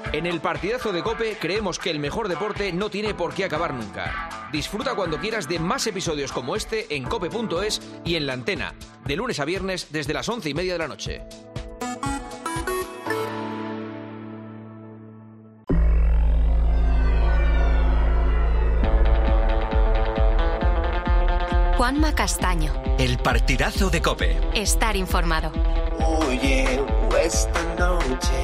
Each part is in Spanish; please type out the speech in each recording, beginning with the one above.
En el partidazo de COPE creemos que el mejor deporte no tiene por qué acabar nunca. Disfruta cuando quieras de más episodios como este en cope.es y en la antena, de lunes a viernes desde las 11:30 de la noche. Juanma Castaño. El partidazo de COPE. Estar informado. Oye, esta noche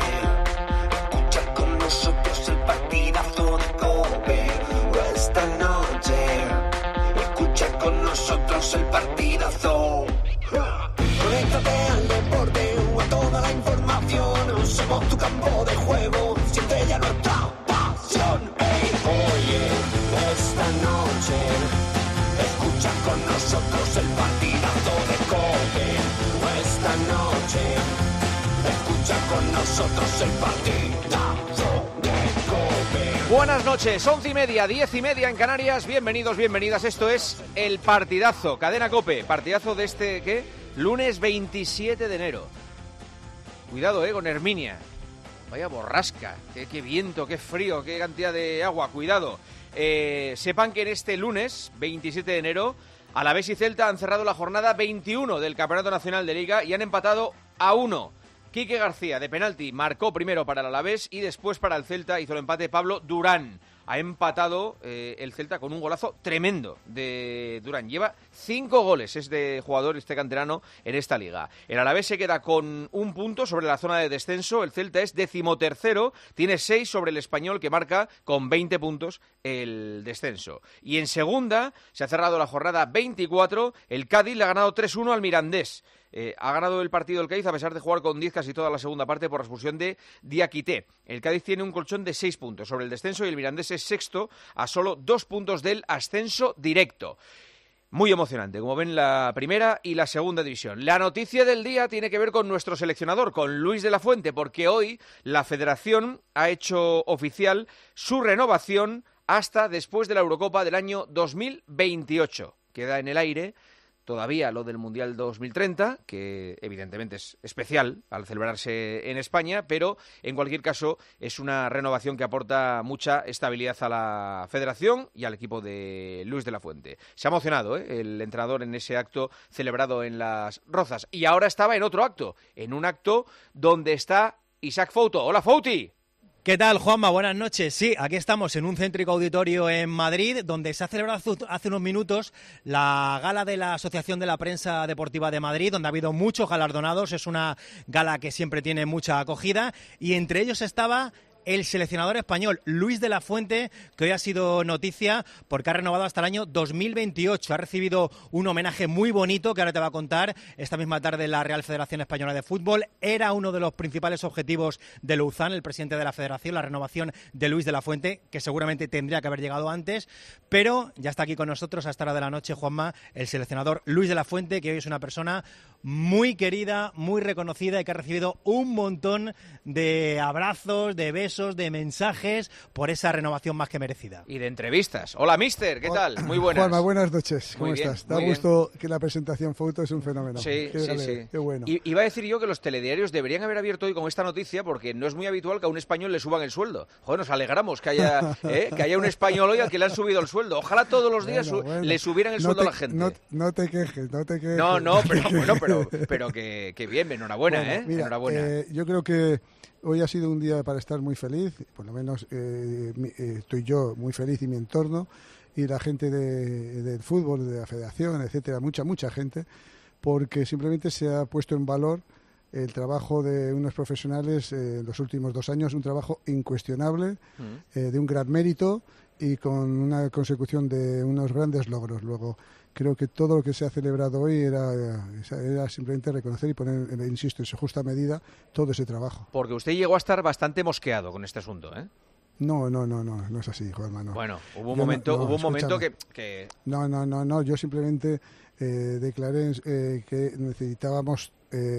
escucha con nosotros el partidazo de COPE. Esta noche escucha con nosotros el partidazo. Conéctate al deporte o a toda la información. Somos tu campo de juego, siente ya nuestra pasión. Hey, oye, esta noche escucha con nosotros el partidazo de COPE. Esta noche escucha con nosotros el partidazo de COPE. Buenas noches, 11:30, 10:30 en Canarias. Bienvenidos, bienvenidas. Esto es el partidazo, cadena COPE. Partidazo de este, ¿qué? Lunes 27 de enero. Cuidado, con Herminia. Vaya borrasca, qué viento, qué frío, qué cantidad de agua. Cuidado. Sepan que en este lunes 27 de enero Alavés y Celta han cerrado la jornada 21 del Campeonato Nacional de Liga y han empatado a 1. Quique García, de penalti, marcó primero para el Alavés y después para el Celta hizo el empate Pablo Durán. Ha empatado el Celta con un golazo tremendo de Durán. Lleva 5 goles este jugador, este canterano, en esta liga. El Alavés se queda con 1 punto sobre la zona de descenso. El Celta es 13º, tiene 6 sobre el Español, que marca con 20 puntos el descenso. Y en segunda se ha cerrado la jornada 24. El Cádiz le ha ganado 3-1 al Mirandés. Ha ganado el partido el Cádiz a pesar de jugar con 10 casi toda la segunda parte por expulsión de Diakité. El Cádiz tiene un colchón de 6 puntos sobre el descenso y el Mirandés es sexto a solo 2 puntos del ascenso directo. Muy emocionante, como ven, la primera y la segunda división. La noticia del día tiene que ver con nuestro seleccionador, con Luis de la Fuente, porque hoy la Federación ha hecho oficial su renovación hasta después de la Eurocopa del año 2028. Queda en el aire todavía lo del Mundial 2030, que evidentemente es especial al celebrarse en España, pero en cualquier caso es una renovación que aporta mucha estabilidad a la Federación y al equipo de Luis de la Fuente. Se ha emocionado el entrenador en ese acto celebrado en Las Rozas y ahora estaba en otro acto, en un acto donde está Isaac Fouto. ¡Hola, Fouti! ¿Qué tal, Juanma? Buenas noches. Sí, aquí estamos en un céntrico auditorio en Madrid, donde se ha celebrado hace unos minutos la gala de la Asociación de la Prensa Deportiva de Madrid, donde ha habido muchos galardonados. Es una gala que siempre tiene mucha acogida y entre ellos estaba el seleccionador español, Luis de la Fuente, que hoy ha sido noticia porque ha renovado hasta el año 2028. Ha recibido un homenaje muy bonito que ahora te va a contar esta misma tarde la Real Federación Española de Fútbol. Era uno de los principales objetivos de Louzán, el presidente de la Federación, la renovación de Luis de la Fuente, que seguramente tendría que haber llegado antes, pero ya está aquí con nosotros a esta hora de la noche, Juanma, el seleccionador Luis de la Fuente, que hoy es una persona muy querida, muy reconocida y que ha recibido un montón de abrazos, de besos, de mensajes por esa renovación más que merecida. Y de entrevistas. Hola, mister, ¿qué tal? Muy buenas. Juanma, buenas noches. ¿Cómo Muy bien, estás? Da gusto que la presentación Foto es un fenómeno. Sí, sí. Qué bueno. Iba a decir yo que los telediarios deberían haber abierto hoy con esta noticia porque no es muy habitual que a un español le suban el sueldo. Joder, nos alegramos que haya un español hoy al que le han subido el sueldo. Ojalá todos los días le subieran el sueldo a la gente. No te quejes. No, pero que bien, enhorabuena, bueno, mira, enhorabuena. Yo creo que hoy ha sido un día para estar muy feliz, por lo menos estoy yo muy feliz y mi entorno, y la gente del fútbol, de la federación, etcétera, mucha gente, porque simplemente se ha puesto en valor el trabajo de unos profesionales en los últimos 2 años, un trabajo incuestionable, de un gran mérito y con una consecución de unos grandes logros. Luego, creo que todo lo que se ha celebrado hoy era simplemente reconocer y poner, insisto, en su justa medida todo ese trabajo. Porque usted llegó a estar bastante mosqueado con este asunto, ¿eh? No es así, Juanma, no. Bueno, hubo un momento que... No, yo simplemente declaré que necesitábamos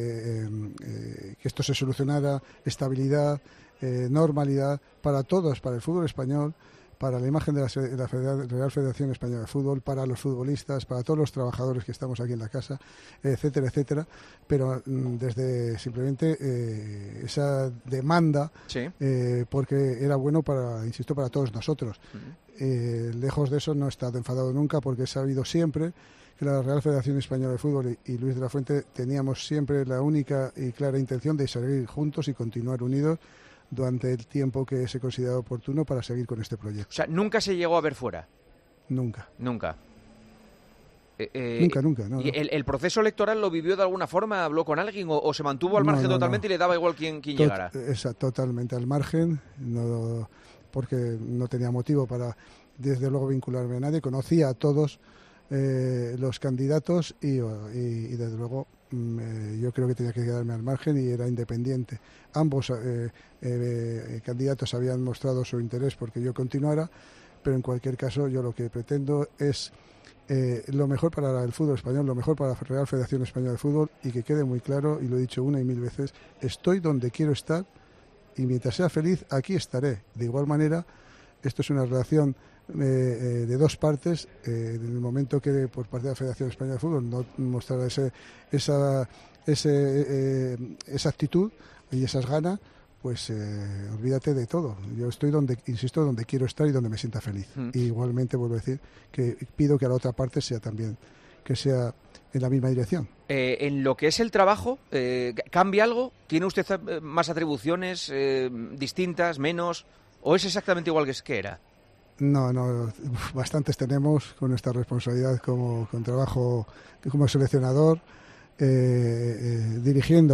que esto se solucionara, estabilidad, normalidad para todos, para el fútbol español, para la imagen de la Real Federación Española de Fútbol, para los futbolistas, para todos los trabajadores que estamos aquí en la casa, etcétera, etcétera, pero desde simplemente esa demanda, Sí. porque era bueno insisto, para todos nosotros. Lejos de eso no he estado enfadado nunca, porque he sabido siempre que la Real Federación Española de Fútbol y Luis de la Fuente teníamos siempre la única y clara intención de seguir juntos y continuar unidos durante el tiempo que se considera oportuno para seguir con este proyecto. O sea, nunca se llegó a ver fuera. Nunca. Nunca. Nunca. No, ¿Y el proceso electoral lo vivió de alguna forma? ¿Habló con alguien o se mantuvo al margen totalmente y le daba igual quién llegara? Totalmente al margen, porque no tenía motivo para, desde luego, vincularme a nadie. Conocía a todos los candidatos y desde luego yo creo que tenía que quedarme al margen y era independiente. Ambos candidatos habían mostrado su interés porque yo continuara, pero en cualquier caso yo lo que pretendo es lo mejor para el fútbol español, lo mejor para la Real Federación Española de Fútbol, y que quede muy claro, y lo he dicho una y mil veces, estoy donde quiero estar y mientras sea feliz aquí estaré. De igual manera, esto es una relación de dos partes. En el momento que por parte de la Federación Española de Fútbol no mostrara esa actitud y esas ganas, pues olvídate de todo. Yo estoy donde quiero estar y donde me sienta feliz. Y igualmente vuelvo a decir que pido que a la otra parte sea también, que sea en la misma dirección. En lo que es el trabajo, ¿cambia algo? ¿Tiene usted más atribuciones distintas, menos? ¿O es exactamente igual que era? No, bastantes tenemos con esta responsabilidad con trabajo como seleccionador, dirigiendo,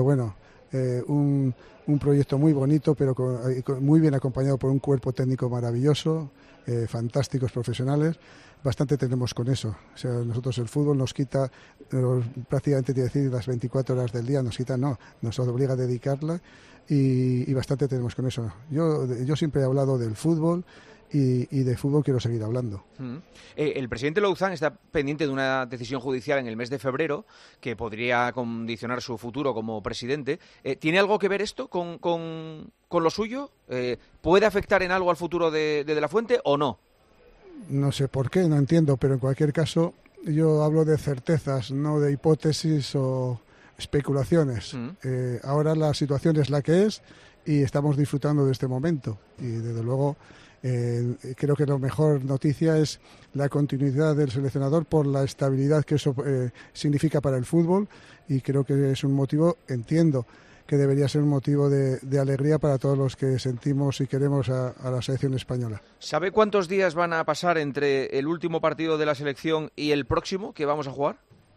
un proyecto muy bonito, pero muy bien acompañado por un cuerpo técnico maravilloso, fantásticos profesionales. Bastante tenemos con eso. O sea, nosotros el fútbol nos quita prácticamente, te decir, las 24 horas del día, nos obliga a dedicarla y bastante tenemos con eso. Yo siempre he hablado del fútbol y de fútbol quiero seguir hablando. El presidente Louzán está pendiente de una decisión judicial en el mes de febrero que podría condicionar su futuro como presidente. ¿Tiene algo que ver esto con lo suyo? ¿Puede afectar en algo al futuro de la Fuente o no? No sé por qué, no entiendo, pero en cualquier caso yo hablo de certezas, no de hipótesis o especulaciones. Ahora la situación es la que es y estamos disfrutando de este momento y desde luego creo que la mejor noticia es la continuidad del seleccionador por la estabilidad que eso significa para el fútbol, y creo que es un motivo, entiendo que debería ser un motivo de alegría para todos los que sentimos y queremos a la selección española. ¿Sabe cuántos días van a pasar entre el último partido de la selección y el próximo que vamos a jugar?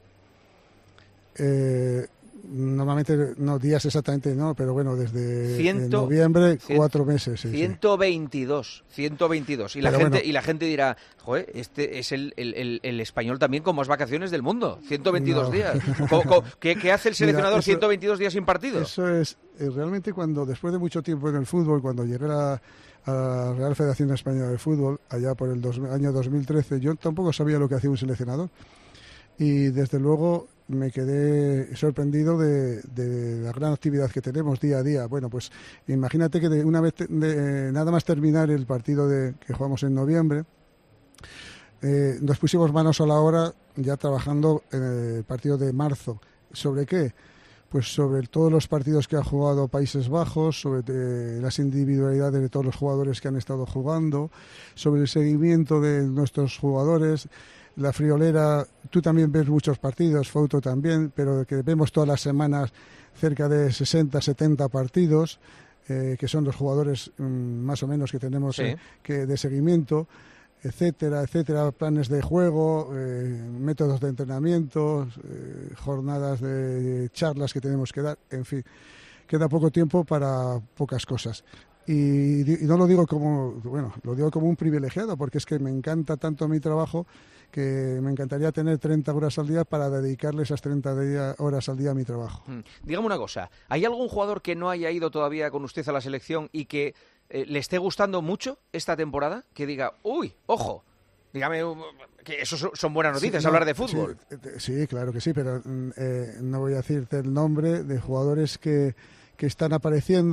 Normalmente, no, días exactamente no, pero bueno, desde noviembre, 4 meses. Sí, 122. Y la gente dirá, joder, este es el español también con más vacaciones del mundo, 122 días. ¿Qué hace el seleccionador 122 días sin partido? Eso es, realmente cuando, después de mucho tiempo en el fútbol, cuando llegué a la Real Federación Española de Fútbol, allá por el año 2013, yo tampoco sabía lo que hacía un seleccionador. Y desde luego me quedé sorprendido de la gran actividad que tenemos día a día. Bueno, pues imagínate que una vez nada más terminar el partido que jugamos en noviembre, nos pusimos manos a la obra ya trabajando en el partido de marzo. ¿Sobre qué? Pues sobre todos los partidos que ha jugado Países Bajos, sobre las individualidades de todos los jugadores que han estado jugando, sobre el seguimiento de nuestros jugadores. La friolera, tú también ves muchos partidos, Fouto también, pero que vemos todas las semanas cerca de 60, 70 partidos, que son los jugadores más o menos que tenemos de seguimiento, etcétera, planes de juego, métodos de entrenamiento, jornadas de charlas que tenemos que dar, en fin, queda poco tiempo para pocas cosas. Y no lo digo lo digo como un privilegiado, porque es que me encanta tanto mi trabajo que me encantaría tener 30 horas al día para dedicarle esas 30 horas al día a mi trabajo. Dígame una cosa, ¿hay algún jugador que no haya ido todavía con usted a la selección y que le esté gustando mucho esta temporada? Que diga, uy, ojo, dígame, que eso son buenas noticias, hablar de fútbol. Sí, claro que sí, pero no voy a decirte el nombre de jugadores que están apareciendo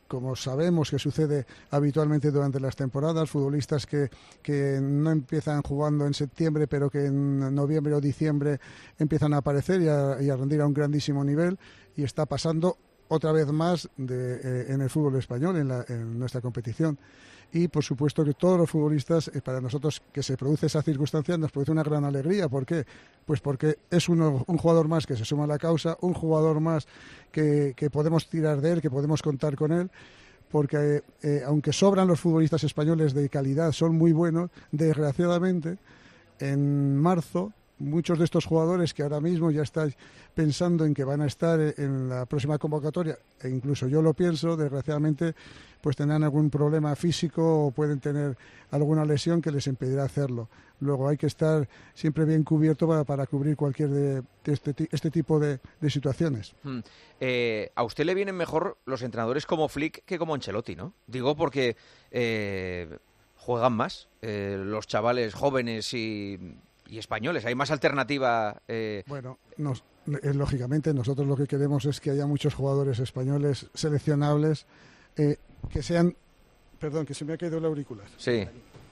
como sabemos que sucede habitualmente durante las temporadas, futbolistas que no empiezan jugando en septiembre, pero que en noviembre o diciembre empiezan a aparecer y a rendir a un grandísimo nivel, y está pasando otra vez más en el fútbol español, en nuestra competición. Y por supuesto que todos los futbolistas, para nosotros que se produce esa circunstancia, nos produce una gran alegría. ¿Por qué? Pues porque es un jugador más que se suma a la causa, un jugador más que podemos tirar de él, que podemos contar con él, porque aunque sobran los futbolistas españoles de calidad, son muy buenos, desgraciadamente en marzo muchos de estos jugadores que ahora mismo ya estáis pensando en que van a estar en la próxima convocatoria, e incluso yo lo pienso, desgraciadamente pues tendrán algún problema físico o pueden tener alguna lesión que les impedirá hacerlo. Luego hay que estar siempre bien cubierto para cubrir cualquier de este tipo de situaciones. A usted le vienen mejor los entrenadores como Flick que como Ancelotti, ¿no? Digo porque juegan más los chavales jóvenes y españoles, hay más alternativa. Bueno, lógicamente nosotros lo que queremos es que haya muchos jugadores españoles seleccionables que sean... Perdón, que se me ha caído el auricular. Sí.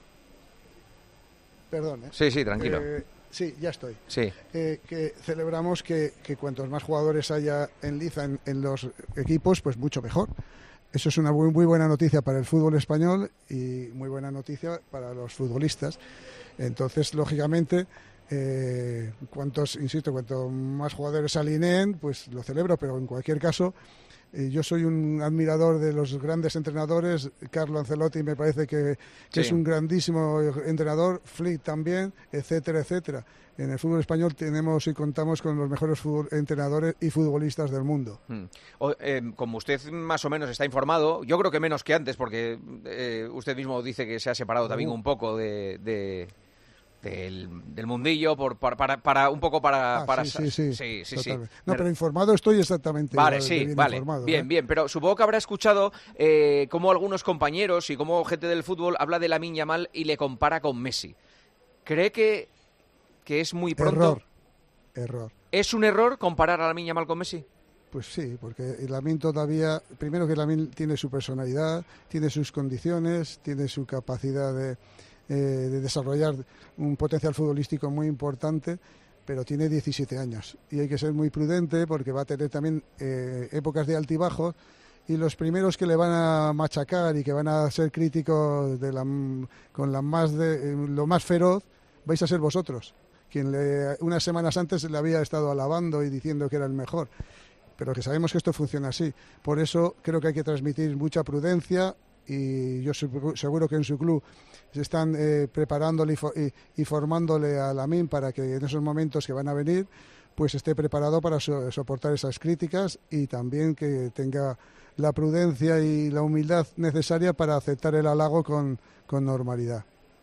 Perdón, ¿eh? Sí, tranquilo. Sí, ya estoy. Sí. Que celebramos que cuantos más jugadores haya en liza en los equipos, pues mucho mejor. Eso es una muy buena noticia para el fútbol español y muy buena noticia para los futbolistas. Entonces, lógicamente, cuanto más jugadores alineen, pues lo celebro, pero en cualquier caso, yo soy un admirador de los grandes entrenadores. Carlo Ancelotti me parece que es un grandísimo entrenador, Flick también, etcétera, etcétera. En el fútbol español tenemos y contamos con los mejores entrenadores y futbolistas del mundo. Como usted más o menos está informado, yo creo que menos que antes, porque usted mismo dice que se ha separado también un poco del mundillo para un poco para sí. No, pero informado estoy exactamente. Vale, informado, bien, pero supongo que habrá escuchado cómo algunos compañeros y cómo gente del fútbol habla de Lamine Yamal y le compara con Messi. ¿Cree que es muy pronto? Error. ¿Es un error comparar a Lamine Yamal con Messi? Pues sí, porque Lamine todavía, primero que Lamine tiene su personalidad, tiene sus condiciones, tiene su capacidad de desarrollar un potencial futbolístico muy importante, pero tiene 17 años y hay que ser muy prudente porque va a tener también épocas de altibajos, y los primeros que le van a machacar y que van a ser críticos con lo más feroz vais a ser vosotros, quien unas semanas antes le había estado alabando y diciendo que era el mejor, pero que sabemos que esto funciona así. Por eso creo que hay que transmitir mucha prudencia, y yo seguro que en su club se están preparándole y formándole a Lamine para que en esos momentos que van a venir pues esté preparado para soportar esas críticas, y también que tenga la prudencia y la humildad necesaria para aceptar el halago con normalidad.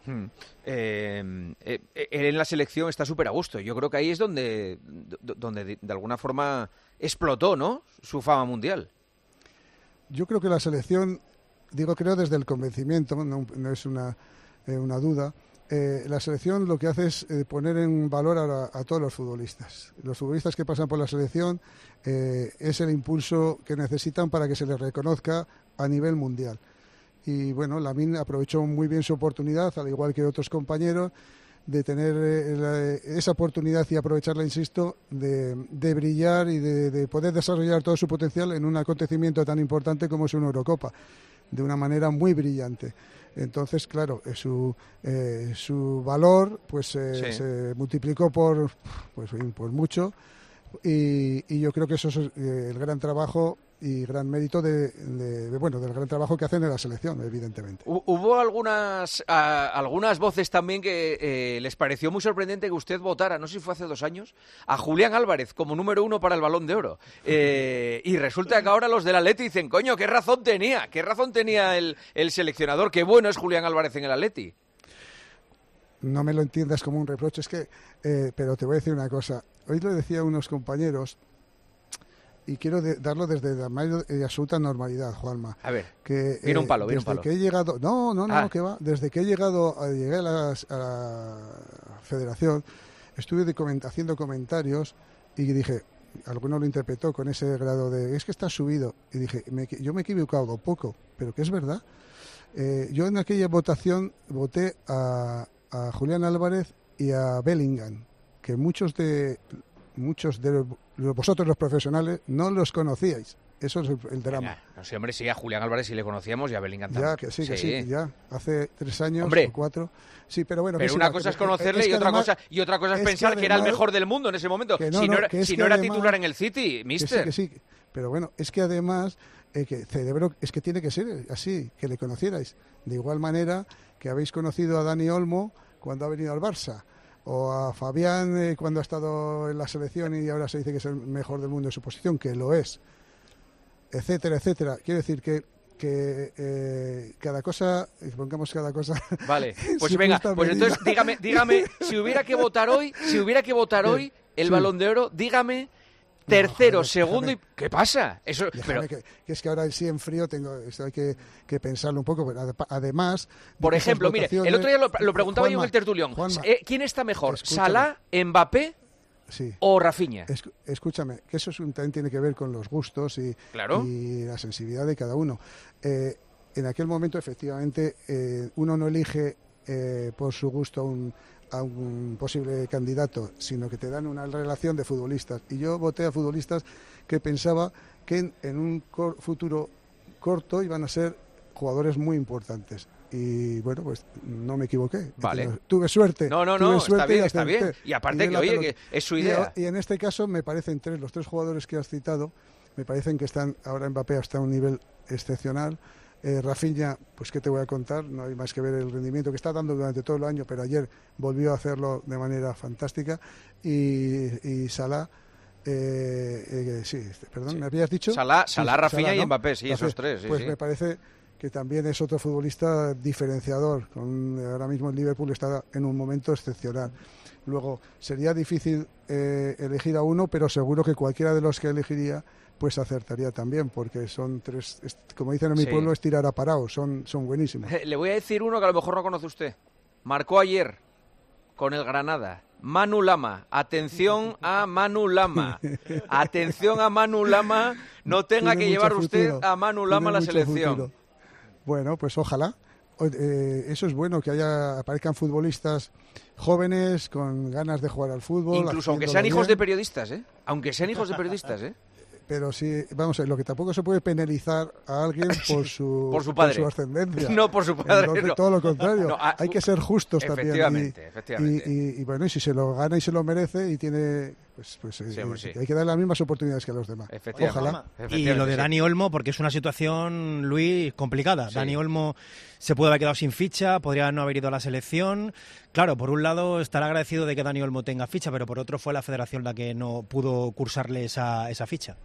Él en la selección está súper a gusto. Yo creo que ahí es donde de alguna forma explotó, ¿no?, su fama mundial. Yo creo que la selección, creo desde el convencimiento, no es una duda, la selección lo que hace es poner en valor a todos los futbolistas. Los futbolistas que pasan por la selección es el impulso que necesitan para que se les reconozca a nivel mundial. Y bueno, Lamine aprovechó muy bien su oportunidad, al igual que otros compañeros, de tener esa oportunidad y aprovecharla, insisto, de brillar y de poder desarrollar todo su potencial en un acontecimiento tan importante como es una Eurocopa, de una manera muy brillante. Entonces, claro, su valor pues se multiplicó por mucho, y yo creo que eso es el gran trabajo y gran mérito del gran trabajo que hacen en la selección, evidentemente. Hubo algunas voces también que les pareció muy sorprendente que usted votara, no sé si fue hace 2 años, a Julián Álvarez como número 1 para el Balón de Oro. Y resulta que ahora los del Atleti dicen, coño, ¿qué razón tenía el seleccionador? Qué bueno es Julián Álvarez en el Atleti. No me lo entiendas como un reproche, es que, pero te voy a decir una cosa. Hoy lo decía a unos compañeros, y quiero darlo desde la mayor absoluta normalidad, Juanma. A ver, que, viene un palo. Que he llegado, que va. Desde que llegué a la federación, estuve haciendo comentarios y dije, alguno lo interpretó con ese grado de, es que está subido. Y dije, yo me he equivocado poco, pero que es verdad. Yo en aquella votación voté a Julián Álvarez y a Bellingham, que muchos de vosotros los profesionales no los conocíais. Eso es el drama. Venga, no sé, hombre, sí, a Julián Álvarez sí le conocíamos y a Bellingham también. Ya, que sí, ya. Hace 3 años Hombre, o 4. Sí, pero bueno. Pero una cosa es conocerle y otra cosa es pensar que era el mejor del mundo en ese momento. Si no era titular en el City, mister. Que sí. Pero bueno, es que además, que Cerebro, es que tiene que ser así, que le conocierais. De igual manera que habéis conocido a Dani Olmo cuando ha venido al Barça. O a Fabián cuando ha estado en la selección y ahora se dice que es el mejor del mundo en su posición, que lo es. Etcétera, etcétera. Quiero decir que cada cosa, pongamos cada cosa. Vale, pues si venga, pues entonces dígame, si hubiera que votar hoy el Balón de Oro, dígame tercero, segundo y... ¿Qué pasa? Eso, pero... que es que ahora sí en frío hay que pensarlo un poco, pero además... Por ejemplo, mire, el otro día lo preguntaba yo en el tertulión. ¿Quién está mejor, Salah, Mbappé o Rafinha? Escúchame, que eso también tiene que ver con los gustos y la sensibilidad de cada uno. En aquel momento, efectivamente, uno no elige por su gusto a un posible candidato, sino que te dan una relación de futbolistas. Y yo voté a futbolistas que pensaba que en un futuro corto iban a ser jugadores muy importantes. Y bueno, pues no me equivoqué. Vale. Tuve suerte. No, está bien. Y aparte que, oye, que es su idea. Y en este caso me parecen los 3 jugadores que has citado, me parecen que están, ahora Mbappé está a un nivel excepcional. Rafinha, pues qué te voy a contar, no hay más que ver el rendimiento que está dando durante todo el año, pero ayer volvió a hacerlo de manera fantástica. Y Salah, perdón, ¿me habías dicho? Salah, Rafinha Salah, ¿no? Y Mbappé, sí, esos 3. Sí, pues me parece que también es otro futbolista diferenciador. Ahora mismo el Liverpool está en un momento excepcional. Luego, sería difícil elegir a uno, pero seguro que cualquiera de los que elegiría pues acertaría también, porque son 3, como dicen en mi pueblo, es tirar a parado, son buenísimos. Le voy a decir uno que a lo mejor no conoce usted. Marcó ayer con el Granada. Manu Lama. Atención a Manu Lama. Atención a Manu Lama. No tenga que llevar usted a Manu Lama a la selección. Futuro. Bueno, pues ojalá. Eso es bueno, que aparezcan futbolistas jóvenes con ganas de jugar al fútbol. Incluso aunque sean hijos de periodistas, ¿eh? Aunque sean hijos de periodistas, ¿eh? Pero sí, vamos a ver, lo que tampoco se puede penalizar a alguien por su padre. Por su ascendencia. No, por su padre. Entonces, no. todo lo contrario. Hay que ser justos también. Efectivamente. Y bueno, y si se lo gana y se lo merece y tiene... Pues hay que darle las mismas oportunidades que a los demás. Ojalá. Y lo de Dani Olmo, porque es una situación, Luis, complicada. Sí. Dani Olmo se puede haber quedado sin ficha, podría no haber ido a la selección. Claro, por un lado estará agradecido de que Dani Olmo tenga ficha, pero por otro fue la federación la que no pudo cursarle esa ficha.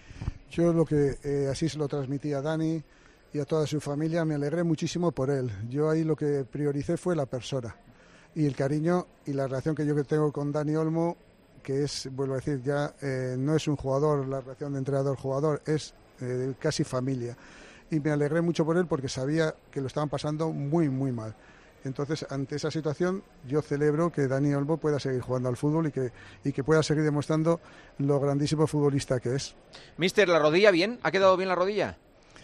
Yo lo que así se lo transmití a Dani y a toda su familia, me alegré muchísimo por él. Yo ahí lo que prioricé fue la persona y el cariño y la relación que yo tengo con Dani Olmo, que es, vuelvo a decir, ya no es un jugador, la relación de entrenador-jugador, es casi familia. Y me alegré mucho por él porque sabía que lo estaban pasando muy, muy mal. Entonces, ante esa situación, yo celebro que Dani Olmo pueda seguir jugando al fútbol y que pueda seguir demostrando lo grandísimo futbolista que es. Mister, ¿la rodilla bien? ¿Ha quedado bien la rodilla?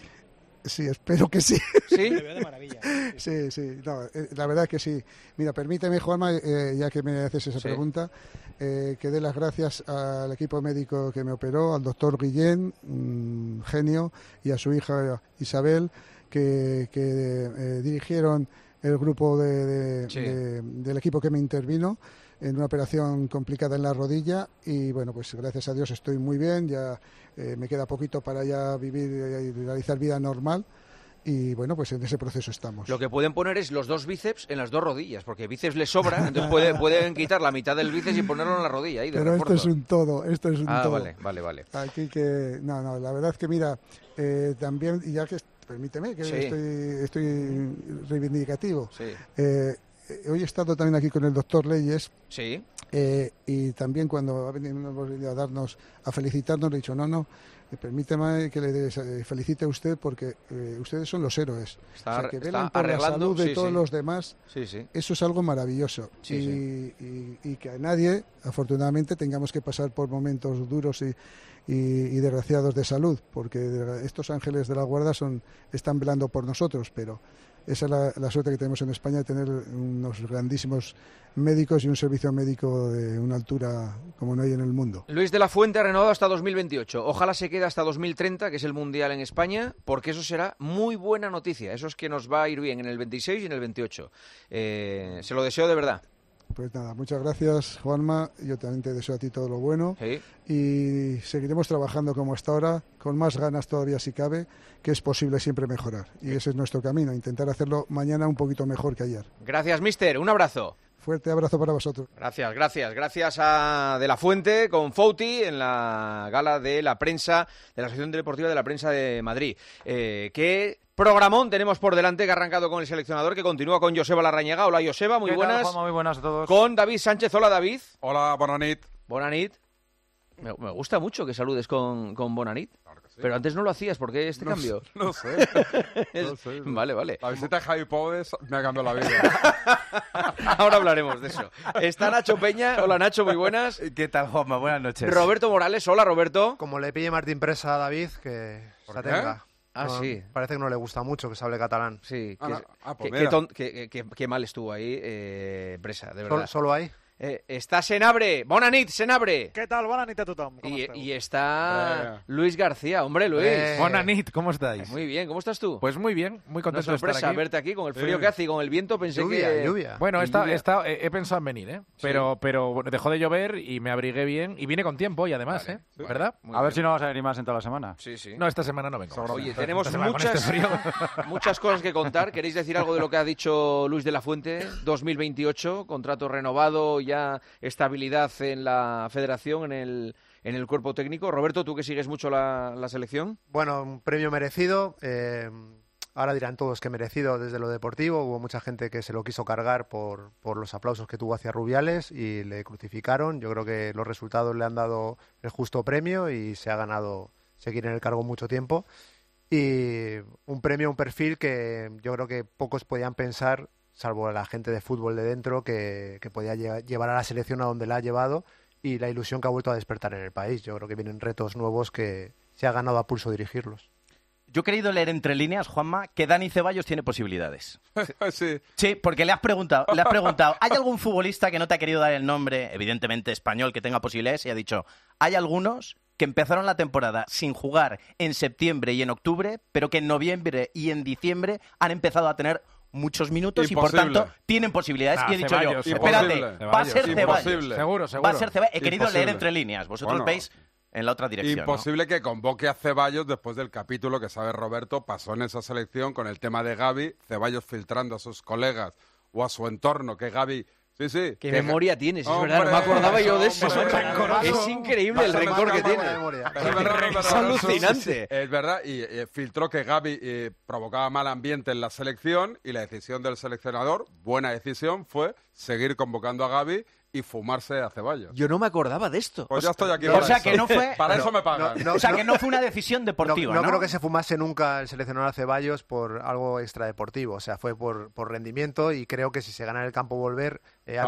Sí, espero que sí. ¿Sí? Me veo de maravilla. Sí. No, la verdad que sí. Mira, permíteme, Juanma, ya que me haces esa pregunta, que dé las gracias al equipo médico que me operó, al doctor Guillén, un genio, y a su hija Isabel, que dirigieron el grupo del equipo que me intervino en una operación complicada en la rodilla y bueno, pues gracias a Dios estoy muy bien, ya me queda poquito para ya vivir y realizar vida normal y bueno, pues en ese proceso estamos. Lo que pueden poner es los 2 bíceps en las 2 rodillas, porque bíceps les sobra, entonces pueden quitar la mitad del bíceps y ponerlo en la rodilla. Ahí de Pero refuerzo. esto es un todo. Vale. Aquí que, no, la verdad que mira, también, y ya que permíteme que estoy reivindicativo. Sí. Hoy he estado también aquí con el doctor Leyes. Sí. Y también cuando hemos venido a felicitarnos, le he dicho, no, Permítame que le felicite a usted porque ustedes son los héroes. Que velan por la salud de todos los demás. Eso es algo maravilloso. Y que a nadie, afortunadamente, tengamos que pasar por momentos duros y desgraciados de salud, porque estos ángeles de la guarda están velando por nosotros, pero esa es la suerte que tenemos en España, de tener unos grandísimos médicos y un servicio médico de una altura como no hay en el mundo. Luis de la Fuente ha renovado hasta 2028. Ojalá se quede hasta 2030, que es el Mundial en España, porque eso será muy buena noticia. Eso es que nos va a ir bien en el 26 y en el 28. Se lo deseo de verdad. Pues nada, muchas gracias, Juanma. Yo también te deseo a ti todo lo bueno. Y seguiremos trabajando como hasta ahora, con más ganas todavía si cabe, que es posible siempre mejorar. Y ese es nuestro camino, intentar hacerlo mañana un poquito mejor que ayer. Gracias, mister. Un abrazo. Fuerte abrazo para vosotros. Gracias a De la Fuente con Fouti en la gala de la prensa, de la Asociación Deportiva de la Prensa de Madrid. ¿Qué programón tenemos por delante, que ha arrancado con el seleccionador, que continúa con Joseba Larrañaga? Hola, Joseba, muy buenas. ¿Qué tal, Juanma? Muy buenas a todos. Con David Sánchez. Hola, David. Hola, bona nit. Bona nit. Me gusta mucho que saludes con bona nit. Claro que sí. Pero antes no lo hacías, ¿por qué este cambio? No sé. Vale. La visita de Javi Pobes me ha cambiado la vida. Ahora hablaremos de eso. Está Nacho Peña. Hola, Nacho, muy buenas. ¿Qué tal, Juanma? Buenas noches. Roberto Morales. Hola, Roberto. Como le pille Martín Presa a David, que se atenga. Sí. Parece que no le gusta mucho que se hable catalán. Sí. Pues Qué mal estuvo ahí Presa, de verdad. ¿Solo ahí? Está Senabre. Bona nit, Senabre. ¿Qué tal? Bona nit a tothom. Y está Luis García. Hombre, Luis. Bona nit, ¿cómo estáis? Muy bien, ¿cómo estás tú? Pues muy bien, muy contento de estar aquí. Sorpresa verte aquí con el frío que hace y con el viento. Pensé lluvia. Bueno, he pensado en venir, pero bueno, dejó de llover y me abrigué bien y vine con tiempo y además, ¿verdad? A ver si no vas a venir más en toda la semana. Sí. No, esta semana no vengo. Oye, tenemos muchas cosas que contar. ¿Queréis decir algo de lo que ha dicho Luis de la Fuente? 2028, contrato renovado, ya estabilidad en la federación, en el cuerpo técnico. Roberto, tú que sigues mucho la selección. Bueno, un premio merecido. Ahora dirán todos que merecido desde lo deportivo. Hubo mucha gente que se lo quiso cargar por los aplausos que tuvo hacia Rubiales y le crucificaron. Yo creo que los resultados le han dado el justo premio y se ha ganado seguir en el cargo mucho tiempo. Y un premio, un perfil que yo creo que pocos podían pensar, salvo la gente de fútbol de dentro, que podía llevar a la selección a donde la ha llevado y la ilusión que ha vuelto a despertar en el país. Yo creo que vienen retos nuevos que se ha ganado a pulso dirigirlos. Yo he querido leer entre líneas, Juanma, que Dani Ceballos tiene posibilidades. Sí. Sí, porque le has preguntado, ¿hay algún futbolista que no te ha querido dar el nombre, evidentemente español, que tenga posibilidades? Y ha dicho, hay algunos que empezaron la temporada sin jugar en septiembre y en octubre, pero que en noviembre y en diciembre han empezado a tener muchos minutos y por tanto tienen posibilidades. Y he dicho Ceballos, yo, espérate, va a ser Ceballos. Seguro. Va a ser Ceballos. He querido leer entre líneas. Vosotros veis en la otra dirección. Imposible, ¿no? Que convoque a Ceballos después del capítulo que sabe Roberto pasó en esa selección con el tema de Gavi, Ceballos filtrando a sus colegas o a su entorno, que Gavi... Sí. ¿Qué memoria tienes? Es verdad, no me acordaba yo de eso. Es increíble el rencor que tiene. Es alucinante. Es verdad, y filtró que Gavi provocaba mal ambiente en la selección y la decisión del seleccionador, buena decisión, fue seguir convocando a Gavi y fumarse a Ceballos. Yo no me acordaba de esto. Pues ya estoy aquí. O sea, que no fue... Para eso me pagan. que no fue una decisión deportiva, ¿no? No creo que se fumase nunca el seleccionador a Ceballos por algo extradeportivo. O sea, fue por rendimiento y creo que si se gana en el campo volver... ha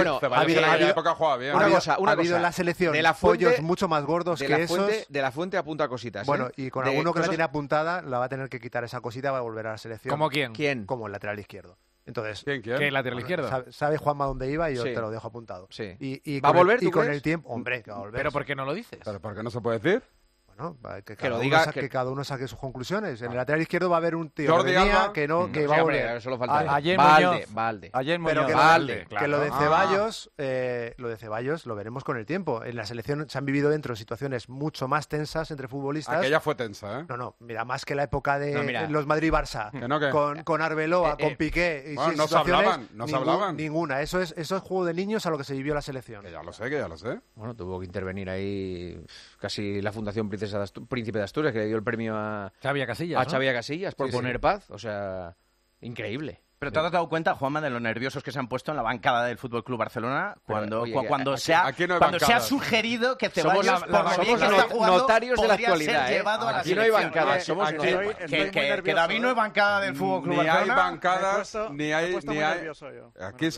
habido en la selección pollos mucho más gordos que esos. De la Fuente apunta cositas. Bueno, y con alguno que la tiene apuntada, la va a tener que quitar esa cosita, va a volver a la selección. ¿Cómo quién? Como el lateral izquierdo. Entonces, ¿Quién? ¿Qué lateral izquierdo? Sabe Juanma dónde iba y yo te lo dejo apuntado. Sí. Y ¿Va a volver, y con crees? el tiempo, hombre, que va a volver. ¿Pero por qué no lo dices? ¿Pero por qué no se puede decir? Bueno, que cada uno saque sus conclusiones. En el lateral izquierdo va a haber un tío Jordi Alba, que va a volver. Solo falta Ayer Valde. Pero que lo de Ceballos lo veremos con el tiempo. En la selección se han vivido dentro situaciones mucho más tensas entre futbolistas. Aquella fue tensa, ¿eh? No, mira, más que la época de los Madrid-Barça, con Arbeloa, con Piqué. No se hablaban. Ninguna. Eso es juego de niños a lo que se vivió la selección. Que ya lo sé. Bueno, tuvo que intervenir ahí casi la Fundación Príncipe de Asturias, que le dio el premio a Xavi Casillas, Xavi Casillas por poner paz. O sea, increíble. Pero ¿te has dado cuenta, Juanma, de lo nerviosos que se han puesto en la bancada del Fútbol Club Barcelona cuando, oye, cuando aquí- se ha aquí no hay cuando se ha bancadas. sugerido que Somos Ceballos, por lo bien que está jugando, notarios de la podría ser actualidad, llevado a la Aquí no hay selección? bancadas, somos aquí- notarios. Que David no es bancada del Fútbol Club Ni hay Barcelona. bancadas, ni hay... muy nervioso yo.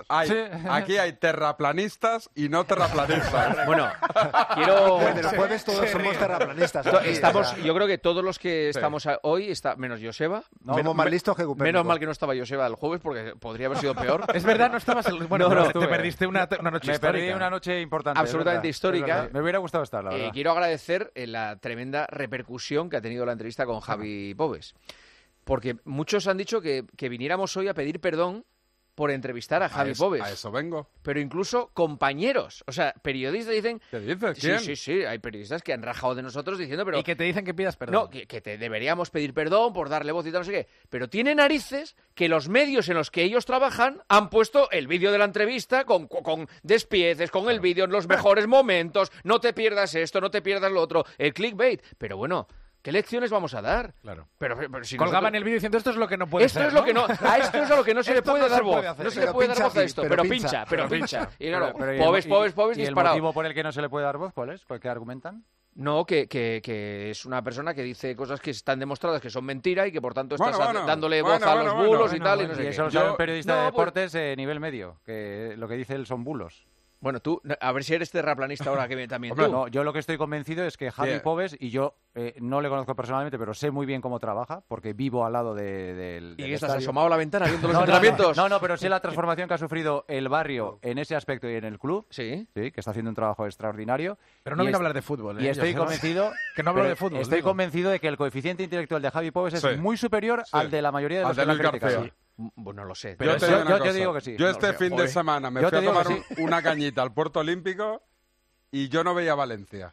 Aquí hay terraplanistas y no terraplanistas. Bueno, quiero... Desde el jueves todos somos terraplanistas. To- aquí, Estamos, o sea, yo creo que todos los que estamos hoy, menos Joseba, somos más listos que Copérnico. menos mal que no estaba Joseba el jueves porque podría haber sido peor. Es verdad, no estabas... Bueno, No, no, te perdiste una noche Me histórica. perdí una noche importante. Absolutamente es verdad, histórica. es verdad. Me hubiera gustado estar, la verdad. Quiero agradecer la tremenda repercusión que ha tenido la entrevista con Javi Pobes. Porque muchos han dicho que viniéramos hoy a pedir perdón por entrevistar a Javi Pobes. A eso vengo. Pero incluso compañeros, o sea, periodistas dicen... ¿Qué dices? ¿Quién? Sí, hay periodistas que han rajado de nosotros diciendo, pero... Y que te dicen que pidas perdón. No, que te deberíamos pedir perdón por darle voz y tal, no sé qué. Pero tiene narices que los medios en los que ellos trabajan han puesto el vídeo de la entrevista con despieces, con el vídeo en los mejores momentos, no te pierdas esto, no te pierdas lo otro, el clickbait. Pero bueno, ¿qué lecciones vamos a dar? Claro. Pero si Colgaban nosotros- el vídeo diciendo esto es lo que no puede Esto ser, es lo que no, a esto es a lo que no se le Esto puede no dar se voz. puede hacer. No se le Pero puede dar pincha voz a aquí, esto, pero pero pincha. pincha, pero pincha. Y claro, Pero, Pobes ¿y el disparado. motivo por el que no se le puede dar voz cuál es? ¿Por qué argumentan? No, que es una persona que dice cosas que están demostradas que son mentira y que por tanto estás Bueno, dándole voz a los bulos y tal y no sé Y qué. eso lo sabe un Yo- periodista de no, pues- deportes nivel medio, que lo que dice él son bulos. Bueno, tú, a ver si eres terraplanista ahora que también Hombre, tú. no, yo lo que estoy convencido es que Javi Bien. Pobes, y yo no le conozco personalmente, pero sé muy bien cómo trabaja, porque vivo al lado del ¿Y qué estás estadio. asomado a la ventana viendo los No, entrenamientos? No, pero sé la transformación que ha sufrido el barrio en ese aspecto y en el club. Sí. Sí, que está haciendo un trabajo extraordinario. Pero no Y vino a es- hablar de fútbol. Y estoy Joseba. convencido Que no hablo pero de fútbol. Estoy digo. convencido de que el coeficiente intelectual de Javi Pobes es Sí. muy superior Sí. al de la mayoría de Al los de que lo han Luis criticado. García. Bueno, no lo sé. Pero Yo te yo- digo una yo cosa. digo que sí. Yo No este lo sé. fin de Joder. semana me Yo fui te a digo tomar que sí. una cañita al Puerto Olímpico y yo no veía Valencia.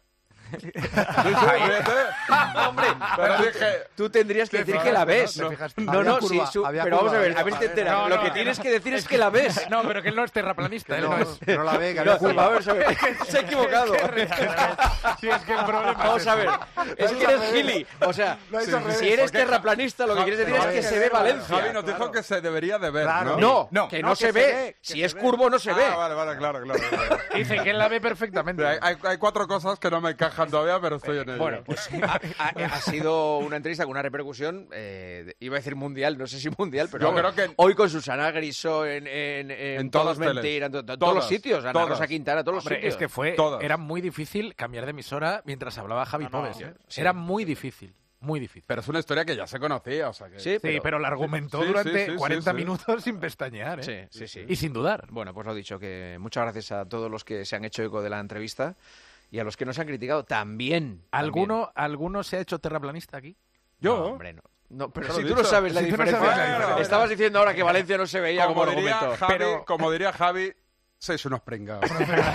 Hombre, Pero dije... tú tendrías que Te decir fijas, que la ¿no? ves. Te fijas. No, Había no, curva, sí, había pero vamos a curva, ver, a ver si te había- enteras. No, Lo no, que tienes que decir es que la ves. No, pero que él no es terraplanista. Que él no, no, es. que no la ve, que No, había a curva. ver, es que se ha equivocado. Sí, es que el problema Vamos a ver, es que eres gili. O sea, Lo ha hecho al revés. si eres Porque terraplanista, lo que quieres decir es que se ve Valencia. Javi nos dijo que se debería de ver, Claro. No, que no se ve. Si es curvo, no se ve. Vale, claro. Dice que él la ve perfectamente. Hay cuatro cosas que no me encajan todavía, pero estoy en ello. Bueno, pues ha sido una entrevista con una repercusión, iba a decir mundial, no sé si mundial, pero Yo creo que- hoy con Susana Griso en todas Todos teles. Mentira, en todos Todas, los sitios, Ana todas. Rosa Quintana, todos los Hombre, sitios. es que fue, Todas. era muy difícil cambiar de emisora mientras hablaba Javi Pobes. sí. Era muy difícil, muy difícil. Pero es una historia que ya se conocía, o sea que... Sí, Sí, pero la argumentó Sí, durante sí, 40 sí. minutos sin pestañear, ¿eh? Sí. Y sin dudar. Bueno, pues lo dicho, que muchas gracias a todos los que se han hecho eco de la entrevista y a los que nos han criticado también. ¿Alguno se ha hecho terraplanista aquí? Yo. No, hombre, no. No, pero Te lo si he tú no dicho. sabes la Si tú no diferencia. sabes la diferencia. Estabas diciendo ahora que Valencia no se veía como diría argumento. Javi, como diría Javi, sois unos pringados.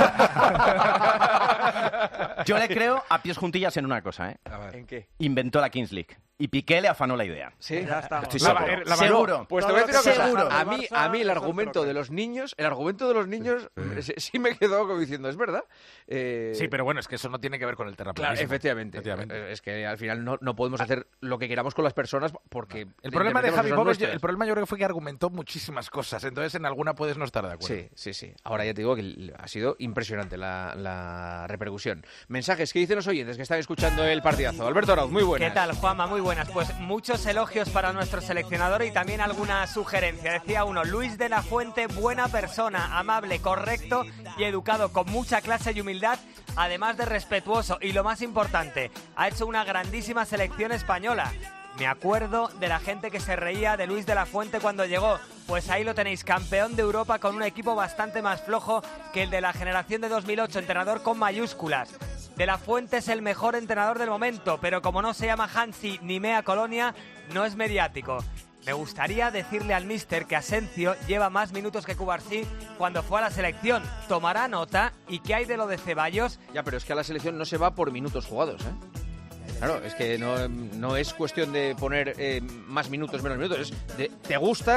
Yo le creo a pies juntillas en una cosa, ¿eh? ¿En qué? Inventó la Kings League. Y Piqué le afanó la idea. Sí. Ya estamos. Estoy La- seguro. la- Seguro. Pues te voy a decir una cosa. Seguro. A mí el argumento de los niños, sí me quedó como diciendo, es verdad. Sí, pero bueno, es que eso no tiene que ver con el Claro, terraplanismo. efectivamente. Es que al final no podemos hacer lo que queramos con las personas porque... El problema de interpretemos Javi que son Pobes, nuestras. el problema yo creo que fue que argumentó muchísimas cosas, entonces en alguna puedes no estar de acuerdo. Sí. Ahora ya te digo que ha sido impresionante la repercusión. Mensajes que dicen los oyentes que están escuchando el partidazo. Alberto Arauz, muy buenas. ¿Qué tal, Juanma? Muy buenas. Pues muchos elogios para nuestro seleccionador y también alguna sugerencia. Decía uno, Luis de la Fuente, buena persona, amable, correcto y educado, con mucha clase y humildad, además de respetuoso. Y lo más importante, ha hecho una grandísima selección española. Me acuerdo de la gente que se reía de Luis de la Fuente cuando llegó. Pues ahí lo tenéis, campeón de Europa con un equipo bastante más flojo que el de la generación de 2008, entrenador con mayúsculas. De la Fuente es el mejor entrenador del momento, pero como no se llama Hansi ni Mea Colonia, no es mediático. Me gustaría decirle al míster que Asencio lleva más minutos que Cubarsí cuando fue a la selección. Tomará nota. ¿Y qué hay de lo de Ceballos? Ya, pero es que a la selección no se va por minutos jugados, ¿eh? Claro, es que no es cuestión de poner más minutos, menos minutos. Es te gusta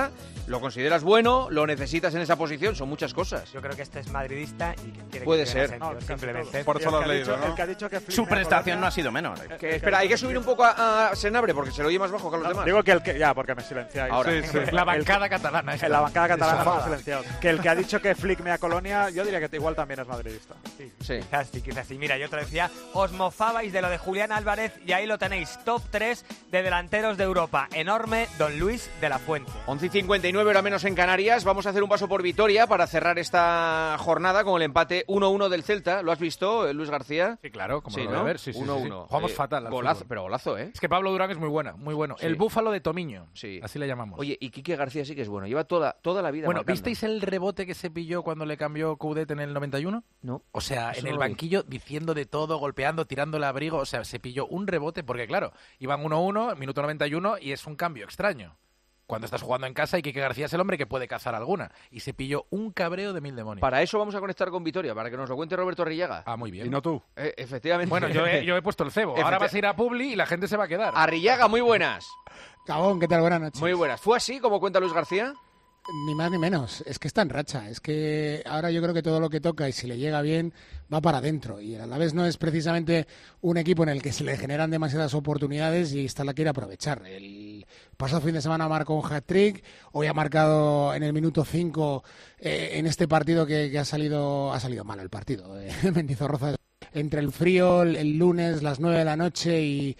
lo consideras bueno, lo necesitas en esa posición, son muchas cosas. Yo creo que este es madridista y quiere Puede que ser. Asensio, simplemente. Por eso lo has leído, ¿no? El que ha dicho que Flick Su me prestación Colonia- no ha sido menor. Espera, hay que subir un poco a Senabre porque se lo oye más bajo que a los demás. Digo que el que... Ya, porque me silenciáis. Ahora. Sí, sí. La bancada catalana. En la bancada catalana me ha silenciado. Que el que ha dicho que Flick me a Colonia, yo diría que igual también es madridista. Sí. Quizás sí. Mira, yo te decía, os mofabais de lo de Julián Álvarez y ahí lo tenéis, top 3 de delanteros de Europa. Enorme, don Luis de la Fuente. 11:59, hora menos en Canarias. Vamos a hacer un paso por Vitoria para cerrar esta jornada con el empate 1-1 del Celta. ¿Lo has visto, Luis García? Sí, claro, como Sí, lo voy ¿no? a ver. Sí, 1-1. Jugamos fatal al Golazo, fútbol. pero golazo, ¿eh? Es que Pablo Durán es muy buena, muy bueno. Sí. El búfalo de Tomiño, Sí. así le llamamos. Oye, y Quique García sí que es bueno. Lleva toda la vida bueno, marcando. ¿visteis el rebote que se pilló cuando le cambió Coudet en el 91? No. O sea, Eso en no el lo vi. banquillo diciendo de todo, golpeando, tirando el abrigo. O sea, se pilló un rebote porque, claro, iban 1-1, minuto 91 y es un cambio extraño. Cuando estás jugando en casa y Quique García es el hombre que puede cazar alguna. Y se pilló un cabreo de 1000 demonios. Para eso vamos a conectar con Vitoria, para que nos lo cuente Roberto Arrillaga. Ah, muy bien. Y no tú. Efectivamente. Bueno, yo he puesto el cebo. Ahora vas a ir a Publi y la gente se va a quedar. Arrillaga, muy buenas. Gabón, ¿qué tal? Buenas noches. Muy buenas. ¿Fue así como cuenta Luis García? Ni más ni menos. Es que está en racha. Es que ahora yo creo que todo lo que toca y si le llega bien va para adentro. Y a la vez no es precisamente un equipo en el que se le generan demasiadas oportunidades y esta la quiere aprovechar. El pasado fin de semana marcó un hat-trick. Hoy ha marcado en el minuto 5 en este partido que ha salido mal el partido. Mendizorroza entre el frío, el lunes, las 9 de la noche y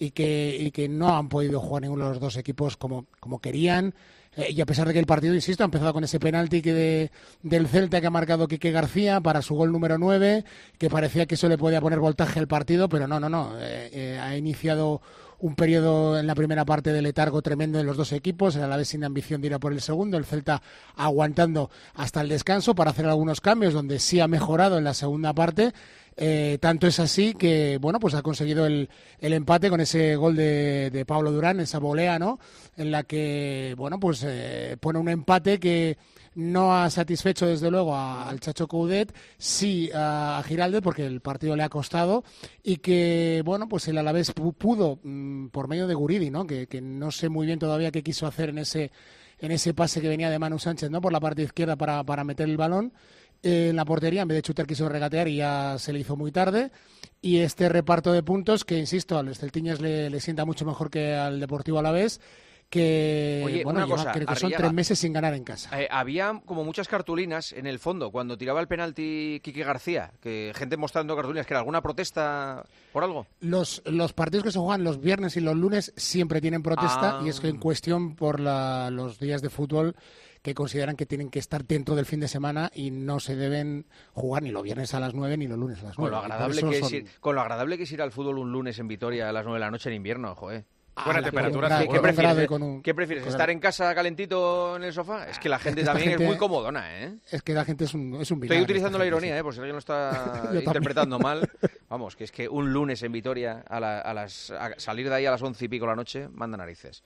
que no han podido jugar ninguno de los dos equipos como querían. Y a pesar de que el partido, insisto, ha empezado con ese penalti del Celta que ha marcado Quique García para su gol número 9, que parecía que eso le podía poner voltaje al partido, pero no. Ha iniciado un periodo en la primera parte de letargo tremendo en los dos equipos, el Alavés sin ambición de ir a por el segundo, el Celta aguantando hasta el descanso para hacer algunos cambios, donde sí ha mejorado en la segunda parte. Tanto es así que pues ha conseguido el empate con ese gol de Pablo Durán, esa volea, ¿no? En la que pone un empate que no ha satisfecho desde luego al Chacho Coudet, sí a Giraldez porque el partido le ha costado y que el Alavés pudo por medio de Guridi, ¿no? Que no sé muy bien todavía qué quiso hacer en ese pase que venía de Manu Sánchez, ¿no? Por la parte izquierda para meter el balón en la portería, en vez de chutar quiso regatear y ya se le hizo muy tarde. Y este reparto de puntos que, insisto, a los celtiños le sienta mucho mejor que al Deportivo Alavés, que Oye, una cosa, creo que son Arrillaga, 3 meses sin ganar en casa. Había como muchas cartulinas en el fondo cuando tiraba el penalti Quique García, que gente mostrando cartulinas, que era alguna protesta por algo. Los partidos que se juegan los viernes y los lunes siempre tienen protesta y es que en cuestión por los días de fútbol que consideran que tienen que estar dentro del fin de semana y no se deben jugar ni los viernes a las 9 ni los lunes a las 9. Con lo agradable que es ir al fútbol un lunes en Vitoria a las 9 de la noche en invierno, joder. Buena temperatura. ¿Qué prefieres? ¿Estar en casa calentito en el sofá? Es que la gente también es muy comodona, ¿eh? Es que la gente es un vinagre. Estoy utilizando la ironía, por si alguien lo está interpretando mal. Vamos, que es que un lunes en Vitoria a salir de ahí a las 11 y pico de la noche, manda narices.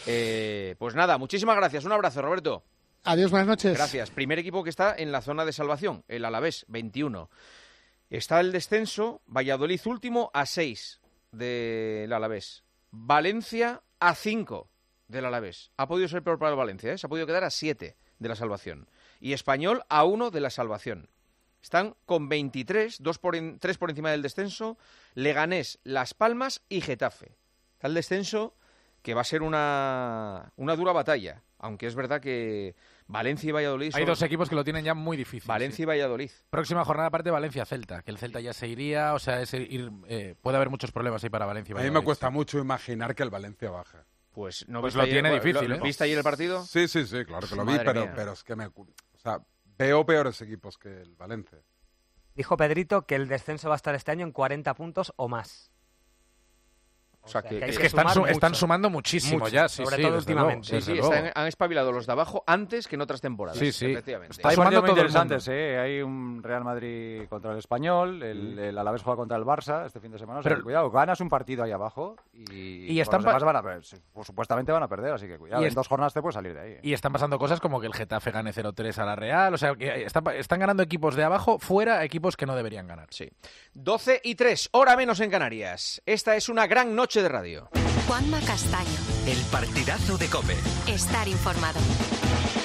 Pues nada, muchísimas gracias. Un abrazo, Roberto. Adiós, buenas noches. Gracias. Primer equipo que está en la zona de salvación, el Alavés, 21. Está el descenso, Valladolid último a 6 del Alavés. Valencia a 5 del Alavés. Ha podido ser peor para el Valencia, ¿eh? Se ha podido quedar a 7 de la salvación. Y Español a 1 de la salvación. Están con 23, 3 por encima del descenso, Leganés, Las Palmas y Getafe. Está el descenso que va a ser una dura batalla, aunque es verdad que Valencia y Valladolid Hay dos equipos que lo tienen ya muy difícil. Valencia y Valladolid. Próxima jornada aparte Valencia-Celta, que el Celta ya se iría, o sea, puede haber muchos problemas ahí para Valencia y A Valladolid. mí me cuesta mucho imaginar que el Valencia baje. Pues no lo tiene difícil, ¿eh? ¿Viste ayer el partido? Sí, claro que lo vi, pero es que veo peores equipos que el Valencia. Dijo Pedrito que el descenso va a estar este año en 40 puntos o más. O sea, que es que están sumando muchísimo ya, sí, sobre todo últimamente. Sí, han espabilado los de abajo antes que en otras temporadas. Sí, efectivamente. Hay partidos muy interesantes, Hay un Real Madrid contra el Español, el Alavés juega contra el Barça este fin de semana. O sea, pero cuidado, ganas un partido ahí abajo y los demás supuestamente van a perder, así que cuidado, en 2 jornadas te puedes salir de ahí. Y están pasando cosas como que el Getafe gane 0-3 a la Real, o sea, que están ganando equipos de abajo fuera equipos que no deberían ganar. Sí. 12:03, hora menos en Canarias. Esta es una gran noche de radio. Juanma Castaño. El partidazo de COPE. Estar informado.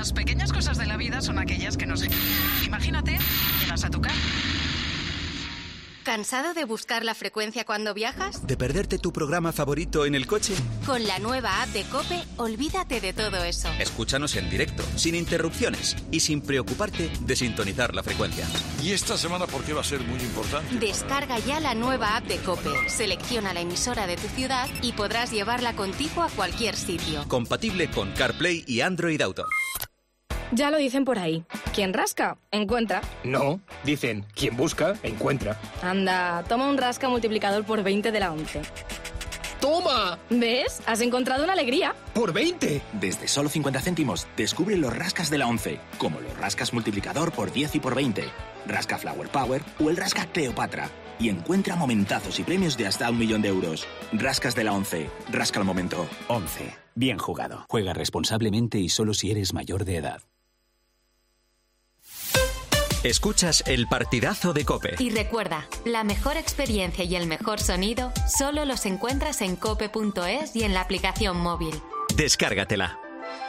Las pequeñas cosas de la vida son aquellas que nos... Imagínate, llegas a tu casa. ¿Cansado de buscar la frecuencia cuando viajas? ¿De perderte tu programa favorito en el coche? Con la nueva app de COPE, olvídate de todo eso. Escúchanos en directo, sin interrupciones y sin preocuparte de sintonizar la frecuencia. ¿Y esta semana por qué va a ser muy importante? Descarga ya la nueva app de COPE, selecciona la emisora de tu ciudad y podrás llevarla contigo a cualquier sitio. Compatible con CarPlay y Android Auto. Ya lo dicen por ahí. Quien rasca, encuentra. No, dicen, quien busca, encuentra. Anda, toma un rasca multiplicador por 20 de la 11. ¡Toma! ¿Ves? Has encontrado una alegría. ¡Por 20! Desde solo 50 céntimos, descubre los rascas de la 11, como los rascas multiplicador por 10 y por 20, rasca Flower Power o el rasca Cleopatra. Y encuentra momentazos y premios de hasta 1 millón de euros. Rascas de la 11. Rasca al momento. 11. Bien jugado. Juega responsablemente y solo si eres mayor de edad. Escuchas el partidazo de COPE. Y recuerda, la mejor experiencia y el mejor sonido solo los encuentras en cope.es y en la aplicación móvil. Descárgatela.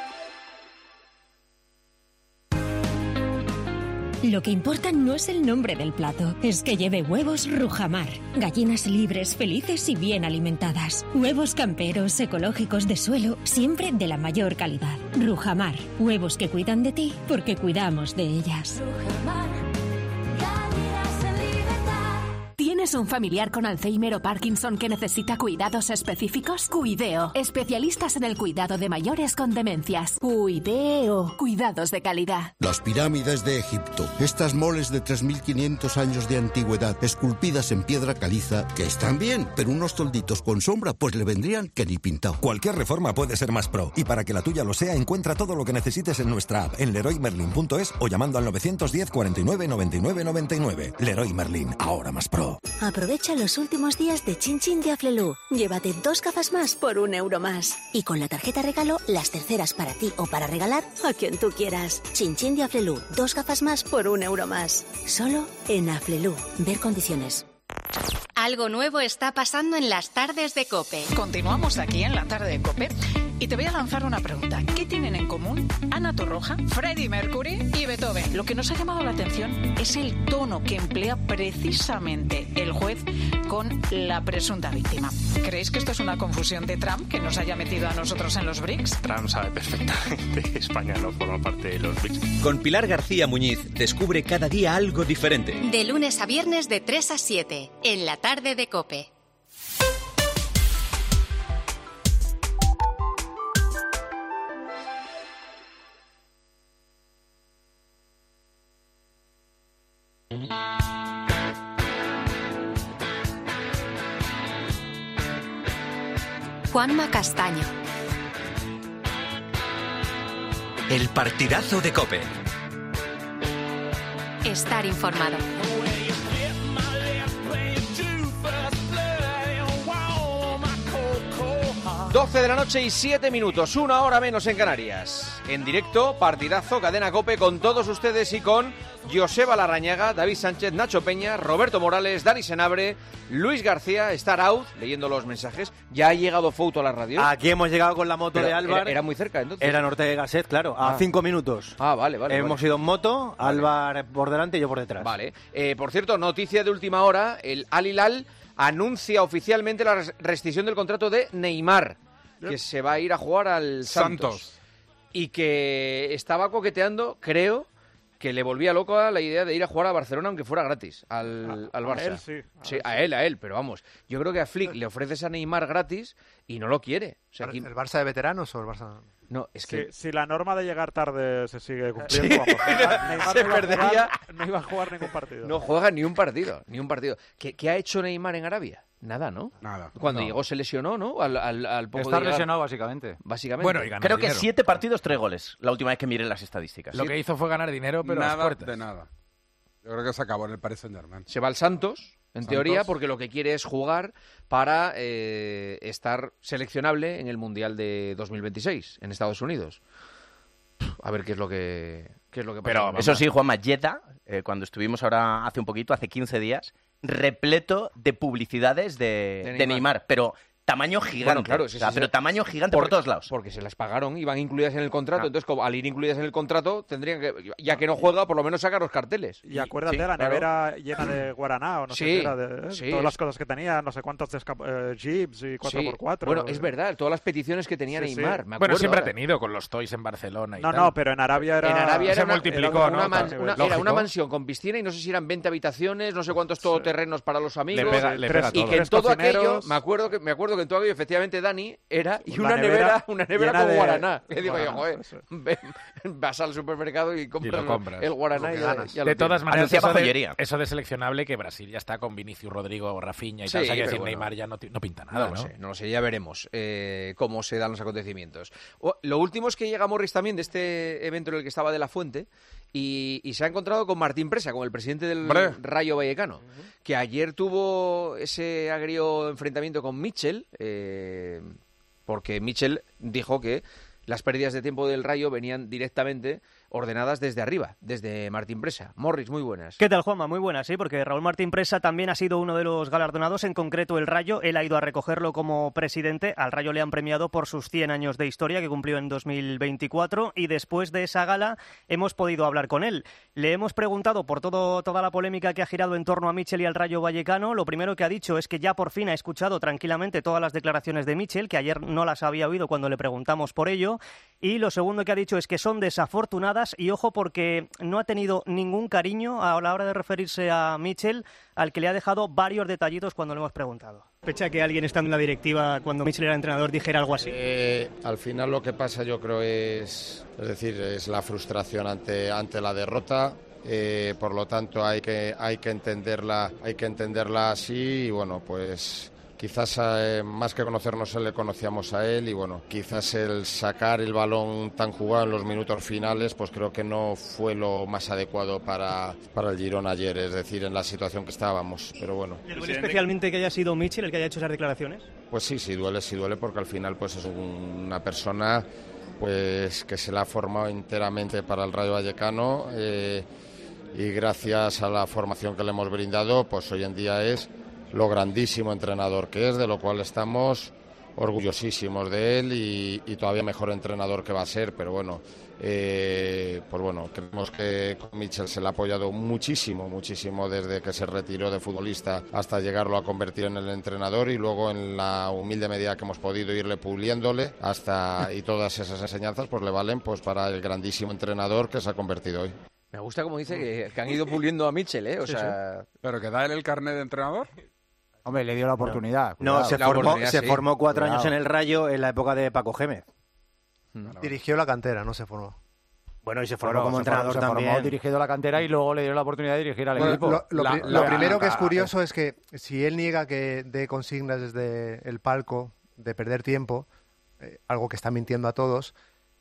Lo que importa no es el nombre del plato, es que lleve huevos Rujamar. Gallinas libres, felices y bien alimentadas. Huevos camperos, ecológicos de suelo, siempre de la mayor calidad. Rujamar, huevos que cuidan de ti porque cuidamos de ellas. ¿Tienes un familiar con Alzheimer o Parkinson que necesita cuidados específicos? Cuideo, especialistas en el cuidado de mayores con demencias. Cuideo, cuidados de calidad. Las pirámides de Egipto, estas moles de 3.500 años de antigüedad, esculpidas en piedra caliza, que están bien, pero unos tolditos con sombra pues le vendrían que ni pintado. Cualquier reforma puede ser más pro, y para que la tuya lo sea, encuentra todo lo que necesites en nuestra app, en leroymerlin.es o llamando al 910 49 99 99. Leroy Merlin, ahora más pro. Aprovecha los últimos días de Chin Chin de Aflelu. Llévate 2 gafas más por €1 más. Y con la tarjeta regalo, las terceras para ti o para regalar a quien tú quieras. Chin Chin de Aflelu. 2 gafas más por €1 más. Solo en Aflelu. Ver condiciones. Algo nuevo está pasando en las tardes de COPE. Continuamos aquí en la tarde de COPE y te voy a lanzar una pregunta. ¿Qué tienen en común Ana Torroja, Freddie Mercury y Beethoven? Lo que nos ha llamado la atención es el tono que emplea precisamente el juez con la presunta víctima. ¿Creéis que esto es una confusión de Trump que nos haya metido a nosotros en los BRICS? Trump sabe perfectamente que España no forma parte de los BRICS. Con Pilar García Muñiz descubre cada día algo diferente. De lunes a viernes de 3 a 7, en la tarde de COPE. Juanma Castaño. El partidazo de COPE. Estar informado. 12 de la noche y 7 minutos, 1 hora menos en Canarias. En directo, partidazo, cadena COPE con todos ustedes y con Joseba Larrañaga, David Sánchez, Nacho Peña, Roberto Morales, Dani Senabre, Luis García, Star Out, leyendo los mensajes. ¿Ya ha llegado Fouto a la radio? Aquí hemos llegado con la moto de Álvar. Era muy cerca, entonces. Era Norte de Gasset, claro, a 5 minutos. Vale. Hemos ido en moto, Álvar por delante y yo por detrás. Vale. Por cierto, noticia de última hora, el Al Hilal anuncia oficialmente la rescisión del contrato de Neymar, que se va a ir a jugar al Santos. Y que estaba coqueteando, creo, que le volvía loco a la idea de ir a jugar a Barcelona aunque fuera gratis al Barça. A él, sí. Sí, a él, pero vamos, yo creo que a Flick le ofreces a Neymar gratis y no lo quiere. O sea, ¿El Barça de veteranos o el Barça...? No, es que... Si la norma de llegar tarde se sigue cumpliendo, Neymar se perdería... no iba a jugar ningún partido. No juega ni un partido. ¿Qué ha hecho Neymar en Arabia? Nada, ¿no? Nada. Cuando llegó se lesionó, ¿no? Al poco Está de lesionado, básicamente. Bueno, y creo que 7 partidos, 3 goles, la última vez que miré las estadísticas. Lo que hizo fue ganar dinero, pero a las puertas. De nada. Yo creo que se acabó en el Paris Saint-Germain. Se va al Santos, en teoría, porque lo que quiere es jugar para estar seleccionable en el Mundial de 2026 en Estados Unidos. A ver qué es lo que pasa. Pero eso sí, Juanma, Jeddah, cuando estuvimos ahora hace un poquito, hace 15 días, repleto de publicidades de Neymar, pero tamaño gigante. Bueno, claro, pero tamaño gigante por todos lados. Porque se las pagaron, iban incluidas en el contrato. Entonces, como al ir incluidas en el contrato, tendrían que, ya que no juega, por lo menos sacar los carteles. Y acuérdate de la nevera llena de guaraná, o no sé qué era, todas las cosas que tenía, no sé cuántos jeeps y 4x4. Bueno, es verdad, todas las peticiones que tenía Neymar. Me acuerdo bueno, siempre ahora. ha tenido con los toys en Barcelona y no, tal. No, pero en Arabia era... se multiplicó, era era una mansión con piscina y no sé si eran 20 habitaciones, no sé cuántos todoterrenos para los amigos. Le pega y que en todo aquello, me acuerdo que en todo aquello, efectivamente, Dani, era y una nevera con guaraná. Que digo yo, joder, vas al supermercado y compras el guaraná y ya de todas maneras, joyería. eso de seleccionable, que Brasil ya está con Vinicius, Rodrigo, Rafinha y tal. O sea, que decir, Neymar ya no pinta nada, no lo sé, ya veremos cómo se dan los acontecimientos. Lo último es que llega Morris también de este evento en el que estaba De La Fuente y se ha encontrado con Martín Presa, con el presidente del Rayo Vallecano, que ayer tuvo ese agrio enfrentamiento con Mitchell, porque Mitchell dijo que las pérdidas de tiempo del Rayo venían directamente ordenadas desde arriba, desde Martín Presa. Morris, muy buenas. ¿Qué tal, Juanma? Muy buenas, sí, porque Raúl Martín Presa también ha sido uno de los galardonados, en concreto el Rayo. Él ha ido a recogerlo como presidente. Al Rayo le han premiado por sus 100 años de historia, que cumplió en 2024, y después de esa gala hemos podido hablar con él. Le hemos preguntado por toda la polémica que ha girado en torno a Mitchell y al Rayo Vallecano. Lo primero que ha dicho es que ya por fin ha escuchado tranquilamente todas las declaraciones de Mitchell, que ayer no las había oído cuando le preguntamos por ello. Y lo segundo que ha dicho es que son desafortunadas, y ojo, porque no ha tenido ningún cariño a la hora de referirse a Mitchell, al que le ha dejado varios detallitos cuando le hemos preguntado. ¿Sospecha que alguien estando en la directiva cuando Mitchell era entrenador dijera algo así? Al final lo que pasa, yo creo, es la frustración ante la derrota. Por lo tanto hay que entenderla así, y bueno, pues quizás más que conocernos le conocíamos a él, y bueno, quizás el sacar el balón tan jugado en los minutos finales, pues creo que no fue lo más adecuado para el Girona ayer, es decir, en la situación que estábamos, pero bueno. ¿Le duele especialmente que haya sido Mitchell el que haya hecho esas declaraciones? Pues sí duele, porque al final pues es una persona pues que se la ha formado enteramente para el Rayo Vallecano, y gracias a la formación que le hemos brindado, pues hoy en día es lo grandísimo entrenador que es, de lo cual estamos orgullosísimos de él, y todavía mejor entrenador que va a ser, pero bueno, pues bueno, creemos que con Mitchell se le ha apoyado muchísimo desde que se retiró de futbolista hasta llegarlo a convertir en el entrenador, y luego en la humilde medida que hemos podido irle puliéndole y todas esas enseñanzas pues le valen pues para el grandísimo entrenador que se ha convertido hoy. Me gusta como dice que han ido puliendo a Mitchell, ¿eh? ¿Pero que da él el carnet de entrenador? Hombre, le dio la oportunidad. No, se formó 4 años en el Rayo en la época de Paco Gémez. Dirigió la cantera, no se formó. Bueno, y se formó como entrenador también. Se formó dirigiendo la cantera y luego le dio la oportunidad de dirigir al equipo. Lo primero que es curioso es que si él niega que dé consignas desde el palco de perder tiempo, algo que está mintiendo a todos,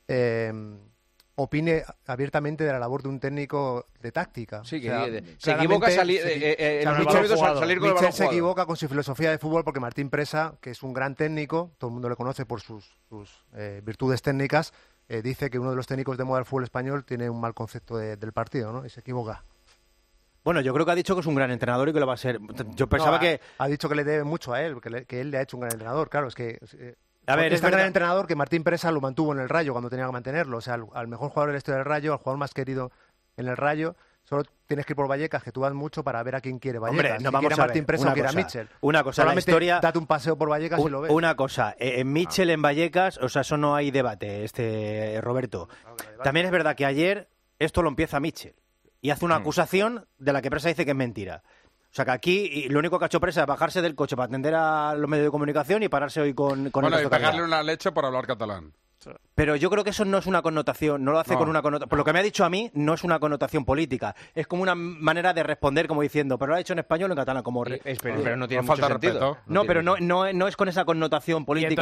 opine abiertamente de la labor de un técnico de táctica. Sí, que se equivoca salir con el balón se equivoca con su filosofía de fútbol, porque Martín Presa, que es un gran técnico, todo el mundo le conoce por sus virtudes técnicas, dice que uno de los técnicos de moda del fútbol español tiene un mal concepto del partido, ¿no? Y se equivoca. Bueno, yo creo que ha dicho que es un gran entrenador y que lo va a ser. Yo pensaba que ha dicho que le debe mucho a él, que él le ha hecho un gran entrenador. Claro, es que a ver, es tan gran entrenador que Martín Presa lo mantuvo en el Rayo cuando tenía que mantenerlo. O sea, al mejor jugador de la historia del Rayo, al jugador más querido en el Rayo, solo tienes que ir por Vallecas, que tú vas mucho para ver a quién quiere Vallecas. Hombre, no si vamos quiere a Martín Presa o quiere a Mitchell. Una cosa, solamente la historia, date un paseo por Vallecas y lo ves. Una cosa, en Mitchell en Vallecas, o sea, eso no hay debate, Roberto. También es verdad que ayer esto lo empieza Mitchell y hace una acusación de la que Presa dice que es mentira. O sea, que aquí lo único que ha hecho Presa es bajarse del coche para atender a los medios de comunicación y pararse hoy con bueno, y pegarle una leche por hablar catalán. Pero yo creo que eso no es una connotación, no lo hace con una connotación. Por lo que me ha dicho a mí, no es una connotación política. Es como una manera de responder, como diciendo, pero lo ha hecho en español o en catalán. Pero no tiene mucho sentido. No, pero no es con esa connotación política.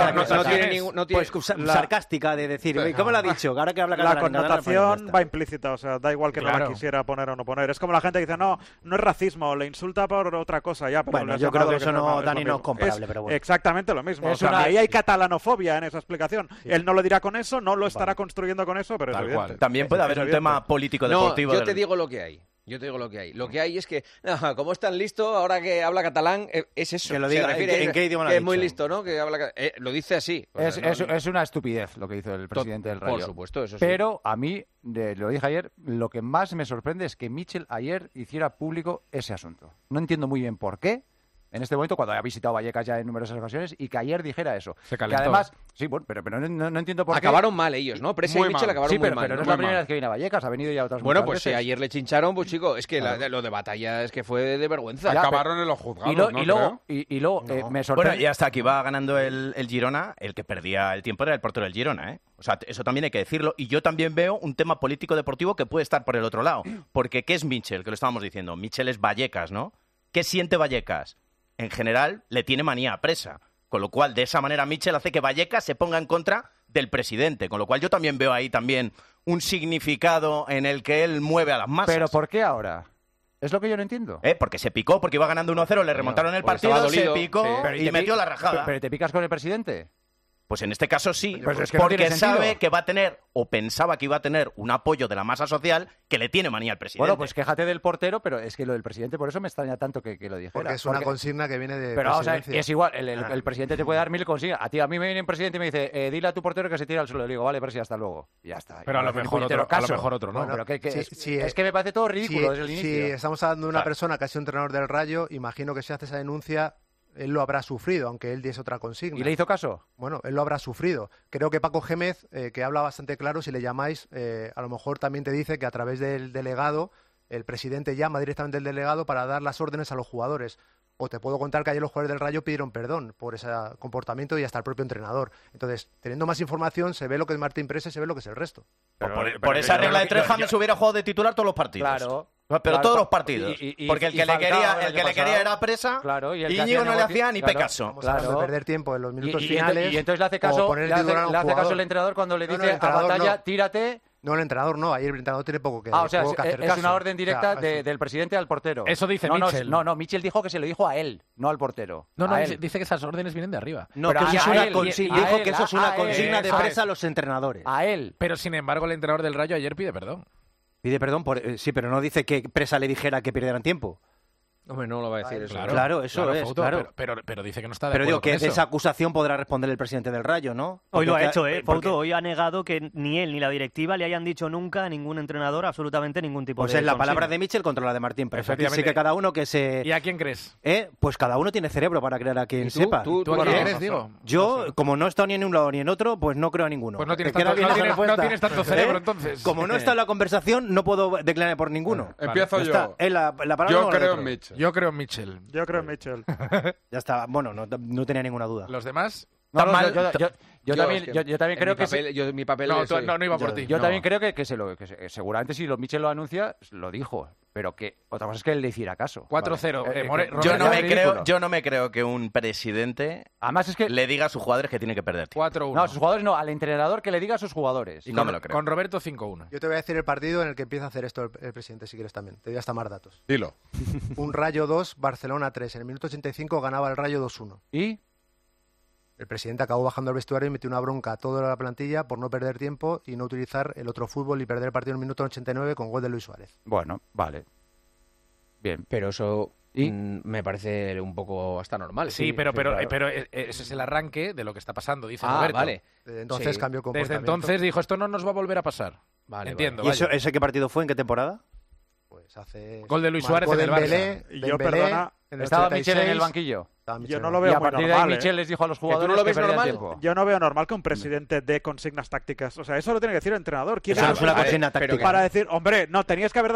Sarcástica de decir, ¿cómo lo ha dicho? Ahora que habla catalán, la connotación va implícita, o sea, da igual que no la quisiera poner o no poner. Es como la gente que dice, no es racismo, le insulta por otra cosa ya. Pero bueno, yo creo que eso no, Dani, no es comparable, pero bueno. Exactamente lo mismo. Ahí hay catalanofobia en esa explicación. Él no lo dirá con eso, no lo estará construyendo con eso, pero es evidente. También puede haber un tema político-deportivo. Yo te digo lo que hay. Yo te digo lo que hay. Lo que hay es que, como es tan listo, ahora que habla catalán, es eso. Que lo diga, ¿en qué idioma lo ha es muy dicho? listo, ¿no? Que habla, lo dice así. Es una estupidez lo que hizo el presidente del Rayo. Por supuesto, eso sí. Pero a mí, lo dije ayer, lo que más me sorprende es que Mitchell ayer hiciera público ese asunto. No entiendo muy bien por qué. En este momento, cuando ha visitado Vallecas ya en numerosas ocasiones, y que ayer dijera eso. Se calentó. Que además, sí, bueno, pero no entiendo por qué. Acabaron mal ellos, ¿no? Presa y Mitchell acabaron muy mal. Pero no es la primera vez que viene a Vallecas, ha venido ya otras Bueno, muchas pues veces. si ayer le chincharon, pues chico, es que lo de Batalla es que fue de vergüenza. Acabaron en los juzgados, Y luego me sorprende... Bueno, y hasta aquí va ganando el Girona, el que perdía el tiempo era el portero del Girona, ¿eh? O sea, eso también hay que decirlo. Y yo también veo un tema político-deportivo que puede estar por el otro lado. Porque ¿qué es Mitchell? Que lo estábamos diciendo. Mitchell es Vallecas, ¿no? ¿Qué siente Vallecas? En general, le tiene manía a Presa. Con lo cual, de esa manera, Mitchell hace que Vallecas se ponga en contra del presidente. Con lo cual, yo también veo ahí también un significado en el que él mueve a las masas. ¿Pero por qué ahora? Es lo que yo no entiendo. Porque se picó, porque iba ganando 1-0, le remontaron el partido, se picó y metió la rajada. ¿Pero te picas con el presidente? Pues en este caso sí, Pues es que no porque tiene sentido. sabe que va a tener, o pensaba que iba a tener, un apoyo de la masa social que le tiene manía al presidente. Bueno, pues quéjate del portero, pero es que lo del presidente, por eso me extraña tanto que lo dijera. Porque es una consigna que viene de Pero vamos a ver, presidencia. es igual, el presidente te puede dar 1000 consignas. A mí me viene un presidente y me dice, dile a tu portero que se tire al suelo. Le digo, vale, pero sí, hasta luego. Y ya está. Pero a lo mejor otro, ¿no? Bueno, pero Sí, es que me parece todo ridículo desde el Si inicio. estamos hablando de una persona que ha sido entrenador del Rayo, imagino que si hace esa denuncia, él lo habrá sufrido, aunque él diese otra consigna. ¿Y le hizo caso? Bueno, él lo habrá sufrido. Creo que Paco Gémez, que habla bastante claro, si le llamáis, a lo mejor también te dice que a través del delegado, el presidente llama directamente al delegado para dar las órdenes a los jugadores. O te puedo contar que ayer los jugadores del Rayo pidieron perdón por ese comportamiento y hasta el propio entrenador. Entonces, teniendo más información, se ve lo que es Martín Presa y se ve lo que es el resto. Por esa regla de tres, James hubiera jugado de titular todos los partidos. Claro. Pero claro, todos los partidos. Porque el que le quería era Presa, claro, y Íñigo no le hacía ni Pecaso. Estamos hablando de perder tiempo en los minutos Y finales. entonces le hace o caso, poner le el titular a un hace caso jugador. el entrenador cuando le No, dice el entrenador a Batalla, no. tírate. No, el entrenador no. Ayer el entrenador tiene poco que, O sea, poco que hacer es caso. una orden directa O sea, del presidente al portero. Eso dice Mitchell. No, Mitchell dijo que se lo dijo a él, no al portero. No, a él. dice que esas órdenes vienen de arriba. No, Pero que a eso es él, una consigna. a Dijo él, que eso es una a él, consigna de eso Presa es. a los entrenadores. A él. Pero sin embargo, el entrenador del Rayo ayer pide perdón. Pide perdón sí, pero no dice que Presa le dijera que perdieran tiempo. Hombre, no lo va a decir eso. Claro, eso es, Fouto, claro. Pero dice que no está de Pero acuerdo digo que con de eso. esa acusación podrá responder el presidente del Rayo, ¿no? Hoy lo ha Porque- hecho, porque- Fouto hoy ha negado que ni él ni la directiva le hayan dicho nunca a ningún entrenador absolutamente ningún tipo Pues de es la consigna. palabra de Mitchell contra la de Martín Presa. Aquí sí Efectivamente. que cada uno que se... ¿Y a quién crees? Pues cada uno tiene cerebro para creer a quien ¿Y tú? sepa. ¿Tú ¿Tú a quién eres, digo? Yo, como no he estado ni en un lado ni en otro, pues no creo a ninguno. Pues no tienes ¿Te queda tanto- bien no esa tienes- respuesta? no tienes tanto cerebro, entonces. Como no he estado en la conversación, no puedo declarar por ninguno. Empiezo Ya yo. está. La palabra Yo no la creo otro. en Mitchell. Yo creo en Mitchell. Yo creo en Mitchell. Ya está. Bueno, no tenía ninguna duda. ¿Los demás? No, Tan mal- yo también creo que... mi papel No, es- no iba por ti. Yo No. también creo que seguramente si Mitchell lo anuncia, lo dijo. Pero que otra cosa es que él le hiciera caso. 4-0. Vale. Yo no, me ridículo. creo, yo no me creo que un presidente Además es que... le diga a sus jugadores que tiene que perder. 4-1. No, a sus jugadores no, al entrenador que le diga a sus jugadores. No me lo creo. Con Roberto 5-1. Yo te voy a decir el partido en el que empieza a hacer esto el presidente, si quieres también. Te doy hasta más datos. Dilo. Un Rayo 2, Barcelona 3. En el minuto 85 ganaba el Rayo 2-1. ¿Y? El presidente acabó bajando al vestuario y metió una bronca a toda la plantilla por no perder tiempo y no utilizar el otro fútbol y perder el partido en el minuto 89 con gol de Luis Suárez. Bueno, vale. Bien. Pero eso ¿Y? me parece un poco hasta normal. Sí, pero claro. ese es el arranque de lo que está pasando, dice Ah, Roberto. vale. Desde entonces Sí. cambió el Desde comportamiento. entonces dijo, esto no nos va a volver a pasar. Vale, Entiendo, ¿Y vaya. ese qué partido fue? ¿En qué temporada? Pues hace... Gol de Luis marcó Suárez en el Dembélé, Y yo, Dembélé perdona, en el Estaba 86. Mitchell en el banquillo. Estaba Yo Mitchell no en lo el veo Y a muy partir de normal, ahí Mitchell les dijo a los tú no jugadores lo que ves perdían normal? tiempo. Yo no veo normal que un presidente dé consignas tácticas. O sea, eso lo tiene que decir el entrenador. ¿Quién Eso es no es una el- consigna pero táctica. para decir, hombre, no, tenías que haber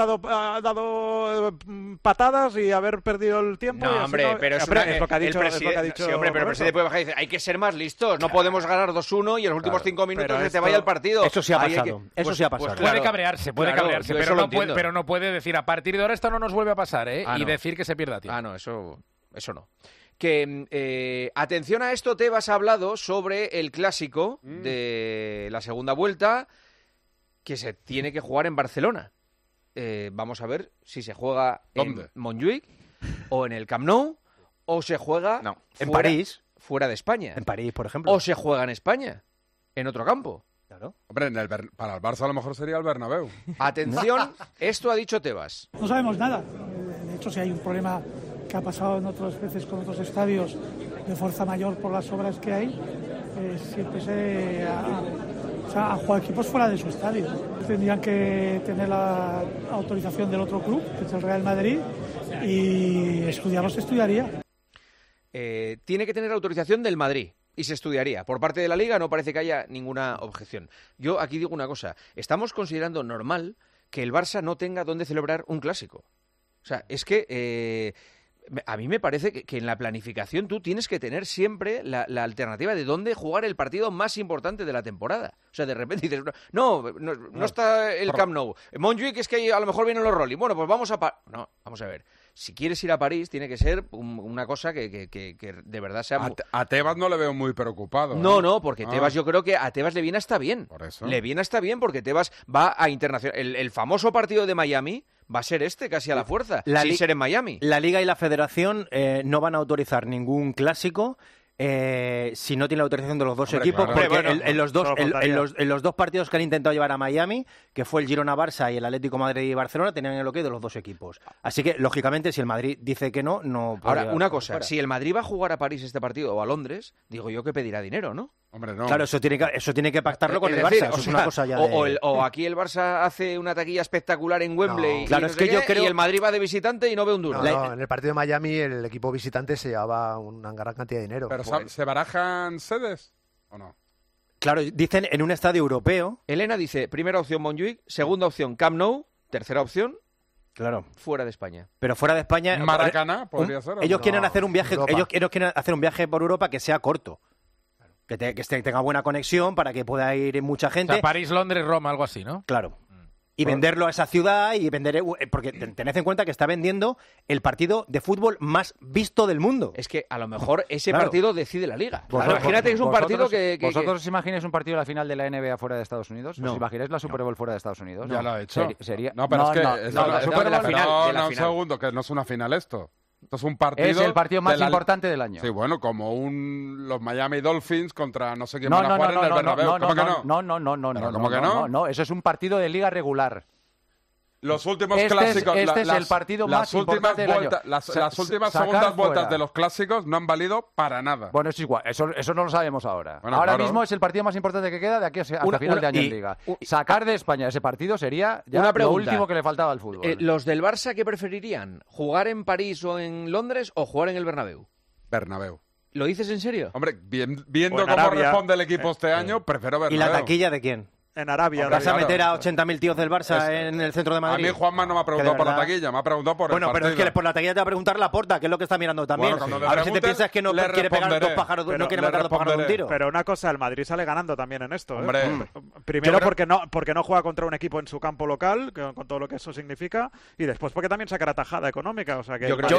dado patadas y haber perdido el tiempo. y No, así hombre, no- pero hombre, es lo que ha el dicho. Es lo que ha presidente. dicho Sí, hombre, pero el Roberto. presidente puede bajar y dice, hay que ser más listos. No podemos ganar 2-1 y en los últimos 5 minutos pero que se esto- vaya el partido. Eso sí ha Ahí hay pasado. que- Eso sí ha pasado. Puede cabrearse, claro, yo eso pero, lo no puede, entiendo. pero no puede decir, a partir de ahora esto no nos vuelve a pasar, ¿eh? Ah, y no. decir que se pierda tiempo. Ah, no, eso no. Que atención a esto, Tebas ha hablado sobre el clásico de la segunda vuelta que se tiene que jugar en Barcelona. Vamos a ver si se juega ¿Dónde? en Montjuïc o en el Camp Nou o se juega En fuera- París. fuera de España. En París, por ejemplo. O se juega en España, en otro campo. Claro. Hombre, para el Barça a lo mejor sería el Bernabéu. Atención, esto ha dicho Tebas. No sabemos nada. De hecho, si hay un problema que ha pasado en otras veces con otros estadios de fuerza mayor por las obras que hay, siempre a jugar equipos fuera de su estadio. Tendrían que tener la autorización del otro club, que es el Real Madrid, y estudiarlo se estudiaría. Tiene que tener autorización del Madrid. Y se estudiaría. Por parte de la Liga no parece que haya ninguna objeción. Yo aquí digo una cosa. Estamos considerando normal que el Barça no tenga dónde celebrar un clásico. O sea, es que a mí me parece que en la planificación tú tienes que tener siempre la alternativa de dónde jugar el partido más importante de la temporada. O sea, de repente dices, no está el Camp Nou. Montjuic es que a lo mejor vienen los Rolling. Bueno, pues vamos a... No, vamos a ver. Si quieres ir a París, tiene que ser una cosa que de verdad sea... A Tebas no le veo muy preocupado. No, porque Tebas, yo creo que a Tebas le viene hasta bien. Por eso. Le viene hasta bien porque Tebas va a internacional. El famoso partido de Miami va a ser casi a la fuerza, sin ser en Miami. La Liga y la Federación no van a autorizar ningún clásico si no tiene la autorización de los dos equipos, claro. porque en los dos partidos que han intentado llevar a Miami, que fue el Girona-Barça y el Atlético Madrid y Barcelona, tenían el ok de los dos equipos. Así que, lógicamente, si el Madrid dice que no Ahora, una cosa, si el Madrid va a jugar a París este partido o a Londres, digo yo que pedirá dinero, ¿no? Hombre, no. Claro, eso tiene que pactarlo con el Barça. Eso es una cosa ya o aquí el Barça hace una taquilla espectacular en Wembley y el Madrid va de visitante y no ve un duro. No, en el partido de Miami el equipo visitante se llevaba una gran cantidad de dinero. Pero ¿se barajan sedes o no? Claro, dicen en un estadio europeo. Elena dice, primera opción Montjuic, segunda opción Camp Nou, tercera opción... Claro, fuera de España. Pero fuera de España, Maracaná podría ser. Ellos quieren hacer un viaje, quieren hacer un viaje por Europa que sea corto. Que tenga buena conexión para que pueda ir mucha gente. O sea, París, Londres, Roma, algo así, ¿no? Claro. Y venderlo a esa ciudad y vender... Porque tened en cuenta que está vendiendo el partido de fútbol más visto del mundo. Es que a lo mejor ese partido decide la Liga. Imagínate que es un partido que... ¿Vosotros os imagináis un partido de la final de la NBA fuera de Estados Unidos? No. ¿Os imagináis la Super Bowl fuera de Estados Unidos? Ya lo ha hecho. Sería... No, pero la Super Bowl... un segundo, que no es una final esto. Esto es un partido... Es el partido más importante del año. Sí, bueno, como los Miami Dolphins contra no sé quién van a jugar en el Bernabéu. ¿Cómo que no? ¿Cómo que no? No, eso es un partido de liga regular. Los últimos clásicos... Este es el partido más importante del año. Las últimas segundas vueltas de los clásicos no han valido para nada. Bueno, es igual. Eso no lo sabemos ahora. Bueno, ahora mismo es el partido más importante que queda de aquí hasta final de año en Liga. Sacar de España ese partido sería ya lo último que le faltaba al fútbol. ¿Los del Barça qué preferirían? ¿Jugar en París o en Londres o jugar en el Bernabéu? Bernabéu. ¿Lo dices en serio? Hombre, viendo cómo responde el equipo este año, prefiero Bernabéu. ¿Y la taquilla de quién? En Arabia. ¿Vas a meter a 80.000 tíos del Barça en el centro de Madrid? A mí Juanma no me ha preguntado por la taquilla, me ha preguntado por el partido. Bueno, pero es que por la taquilla te va a preguntar Laporta, que es lo que está mirando también. Bueno, a ver si te piensas que no quiere pegar dos pájaros, no quiere matar dos pájaros de un tiro. Pero una cosa, el Madrid sale ganando también en esto. Hombre. Primero porque no juega contra un equipo en su campo local, con todo lo que eso significa, y después porque también sacará tajada económica. O sea que yo creo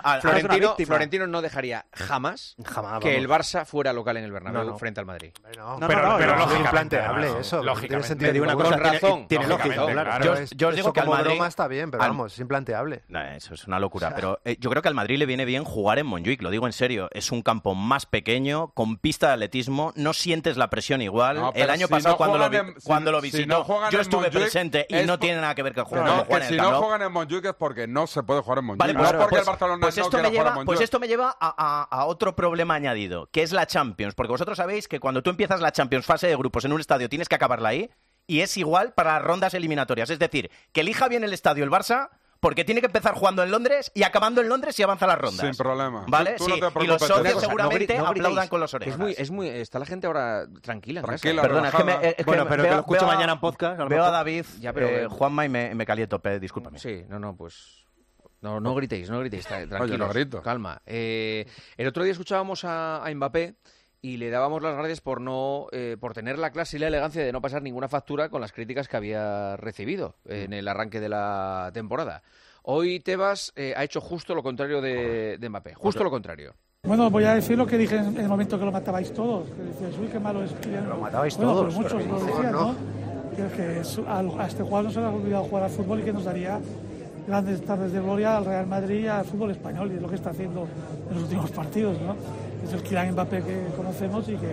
que Florentino no dejaría jamás que el Barça fuera local en el Bernabéu frente al Madrid. Pero es implanteable eso. Lógicamente. Con razón. Tiene lógica, claro. Yo os digo que al Madrid... broma está bien, pero vamos, es implanteable. Eso es una locura. Pero yo creo que al Madrid le viene bien jugar en Montjuic, lo digo en serio. Es un campo más pequeño, con pista de atletismo, no sientes la presión igual. El año pasado, cuando lo visitó, yo estuve presente y no tiene nada que ver que jueguen como juegan en el Camp Nou. Si no juegan en Montjuic es porque no se puede jugar en Montjuic. No porque el Barcelona no quiera jugar en Montjuic. Pues esto me lleva a otro problema añadido, que es la Champions. Porque vosotros sabéis que cuando tú empiezas la Champions fase de grupos en un estadio, tienes que acabarla ahí. Y es igual para las rondas eliminatorias. Es decir, que elija bien el estadio el Barça, porque tiene que empezar jugando en Londres y acabando en Londres y avanza las rondas. Sin problema. ¿Vale? Sí. Y los socios seguramente aplaudan con los orejas. Está la gente ahora tranquila. Perdona, pero que lo escucho mañana en podcast. Veo a David, Juanma, y me caliento, discúlpame. Sí, pues... No gritéis, tranquilos. Oye, no grito. Calma. El otro día escuchábamos a Mbappé y le dábamos las gracias por tener la clase y la elegancia de no pasar ninguna factura con las críticas que había recibido en el arranque de la temporada. Hoy Tebas ha hecho justo lo contrario de Mbappé, justo lo contrario. Bueno, voy a decir lo que dije en el momento que lo matabais todos, que decíais, uy, qué malo es. Lo matabais todos. Muchos lo decían, ¿no? Que a este jugador no se le ha olvidado jugar al fútbol y que nos daría grandes tardes de gloria al Real Madrid y al fútbol español, y es lo que está haciendo en los últimos partidos, ¿no? Es el Kylian Mbappé que conocemos y que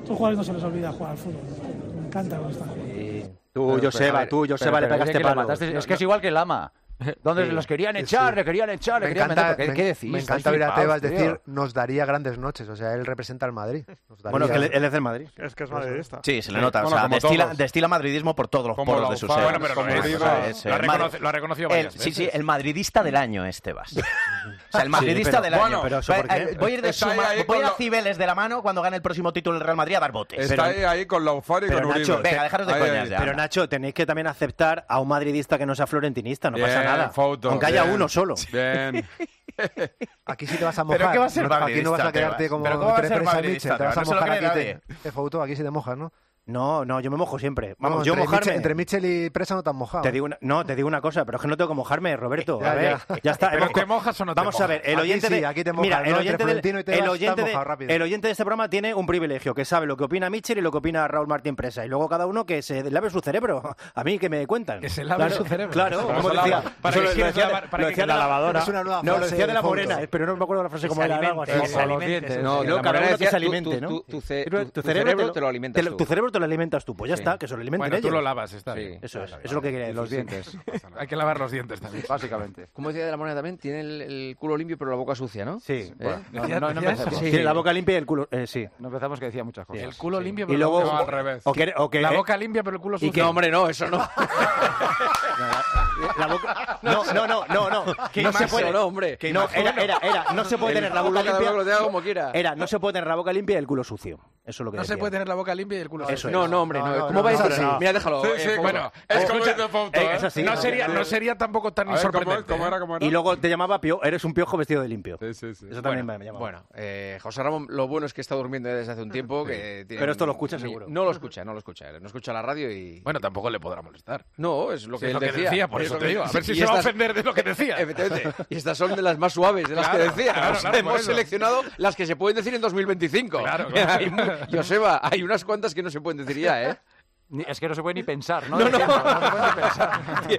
Estos jugadores no se les olvida jugar al fútbol. Me encanta cuando están jugando. Tú, Joseba, le pegaste palos. Es que es igual que Lama. Donde los querían echar, le querían meter. ¿Qué decís? Me encanta oír a Tebas decir, nos daría grandes noches. O sea, él representa al Madrid. Bueno, que él es del Madrid. Es que es madridista. Sí, se le nota. Bueno, o sea, destila madridismo por todos los poros de su ser. Bueno, pero lo ha reconocido varias veces. Sí, el madridista del año es Tebas. O sea, el madridista del año. Pero voy a ir voy a Cibeles de la mano cuando gane el próximo título del Real Madrid a dar botes. Está ahí con Laufar y con Uribe. Venga, dejaros de coñas ya. Pero Nacho, tenéis que también aceptar a un madridista que no sea florentinista, no pasa nada. Aunque haya uno solo. Bien. Aquí sí te vas a mojar. ¿Pero qué va a ser aquí no vas a quedarte como madridista? Te vas a mojar aquí. Nadie. Aquí sí te mojas, ¿no? No, yo me mojo siempre. Vamos, No, yo mojarme. Entre Mitchell y Presa no te has mojado. Te digo una cosa, pero es que no tengo que mojarme, Roberto. Ya, a ver, ya está. ¿Pero te mojas o no te Vamos a ver, el oyente de... Aquí te mojas, Mira, ¿no? el oyente de este programa tiene un privilegio, que sabe lo que opina Mitchell y lo que opina Raúl Martín Presa. Y luego cada uno que se lave su cerebro. A mí que me cuentan. Que se lave su cerebro. Claro, como decía. Lo decía de la lavadora. Es una nueva no, lo frase decía de la de morena, pero no me acuerdo la frase como era. Algo así. Los dientes. No, cada uno que se alimente, ¿no? Tu cerebro te lo alimentas tú. Tu cerebro te lo alimentas tú. Pues ya está, que se lo alimenten ellos. Tú lo lavas, está bien. Eso es lo que quería decir. Los dientes. Hay que lavar los dientes también. Básicamente. Como decía de la Morena también, tiene el culo limpio pero la boca sucia, ¿no? Sí. No empezamos. Tiene la boca limpia y el culo... sí. No empezamos que decía muchas cosas. El culo limpio Y pero luego... al revés. la boca limpia pero el culo sucio. No, hombre, no, eso no. La boca... No. No se puede, no, hombre. No, era, no se puede tener la boca limpia... Lo tenga como quiera. No se puede tener la boca limpia y el culo sucio. Eso es lo que No decía. se puede tener la boca limpia y el culo sucio. No, hombre, no. ¿Cómo va a decir así? Mira, déjalo. Bueno, Es como dice Fausto, es así. No sería tampoco tan sorprendente. ¿Cómo era? Y luego te llamaba eres un piojo vestido de limpio. Sí. Eso también me llamaba. Bueno, José Ramón, lo bueno es que está durmiendo desde hace un tiempo. Pero esto lo escucha seguro. No lo escucha. No escucha la radio y... Bueno, tampoco le podrá molestar. No, es lo que él decía. Por eso te digo. A ver si se va a ofender de lo que decía. Efectivamente. Y estas son de las más suaves de las que decía. Claro, hemos seleccionado las que se pueden decir en 2025. Claro. Joseba, hay unas cuantas que no se pueden decir ya, ¿eh? Es que no se puede ni pensar, ¿no? No. Se puede ni pensar.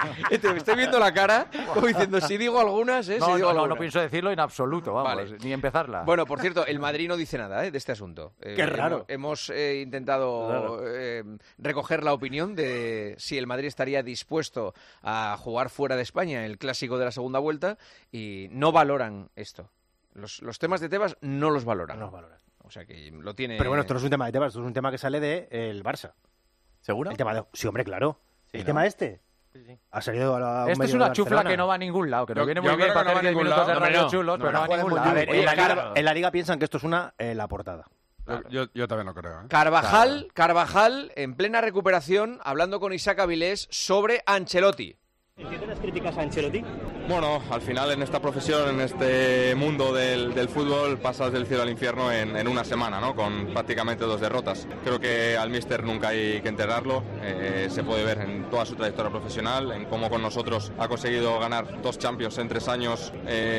Te estoy viendo la cara como diciendo, si digo algunas, ¿eh? No pienso decirlo en absoluto, vamos, Vale. ni empezarla. Bueno, por cierto, el Madrid no dice nada de este asunto. Qué raro. Hemos intentado recoger la opinión de si el Madrid estaría dispuesto a jugar fuera de España el clásico de la segunda vuelta y no valoran esto. Los temas de Tebas no los valoran. O sea que lo tiene... Pero bueno, esto no es un tema de Tebas, esto es un tema que sale del Barça. ¿Seguro? El tema sí, hombre, claro. Sí, el tema este. Sí. Ha salido a la... Esto es una chufla que no va a ningún lado, que no viene muy bien para hacer 10 minutos de radio chulos, pero no va a ningún lado. A ver, en la Liga piensan que esto es la portada. Yo también lo creo. Carvajal, en plena recuperación, hablando con Isaac Avilés sobre Ancelotti. ¿Entiendes críticas a Ancelotti? Bueno, al final en esta profesión, en este mundo del fútbol, pasas del cielo al infierno en una semana, ¿no? Con prácticamente 2 derrotas. Creo que al míster nunca hay que enterrarlo. Se puede ver en toda su trayectoria profesional, en cómo con nosotros ha conseguido ganar 2 Champions en 3 años,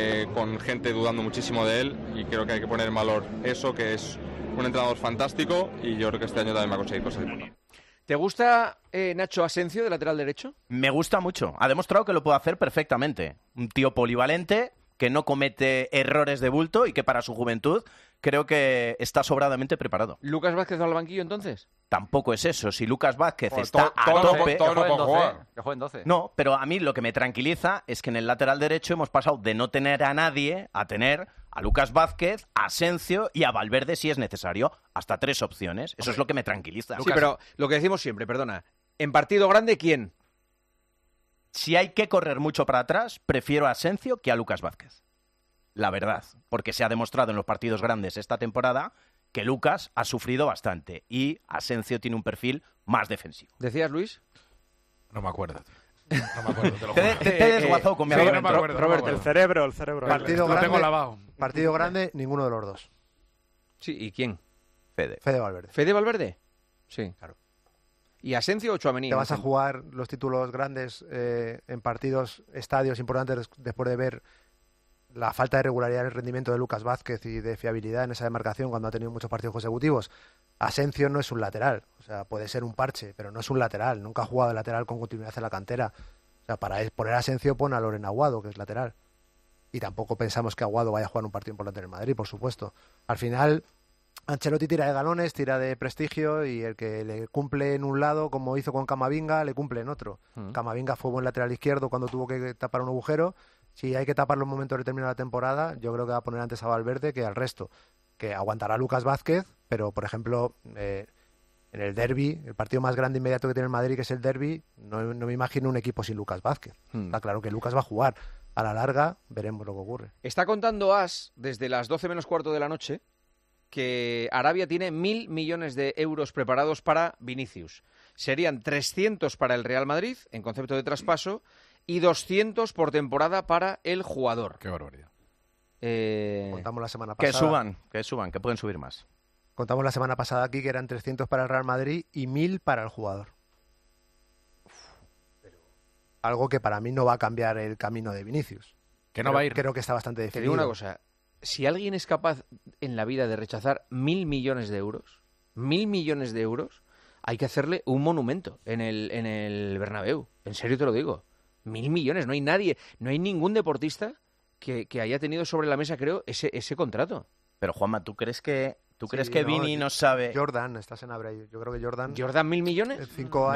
con gente dudando muchísimo de él, y creo que hay que poner en valor eso, que es un entrenador fantástico, y yo creo que este año también va a conseguir cosas importantes. ¿Te gusta Nacho Asencio, de lateral derecho? Me gusta mucho. Ha demostrado que lo puede hacer perfectamente. Un tío polivalente, que no comete errores de bulto y que para su juventud creo que está sobradamente preparado. ¿Lucas Vázquez va al banquillo entonces? Tampoco es eso. Si Lucas Vázquez está a tope... Que juega en 12. No, pero a mí lo que me tranquiliza es que en el lateral derecho hemos pasado de no tener a nadie a tener a Lucas Vázquez, a Asencio y a Valverde si es necesario. Hasta 3 opciones. Eso es lo que me tranquiliza. Sí, pero lo que decimos siempre, perdona. En partido grande, ¿quién? Si hay que correr mucho para atrás, prefiero a Asencio que a Lucas Vázquez. La verdad, porque se ha demostrado en los partidos grandes esta temporada que Lucas ha sufrido bastante y Asencio tiene un perfil más defensivo. ¿Decías, Luis? No me acuerdo. No me acuerdo, te lo juro. Te he desguazado con mi argumento. Roberto, el cerebro. Partido lo tengo lavado. Partido grande, ninguno de los dos. Sí, ¿y quién? Fede Valverde. ¿Fede Valverde? Sí. Claro. ¿Y Asencio o Tchouaméni? Te vas a jugar los títulos grandes en partidos, estadios importantes después de ver la falta de regularidad en el rendimiento de Lucas Vázquez y de fiabilidad en esa demarcación cuando ha tenido muchos partidos consecutivos. Asencio no es un lateral, o sea, puede ser un parche, pero no es un lateral. Nunca ha jugado de lateral con continuidad en la cantera. O sea, para poner a Asencio pone a Loren Aguado, que es lateral. Y tampoco pensamos que Aguado vaya a jugar un partido importante en el Madrid, por supuesto. Al final, Ancelotti tira de galones, tira de prestigio y el que le cumple en un lado, como hizo con Camavinga, le cumple en otro. Camavinga fue buen lateral izquierdo cuando tuvo que tapar un agujero. Si hay que taparlo en un momento determinado de la temporada, yo creo que va a poner antes a Valverde que al resto. Que aguantará Lucas Vázquez, pero por ejemplo, en el derbi, el partido más grande inmediato que tiene el Madrid, que es el derbi, no me imagino un equipo sin Lucas Vázquez. Está claro que Lucas va a jugar. A la larga veremos lo que ocurre. Está contando AS desde las 12 menos cuarto de la noche que Arabia tiene 1.000 millones de euros preparados para Vinicius. Serían 300 para el Real Madrid, en concepto de traspaso, y 200 por temporada para el jugador. Qué barbaridad. Contamos la semana pasada. Que suban, que pueden subir más. Contamos la semana pasada aquí que eran 300 para el Real Madrid y 1.000 para el jugador. Algo que para mí no va a cambiar el camino de Vinicius. Que no va a ir. Creo que está bastante Te definido. digo una cosa. Si alguien es capaz en la vida de rechazar 1.000 millones de euros, 1.000 millones de euros, hay que hacerle un monumento en el Bernabéu. En serio te lo digo. 1.000 millones. No hay nadie, no hay ningún deportista que haya tenido sobre la mesa, creo, ese contrato. Pero Juanma, ¿tú crees que Vini no sabe? Jordan, estás en Abreu. Yo creo que Jordan... ¿Jordan 1.000 millones? En 5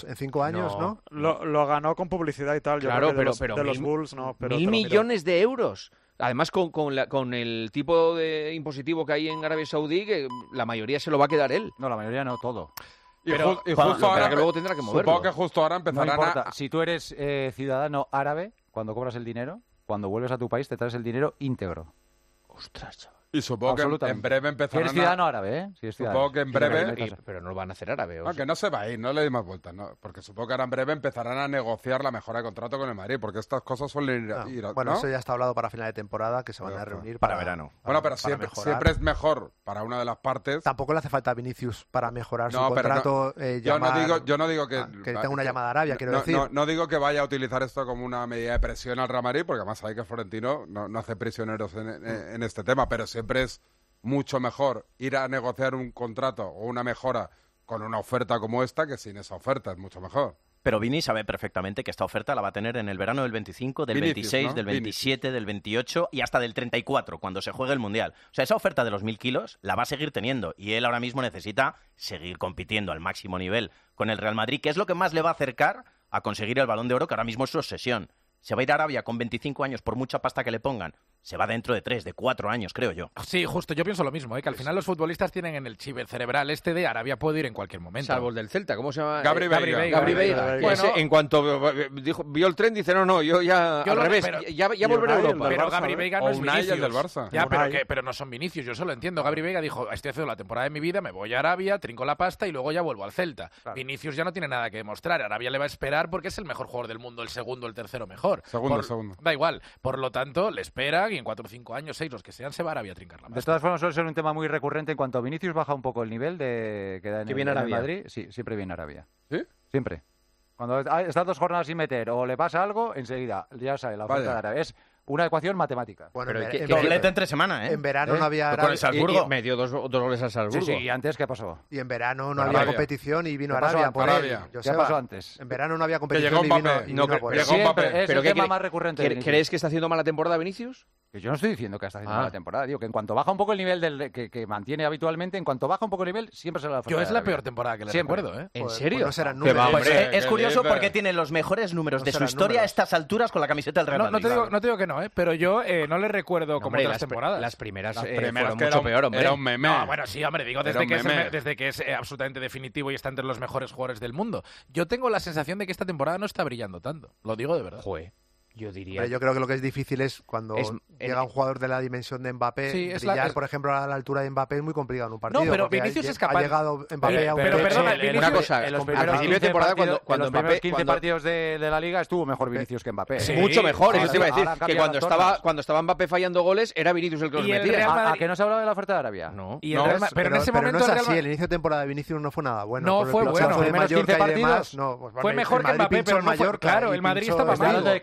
años, ¿no? Lo ganó con publicidad y tal. Yo claro, creo que pero de los Bulls, no. Pero 1.000 millones de euros. Además, con el tipo de impositivo que hay en Arabia Saudí, que la mayoría se lo va a quedar él. No, la mayoría no, todo. Y justo ahora, que luego tendrá que moverlo. Supongo que justo ahora empezarán no importa. Si tú eres ciudadano árabe, cuando cobras el dinero, cuando vuelves a tu país te traes el dinero íntegro. Ostras, chaval. Y supongo que en breve empezarán Si eres ciudadano árabe, ¿eh? Si es supongo que en breve... Pero no lo van a hacer árabe. Que no se va a ir, no le dimos vueltas, ¿no? Porque supongo que ahora en breve empezarán a negociar la mejora de contrato con el Madrid, porque estas cosas suelen ir bueno, ¿no? eso ya está hablado para final de temporada, que se van a reunir para verano. Bueno, pero siempre es mejor para una de las partes. Tampoco le hace falta a Vinicius para mejorar su contrato. Yo no digo que tenga una llamada a Arabia, quiero decir. No digo que vaya a utilizar esto como una medida de presión al Real Madrid, porque además sabe que Florentino no hace prisioneros en este tema, pero siempre es mucho mejor ir a negociar un contrato o una mejora con una oferta como esta que sin esa oferta, es mucho mejor. Pero Vini sabe perfectamente que esta oferta la va a tener en el verano del 25, del Vinicius, 26, ¿no? Del 27, del 28 y hasta del 34, cuando se juegue el Mundial. O sea, esa oferta de los 1.000 kilos la va a seguir teniendo y él ahora mismo necesita seguir compitiendo al máximo nivel con el Real Madrid, que es lo que más le va a acercar a conseguir el Balón de Oro, que ahora mismo es su obsesión. Se va a ir a Arabia con 25 años por mucha pasta que le pongan. Se va dentro de 3, de 4 años, creo yo. Sí, justo. Yo pienso lo mismo, que al final los futbolistas tienen en el chip cerebral de Arabia puede ir en cualquier momento. Salvo el del Celta, ¿cómo se llama? Gabri Veiga. Bueno, en cuanto vio el tren, dice, no, yo ya al revés, ya volveré a Europa. Pero Gabri Veiga no es Vinicius. Del Barça. Ya, pero no son Vinicius, yo eso lo entiendo. Gabri Veiga dijo, estoy haciendo la temporada de mi vida, me voy a Arabia, trinco la pasta y luego ya vuelvo al Celta. Claro. Vinicius ya no tiene nada que demostrar. Arabia le va a esperar porque es el mejor jugador del mundo, el segundo, el tercero mejor. Segundo. Da igual. Por lo tanto, le esperan y en 4 o 5 años, 6, los que sean, se va a Arabia a trincar la pasta. De todas formas, suele ser un tema muy recurrente en cuanto a Vinicius baja un poco el nivel que da en el Madrid. Sí, siempre viene Arabia. ¿Sí? Siempre. Cuando está 2 jornadas sin meter o le pasa algo, enseguida ya sale la oferta de Arabia. Es una ecuación matemática. Bueno, pero doblete entre semana, ¿eh? En verano no había Arabia. Con el Salzburgo. Y metió dos goles al Salzburgo. Sí, ¿y antes qué pasó? Y en verano no había competición y vino Arabia. ¿Qué pasó antes? En verano no había competición y vino Mbappé. Es el tema más recurrente. ¿Crees que está haciendo mala temporada Vinicius? Que yo no estoy diciendo que está haciendo mala temporada. Digo que en cuanto baja un poco el nivel que mantiene habitualmente, en cuanto baja un poco el nivel, siempre se la oferta. Yo es la peor temporada que le recuerdo, ¿eh? ¿En serio? No serán números. Es curioso porque tiene los mejores números de su historia a estas alturas con la camiseta del Real Madrid. No te digo que no, pero yo no le recuerdo como otras temporadas. Las primeras fueron mucho peor, hombre. Era un meme. No, bueno, sí, hombre, digo desde que es absolutamente definitivo y está entre los mejores jugadores del mundo. Yo tengo la sensación de que esta temporada no está brillando tanto. Lo digo de verdad. Joder. Yo diría. Pero yo creo que lo que es difícil es cuando llega un jugador de la dimensión de Mbappé, brillar, por ejemplo, a la altura de Mbappé es muy complicado en un partido. No, pero Vinicius es capaz. Ha llegado Mbappé a un pero perdona, una cosa, en los principio de temporada cuando Mbappé 15 partidos de la Liga estuvo mejor Vinicius que Mbappé. Sí, mucho mejor, eso te iba a decir, que cuando estaba Mbappé fallando goles era Vinicius el que los metía. ¿A que no se hablaba de la oferta de Arabia? No. Pero en ese momento no es así, el inicio de temporada de Vinicius no fue nada bueno. No fue bueno, los primeros 15 partidos fue mejor que Mbappé, pero claro, el Madrid estaba mal. De 15 partidos.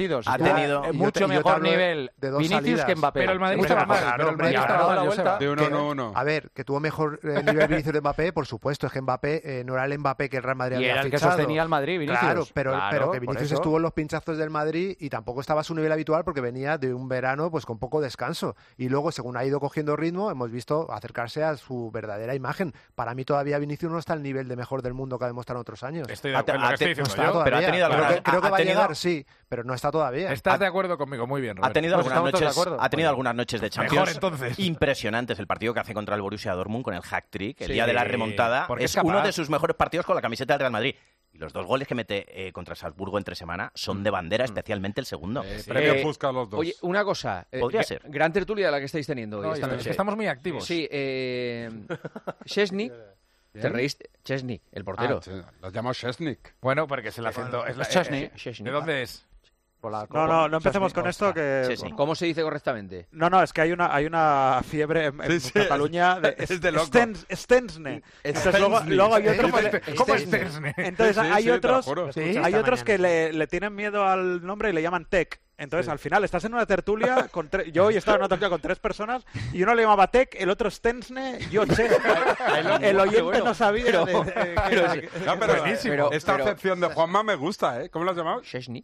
partidos. Ha tenido mucho mejor nivel Vinicius que Mbappé. Pero el Madrid estaba mal. De 1-1. A ver, que tuvo mejor nivel Vinicius de Mbappé, por supuesto. Es que Mbappé no era el Mbappé que el Real Madrid había era el que fichado. sostenía al Madrid, Vinicius. Claro, pero que Vinicius estuvo en los pinchazos del Madrid y tampoco estaba a su nivel habitual porque venía de un verano pues con poco descanso. Y luego, según ha ido cogiendo ritmo, hemos visto acercarse a su verdadera imagen. Para mí todavía Vinicius no está al nivel de mejor del mundo que ha demostrado en otros años. Estoy de acuerdo con lo que estoy diciendo yo. Pero ha tenido creo que va a llegar, sí, pero no está todavía. ¿Estás de acuerdo conmigo? Muy bien, Roberto. Ha tenido algunas noches de Champions entonces. impresionantes. El partido que hace contra el Borussia Dortmund con el hat-trick, el día de la remontada, es uno de sus mejores partidos con la camiseta del Real Madrid. Y los 2 goles que mete contra Salzburgo entre semana son de bandera, especialmente el segundo. Premio Puskas los dos. Oye, una cosa. Podría ser. Gran tertulia la que estáis teniendo hoy. Es que estamos muy activos. Sí, Szczęsny. ¿Te reíste? Szczęsny, el portero. Lo llamo Szczęsnik. Bueno, porque es el acento. Es Szczęsny. ¿De dónde es? No empecemos con esto que... ¿Cómo se dice correctamente? No, es que hay una fiebre en Cataluña es de loco. Stensne. Entonces luego hay otros... ¿Cómo es Stensne? Entonces hay otros que le tienen miedo al nombre y le llaman Tech. Entonces, al final, estás en una tertulia, yo hoy estaba en una tertulia con 3 personas, y uno le llamaba Tech, el otro Stensne, yo Chesney. El oyente no sabía pero esta acepción de Juanma me gusta, ¿eh? ¿Cómo lo has llamado? Szczęsnik.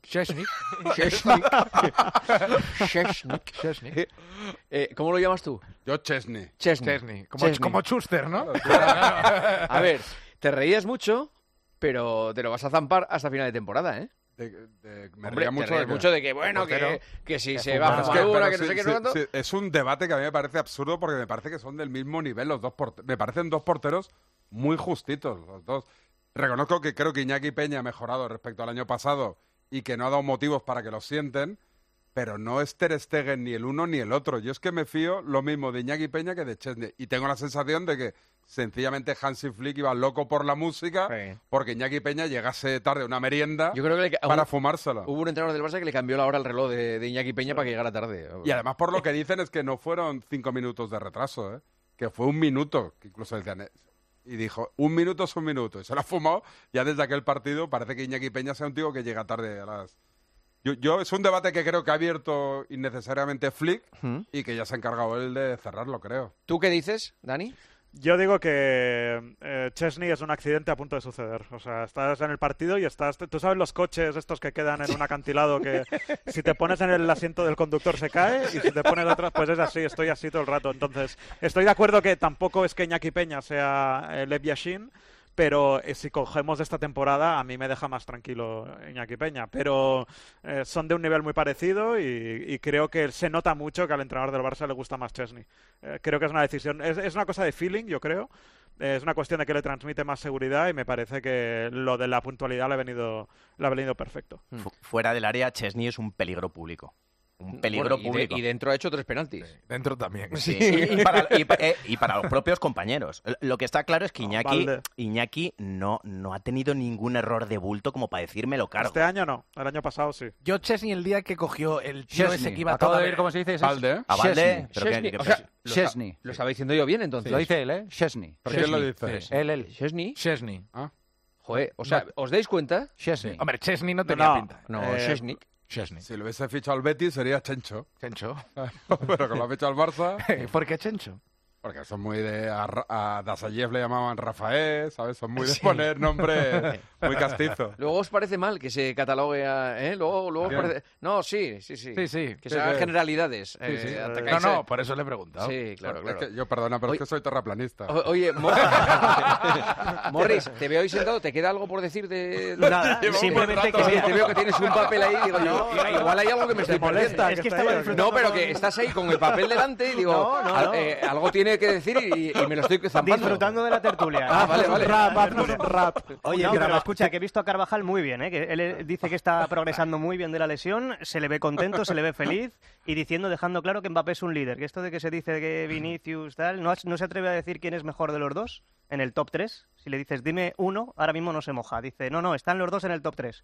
¿Cómo lo llamas tú? Yo Szczęsny. Szczęsny. Como Schuster, ¿no? A ver, te reías mucho, pero te lo vas a zampar hasta final de temporada, ¿eh? Me reía mucho de que, bueno, que si se va a fumar una, que no sé qué, no sé. Es un debate que a mí me parece absurdo porque me parece que son del mismo nivel los dos porteros. Me parecen 2 porteros muy justitos los dos. Reconozco que creo que Iñaki Peña ha mejorado respecto al año pasado y que no ha dado motivos para que lo sienten, pero no es Ter Stegen ni el uno ni el otro. Yo es que me fío lo mismo de Iñaki Peña que de Szczęsny. Y tengo la sensación de que sencillamente Hansi Flick iba loco por la música porque Iñaki Peña llegase tarde a una merienda para fumárselo. Hubo un entrenador del Barça que le cambió la hora al reloj de Iñaki Peña para que llegara tarde. Y además por lo que dicen es que no fueron 5 minutos de retraso, ¿eh? Que fue 1 minuto, que incluso decían... Y dijo, 1 minuto es 1 minuto. Y se lo ha fumado. Ya desde aquel partido parece que Iñaki Peña sea un tío que llega tarde a las... Yo es un debate que creo que ha abierto innecesariamente Flick y que ya se ha encargado él de cerrarlo, creo. ¿Tú qué dices, Dani? Yo digo que Szczęsny es un accidente a punto de suceder. O sea, estás en el partido y tú sabes los coches estos que quedan en un acantilado que si te pones en el asiento del conductor se cae y si te pones detrás pues es así, estoy así todo el rato. Entonces, estoy de acuerdo que tampoco es que Iñaki Peña sea Lev Yashin, pero si cogemos esta temporada a mí me deja más tranquilo Iñaki Peña, pero son de un nivel muy parecido y creo que se nota mucho que al entrenador del Barça le gusta más Szczęsny. Creo que es una decisión, es una cosa de feeling, yo creo, es una cuestión de que le transmite más seguridad y me parece que lo de la puntualidad le ha venido perfecto. Fuera del área, Szczęsny es un peligro público. Un peligro público. Y dentro ha hecho 3 penaltis. Dentro también. Sí. Y para los propios compañeros. Lo que está claro es que Iñaki no ha tenido ningún error de bulto como para decírmelo cargo. Este año no, el año pasado sí. Yo Szczęsny el día que cogió el tío ese que iba Acabo de ver cómo se dice. Valde. ¿A Valde? Szczęsny. Lo estaba diciendo yo bien entonces. Lo dice él, ¿eh? Szczęsny. ¿Por qué lo dice? Él. Szczęsny. Ah. Joder, o sea, ¿os dais cuenta? Szczęsny. Hombre, Szczęsny no tenía pinta. No, Szczęsny. Si lo hubiese fichado al Betis sería Chencho. Chencho. Pero que lo ha fichado al Barça... ¿Por qué Chencho? Porque son muy de... A Dasayev le llamaban Rafael, ¿sabes? Son muy de poner nombres muy castizos. Luego os parece mal que se catalogue a... Luego os parece... No, sí. Que se hagan generalidades. No, por eso le he preguntado. Sí, claro. Es que yo, perdona, pero es que soy terraplanista. Oye, Morris, te veo ahí sentado. ¿Te queda algo por decir de...? Nada, simplemente que te veo que tienes un papel ahí. Digo, igual hay algo que me estoy molesta. Es que estaba disfrutando. No, pero que estás ahí con el papel delante y digo, algo tiene que decir y me lo estoy zampando. Disfrutando de la tertulia. Vale. Haznos un rap. Oye, pero escucha, que he visto a Carvajal muy bien, que él dice que está progresando muy bien de la lesión, se le ve contento, se le ve feliz y dejando claro que Mbappé es un líder. Que esto de que se dice que Vinicius tal, no se atreve a decir quién es mejor de los dos en el top 3. Si le dices, dime uno, ahora mismo no se moja. Dice, no, están los dos en el top 3.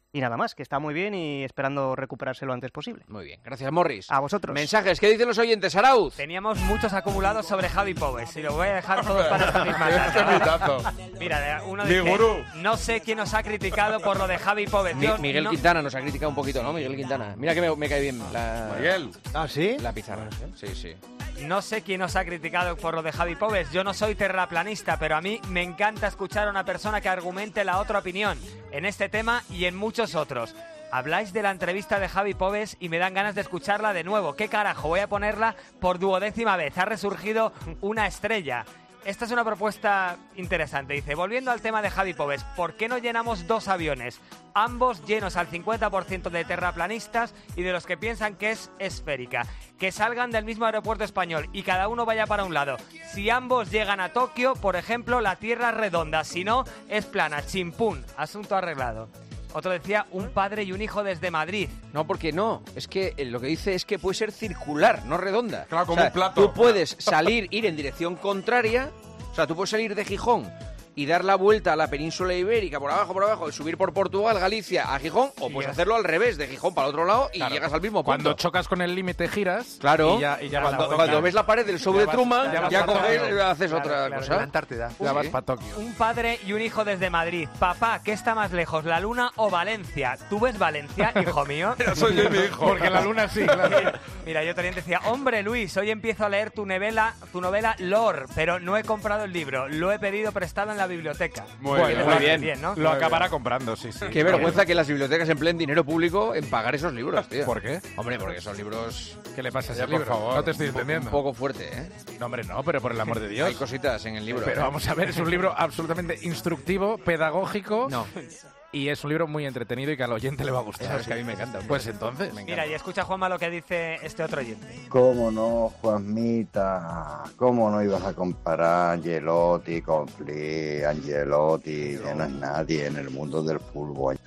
Y nada más, que está muy bien y esperando recuperarse lo antes posible. Muy bien, gracias Morris. A vosotros. Mensajes, ¿qué dicen los oyentes, Arauz? Teníamos muchos acumulados sobre Javi Pobes y lo voy a dejar todos para esta misma tarde. Mira, uno dice, no sé quién nos ha criticado por lo de Javi Pobes. Miguel Quintana nos ha criticado un poquito, ¿no? Miguel Quintana. Mira que me cae bien Miguel. ¿Ah, sí? La pizarra. Sí. No sé quién nos ha criticado por lo de Javi Pobes. Yo no soy terraplanista, pero a mí me encanta escuchar a una persona que argumente la otra opinión en este tema y en muchos otros. Habláis de la entrevista de Javi Pobes y me dan ganas de escucharla de nuevo. ¿Qué carajo? Voy a ponerla por 12ª vez. Ha resurgido una estrella. Esta es una propuesta interesante. Dice, volviendo al tema de Javi Pobes, ¿por qué no llenamos 2 aviones? Ambos llenos al 50% de terraplanistas y de los que piensan que es esférica. Que salgan del mismo aeropuerto español y cada uno vaya para un lado. Si ambos llegan a Tokio, por ejemplo, la Tierra es redonda. Si no, es plana. Chimpún. Asunto arreglado. Otro decía, un padre y un hijo desde Madrid. No, porque no. Es que lo que dice es que puede ser circular, no redonda. Claro, como un plato. Tú puedes ir en dirección contraria. O sea, tú puedes salir de Gijón y dar la vuelta a la península ibérica por abajo, y subir por Portugal, Galicia, a Gijón, o puedes hacerlo al revés, de Gijón para el otro lado y llegas al mismo punto. Cuando chocas con el límite giras. Claro, y ya cuando ves la pared del show de Truman, ya coges, haces otra cosa. La Antártida. Ya vas para Tokio. Un padre y un hijo desde Madrid. Papá, ¿qué está más lejos, la Luna o Valencia? ¿Tú ves Valencia, hijo mío? Soy yo y mi hijo. Porque la Luna sí, claro. Mira, yo también decía, hombre Luis, hoy empiezo a leer tu novela Lore, pero no he comprado el libro, lo he pedido prestado en la biblioteca. Muy bien, ¿no? Lo acabará comprando, sí. Qué vergüenza que las bibliotecas empleen dinero público en pagar esos libros, tío. ¿Por qué? Hombre, porque son libros... ¿Qué le pasa a ese por libro? favor, No te estoy entendiendo. Un poco fuerte, ¿eh? No, hombre, no, pero por el amor de Dios. Hay cositas en el libro. Pero vamos a ver, es un libro absolutamente instructivo, pedagógico. No. Y es un libro muy entretenido y que al oyente le va a gustar. Sabes que a mí me encanta. Pues entonces. Mira, y escucha, Juanma, lo que dice este otro oyente. ¿Cómo no, Juanmita? ¿Cómo no ibas a comparar a Ancelotti con Flick? Ancelotti, que no es nadie en el mundo del fútbol.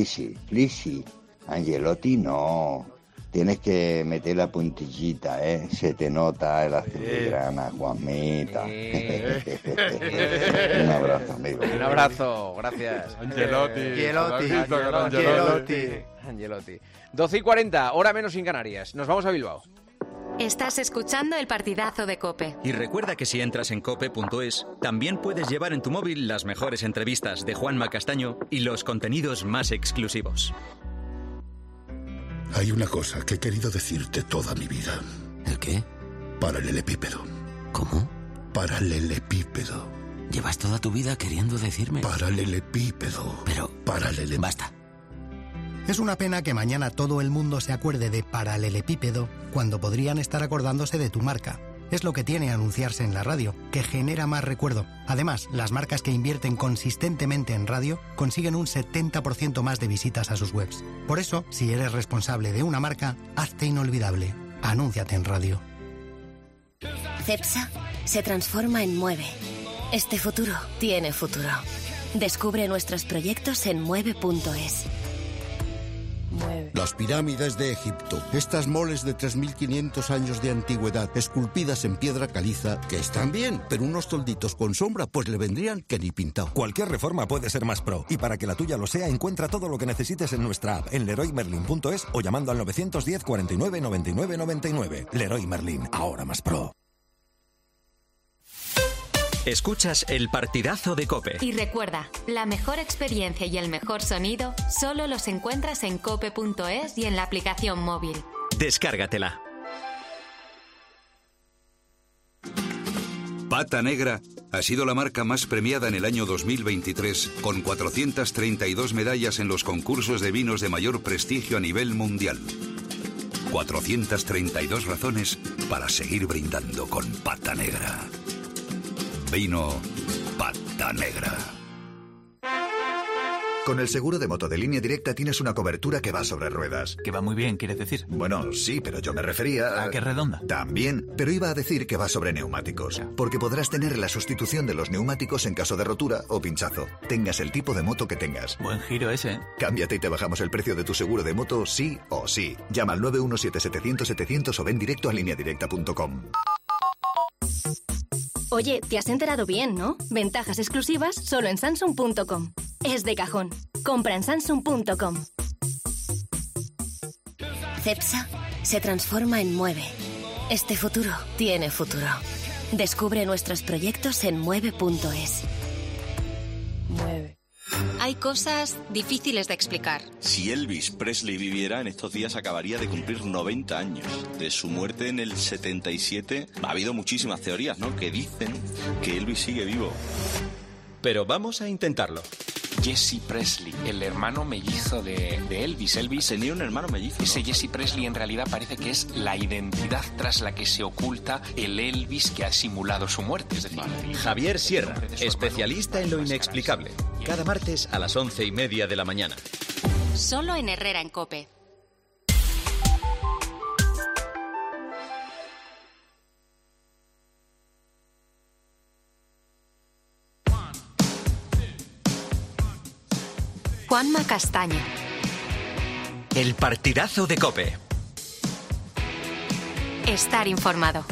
Flick, Ancelotti no. Tienes que meter la puntillita, ¿eh? Se te nota el azulgrana, Juanmita. Un abrazo, amigo. Un abrazo, gracias. Ancelotti. 12:40, hora menos en Canarias. Nos vamos a Bilbao. Estás escuchando el partidazo de COPE. Y recuerda que si entras en cope.es, también puedes llevar en tu móvil las mejores entrevistas de Juanma Castaño y los contenidos más exclusivos. Hay una cosa que he querido decirte toda mi vida. ¿El qué? Paralelepípedo. ¿Cómo? Paralelepípedo. ¿Llevas toda tu vida queriendo decirme? Paralelepípedo. Pero... Basta. Es una pena que mañana todo el mundo se acuerde de paralelepípedo cuando podrían estar acordándose de tu marca. Es lo que tiene anunciarse en la radio, que genera más recuerdo. Además, las marcas que invierten consistentemente en radio consiguen un 70% más de visitas a sus webs. Por eso, si eres responsable de una marca, hazte inolvidable. Anúnciate en radio. CEPSA se transforma en Mueve. Este futuro tiene futuro. Descubre nuestros proyectos en mueve.es. Las pirámides de Egipto, estas moles de 3.500 años de antigüedad, esculpidas en piedra caliza, que están bien, pero unos tolditos con sombra pues le vendrían que ni pintado. Cualquier reforma puede ser más pro, y para que la tuya lo sea, encuentra todo lo que necesites en nuestra app, en leroymerlin.es o llamando al 910 49 99 99. Leroy Merlin, ahora más pro. Escuchas el partidazo de COPE. Y recuerda, la mejor experiencia y el mejor sonido solo los encuentras en cope.es y en la aplicación móvil. Descárgatela. Pata Negra ha sido la marca más premiada en el año 2023, con 432 medallas en los concursos de vinos de mayor prestigio a nivel mundial. 432 razones para seguir brindando con Pata Negra. Vino Pata Negra. Con el seguro de moto de Línea Directa tienes una cobertura que va sobre ruedas. Que va muy bien, ¿quieres decir? Bueno, sí, pero yo me refería ¿A qué redonda? También, pero iba a decir que va sobre neumáticos. Porque podrás tener la sustitución de los neumáticos en caso de rotura o pinchazo. Tengas el tipo de moto que tengas. Buen giro ese. Cámbiate y te bajamos el precio de tu seguro de moto sí o sí. Llama al 917-700-700 o ven directo a lineadirecta.com. Oye, te has enterado bien, ¿no? Ventajas exclusivas solo en Samsung.com. es de cajón. Compra en Samsung.com. Cepsa se transforma en Mueve. Este futuro tiene futuro. Descubre nuestros proyectos en mueve.es. Mueve. Hay cosas difíciles de explicar. Si Elvis Presley viviera, en estos días acabaría de cumplir 90 años. De su muerte en el 77 ha habido muchísimas teorías, ¿no?, que dicen que Elvis sigue vivo. Pero vamos a intentarlo. Jesse Presley, el hermano mellizo de Elvis. Elvis tenía un hermano mellizo, Ese ¿no? Jesse Presley en realidad parece que es la identidad tras la que se oculta el Elvis que ha simulado su muerte. Es decir, Javier Sierra, especialista en lo inexplicable. Cada martes a las 11:30 de la mañana. Solo en Herrera en COPE. Juanma Castaño. El partidazo de COPE. Estar informado.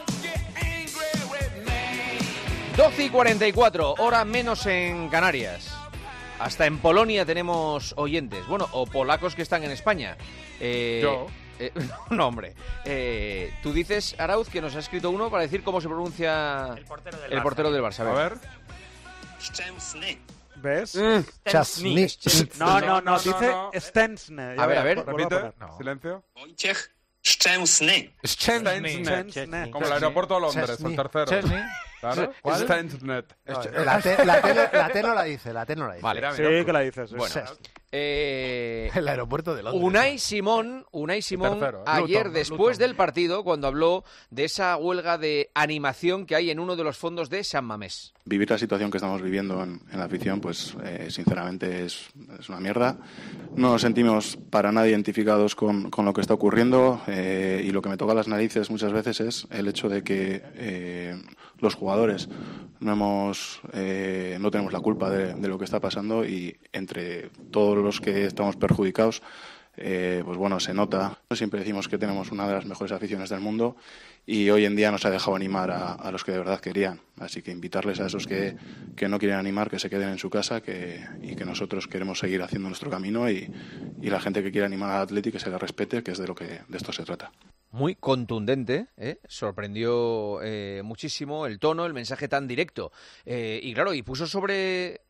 12:44, hora menos en Canarias. Hasta en Polonia tenemos oyentes. Bueno, o polacos que están en España. Yo. No, hombre. Tú dices, Arauz, que nos ha escrito uno para decir cómo se pronuncia el portero del Barça. A ver. ¿Ves? Szczęsny. No, dice Szczęsny. A ver, repite. Silencio. Wojciech Szczęsny. Szczęsny. Como el aeropuerto de Londres, el tercero. Claro. ¿Cuál? Szczęsny. La T no la dice, Vale. Sí, que la dices. Bueno. El aeropuerto de Londres. Unai Simón, tercero, ayer Luton, después Luton. del partido, cuando habló de esa huelga de animación que hay en uno de los fondos de San Mamés. Vivir la situación que estamos viviendo en la afición, pues sinceramente es una mierda. No nos sentimos para nada identificados con lo que está ocurriendo y lo que me toca las narices muchas veces es el hecho de que los jugadores no tenemos la culpa de lo que está pasando y entre todos los que estamos perjudicados, pues bueno, se nota. Siempre decimos que tenemos una de las mejores aficiones del mundo y hoy en día nos ha dejado animar a los que de verdad querían. Así que invitarles a esos que no quieren animar, que se queden en su casa y que nosotros queremos seguir haciendo nuestro camino y la gente que quiera animar al Atleti que se le respete, que es de esto se trata. Muy contundente, sorprendió muchísimo el tono, el mensaje tan directo. Y claro, y puso sobre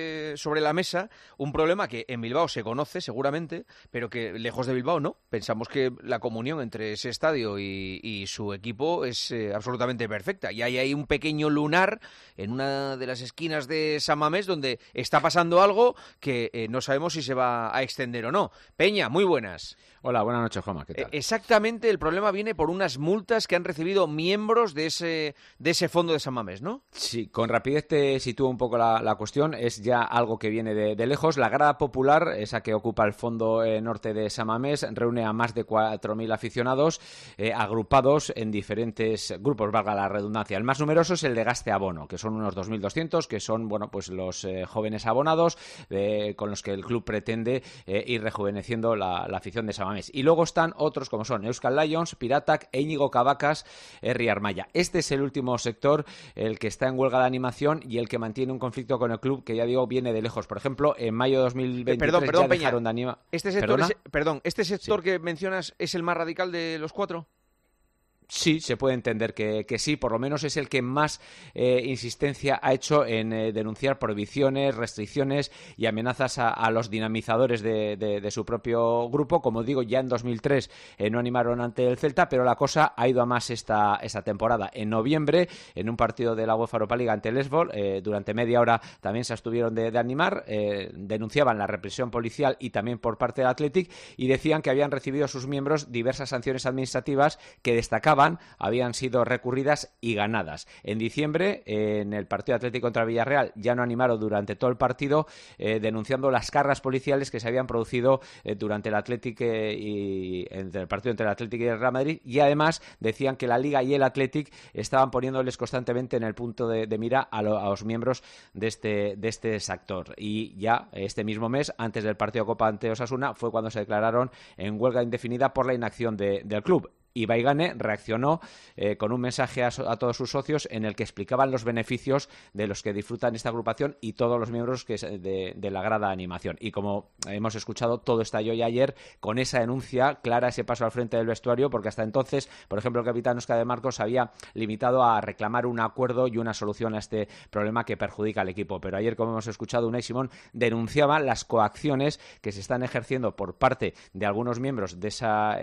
la mesa un problema que en Bilbao se conoce seguramente, pero que lejos de Bilbao no. Pensamos que la comunión entre ese estadio y su equipo es absolutamente perfecta. Y hay ahí un pequeño lunar en una de las esquinas de San Mamés donde está pasando algo que no sabemos si se va a extender o no. Peña, muy buenas. Hola, buenas noches, Juanma. ¿Qué tal? Exactamente, el problema viene por unas multas que han recibido miembros de ese fondo de San Mamés, ¿no? Sí, con rapidez te sitúo un poco la cuestión. Es ya algo que viene de lejos. La grada popular, esa que ocupa el fondo norte de San Mamés, reúne a más de 4.000 aficionados agrupados en diferentes grupos, valga la redundancia. El más numeroso es el de Gaste Abono, que son unos 2.200, que son pues los jóvenes abonados con los que el club pretende ir rejuveneciendo la afición de San Mamés. Y luego están otros como son Euskal Lions, Piratak e Íñigo Cavacas, Herri Armaya. Este es el último sector, el que está en huelga de animación y el que mantiene un conflicto con el club que, ya digo, viene de lejos. Por ejemplo, en mayo de 2023 perdón, ya Peña, dejaron de animar... ¿Este sector que mencionas es el más radical de los cuatro? Sí, se puede entender que sí, por lo menos es el que más insistencia ha hecho en denunciar prohibiciones, restricciones y amenazas a los dinamizadores de su propio grupo. Como digo, ya en 2003 no animaron ante el Celta, pero la cosa ha ido a más esta temporada. En noviembre, en un partido de la UEFA Europa League ante el Esbol, durante media hora también se abstuvieron de animar, denunciaban la represión policial y también por parte del Athletic y decían que habían recibido a sus miembros diversas sanciones administrativas que destacaban habían sido recurridas y ganadas. En diciembre, en el partido Atlético contra Villarreal, ya no animaron durante todo el partido, denunciando las cargas policiales que se habían producido durante el Atlético entre el partido entre el Atlético y el Real Madrid, y además decían que la Liga y el Atlético estaban poniéndoles constantemente en el punto de mira a los miembros de este sector. Y ya este mismo mes, antes del partido Copa ante Osasuna, fue cuando se declararon en huelga indefinida por la inacción del club. Ibaigane reaccionó con un mensaje a todos sus socios en el que explicaban los beneficios de los que disfrutan esta agrupación y todos los miembros de la grada de animación. Y como hemos escuchado, todo estalló ya ayer con esa denuncia clara, ese paso al frente del vestuario, porque hasta entonces, por ejemplo, el capitán Óscar de Marcos había limitado a reclamar un acuerdo y una solución a este problema que perjudica al equipo. Pero ayer, como hemos escuchado, Unai Simón denunciaba las coacciones que se están ejerciendo por parte de algunos miembros de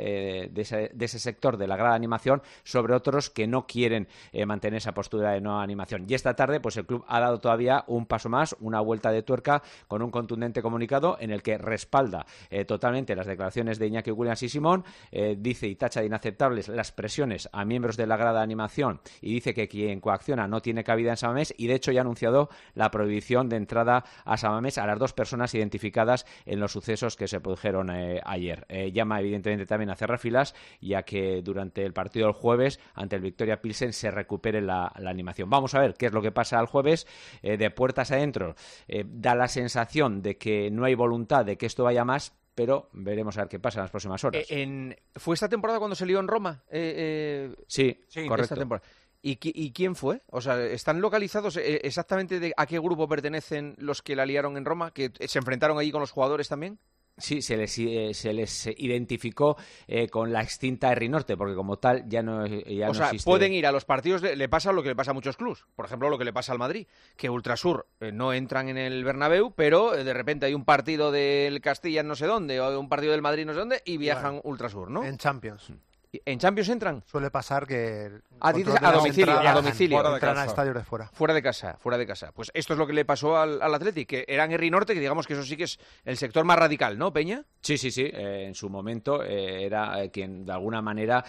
ese sector de la grada de animación sobre otros que no quieren mantener esa postura de no animación. Y esta tarde, pues el club ha dado todavía un paso más, una vuelta de tuerca, con un contundente comunicado en el que respalda totalmente las declaraciones de Iñaki Williams y Simón, dice y tacha de inaceptables las presiones a miembros de la grada de animación y dice que quien coacciona no tiene cabida en San Mamés, y de hecho ya ha anunciado la prohibición de entrada a San Mamés a las 2 personas identificadas en los sucesos que se produjeron ayer. Llama evidentemente también a cerrar filas y a que durante el partido del jueves ante el Victoria Pilsen se recupere la animación. Vamos a ver qué es lo que pasa el jueves. De puertas adentro da la sensación de que no hay voluntad de que esto vaya más, pero veremos a ver qué pasa en las próximas horas. ¿Fue esta temporada cuando se lió en Roma? Sí, correcto. Esta temporada. ¿Y quién fue? O sea, ¿están localizados exactamente a qué grupo pertenecen los que la liaron en Roma? ¿Que se enfrentaron allí con los jugadores también? Sí, se les identificó con la extinta Herri Norte, porque como tal ya no existe. Pueden ir a los partidos, le pasa lo que le pasa a muchos clubs. Por ejemplo, lo que le pasa al Madrid, que Ultrasur no entran en el Bernabéu, pero de repente hay un partido del Castilla en no sé dónde, o un partido del Madrid no sé dónde, y viajan Ultrasur, ¿no? En Champions. ¿En Champions entran? Suele pasar que... dices a domicilio. Entran a estadios de fuera. Fuera de casa. Pues esto es lo que le pasó al Athletic, que eran Herri Norte, que digamos que eso sí que es el sector más radical, ¿no, Peña? Sí. En su momento era quien de alguna manera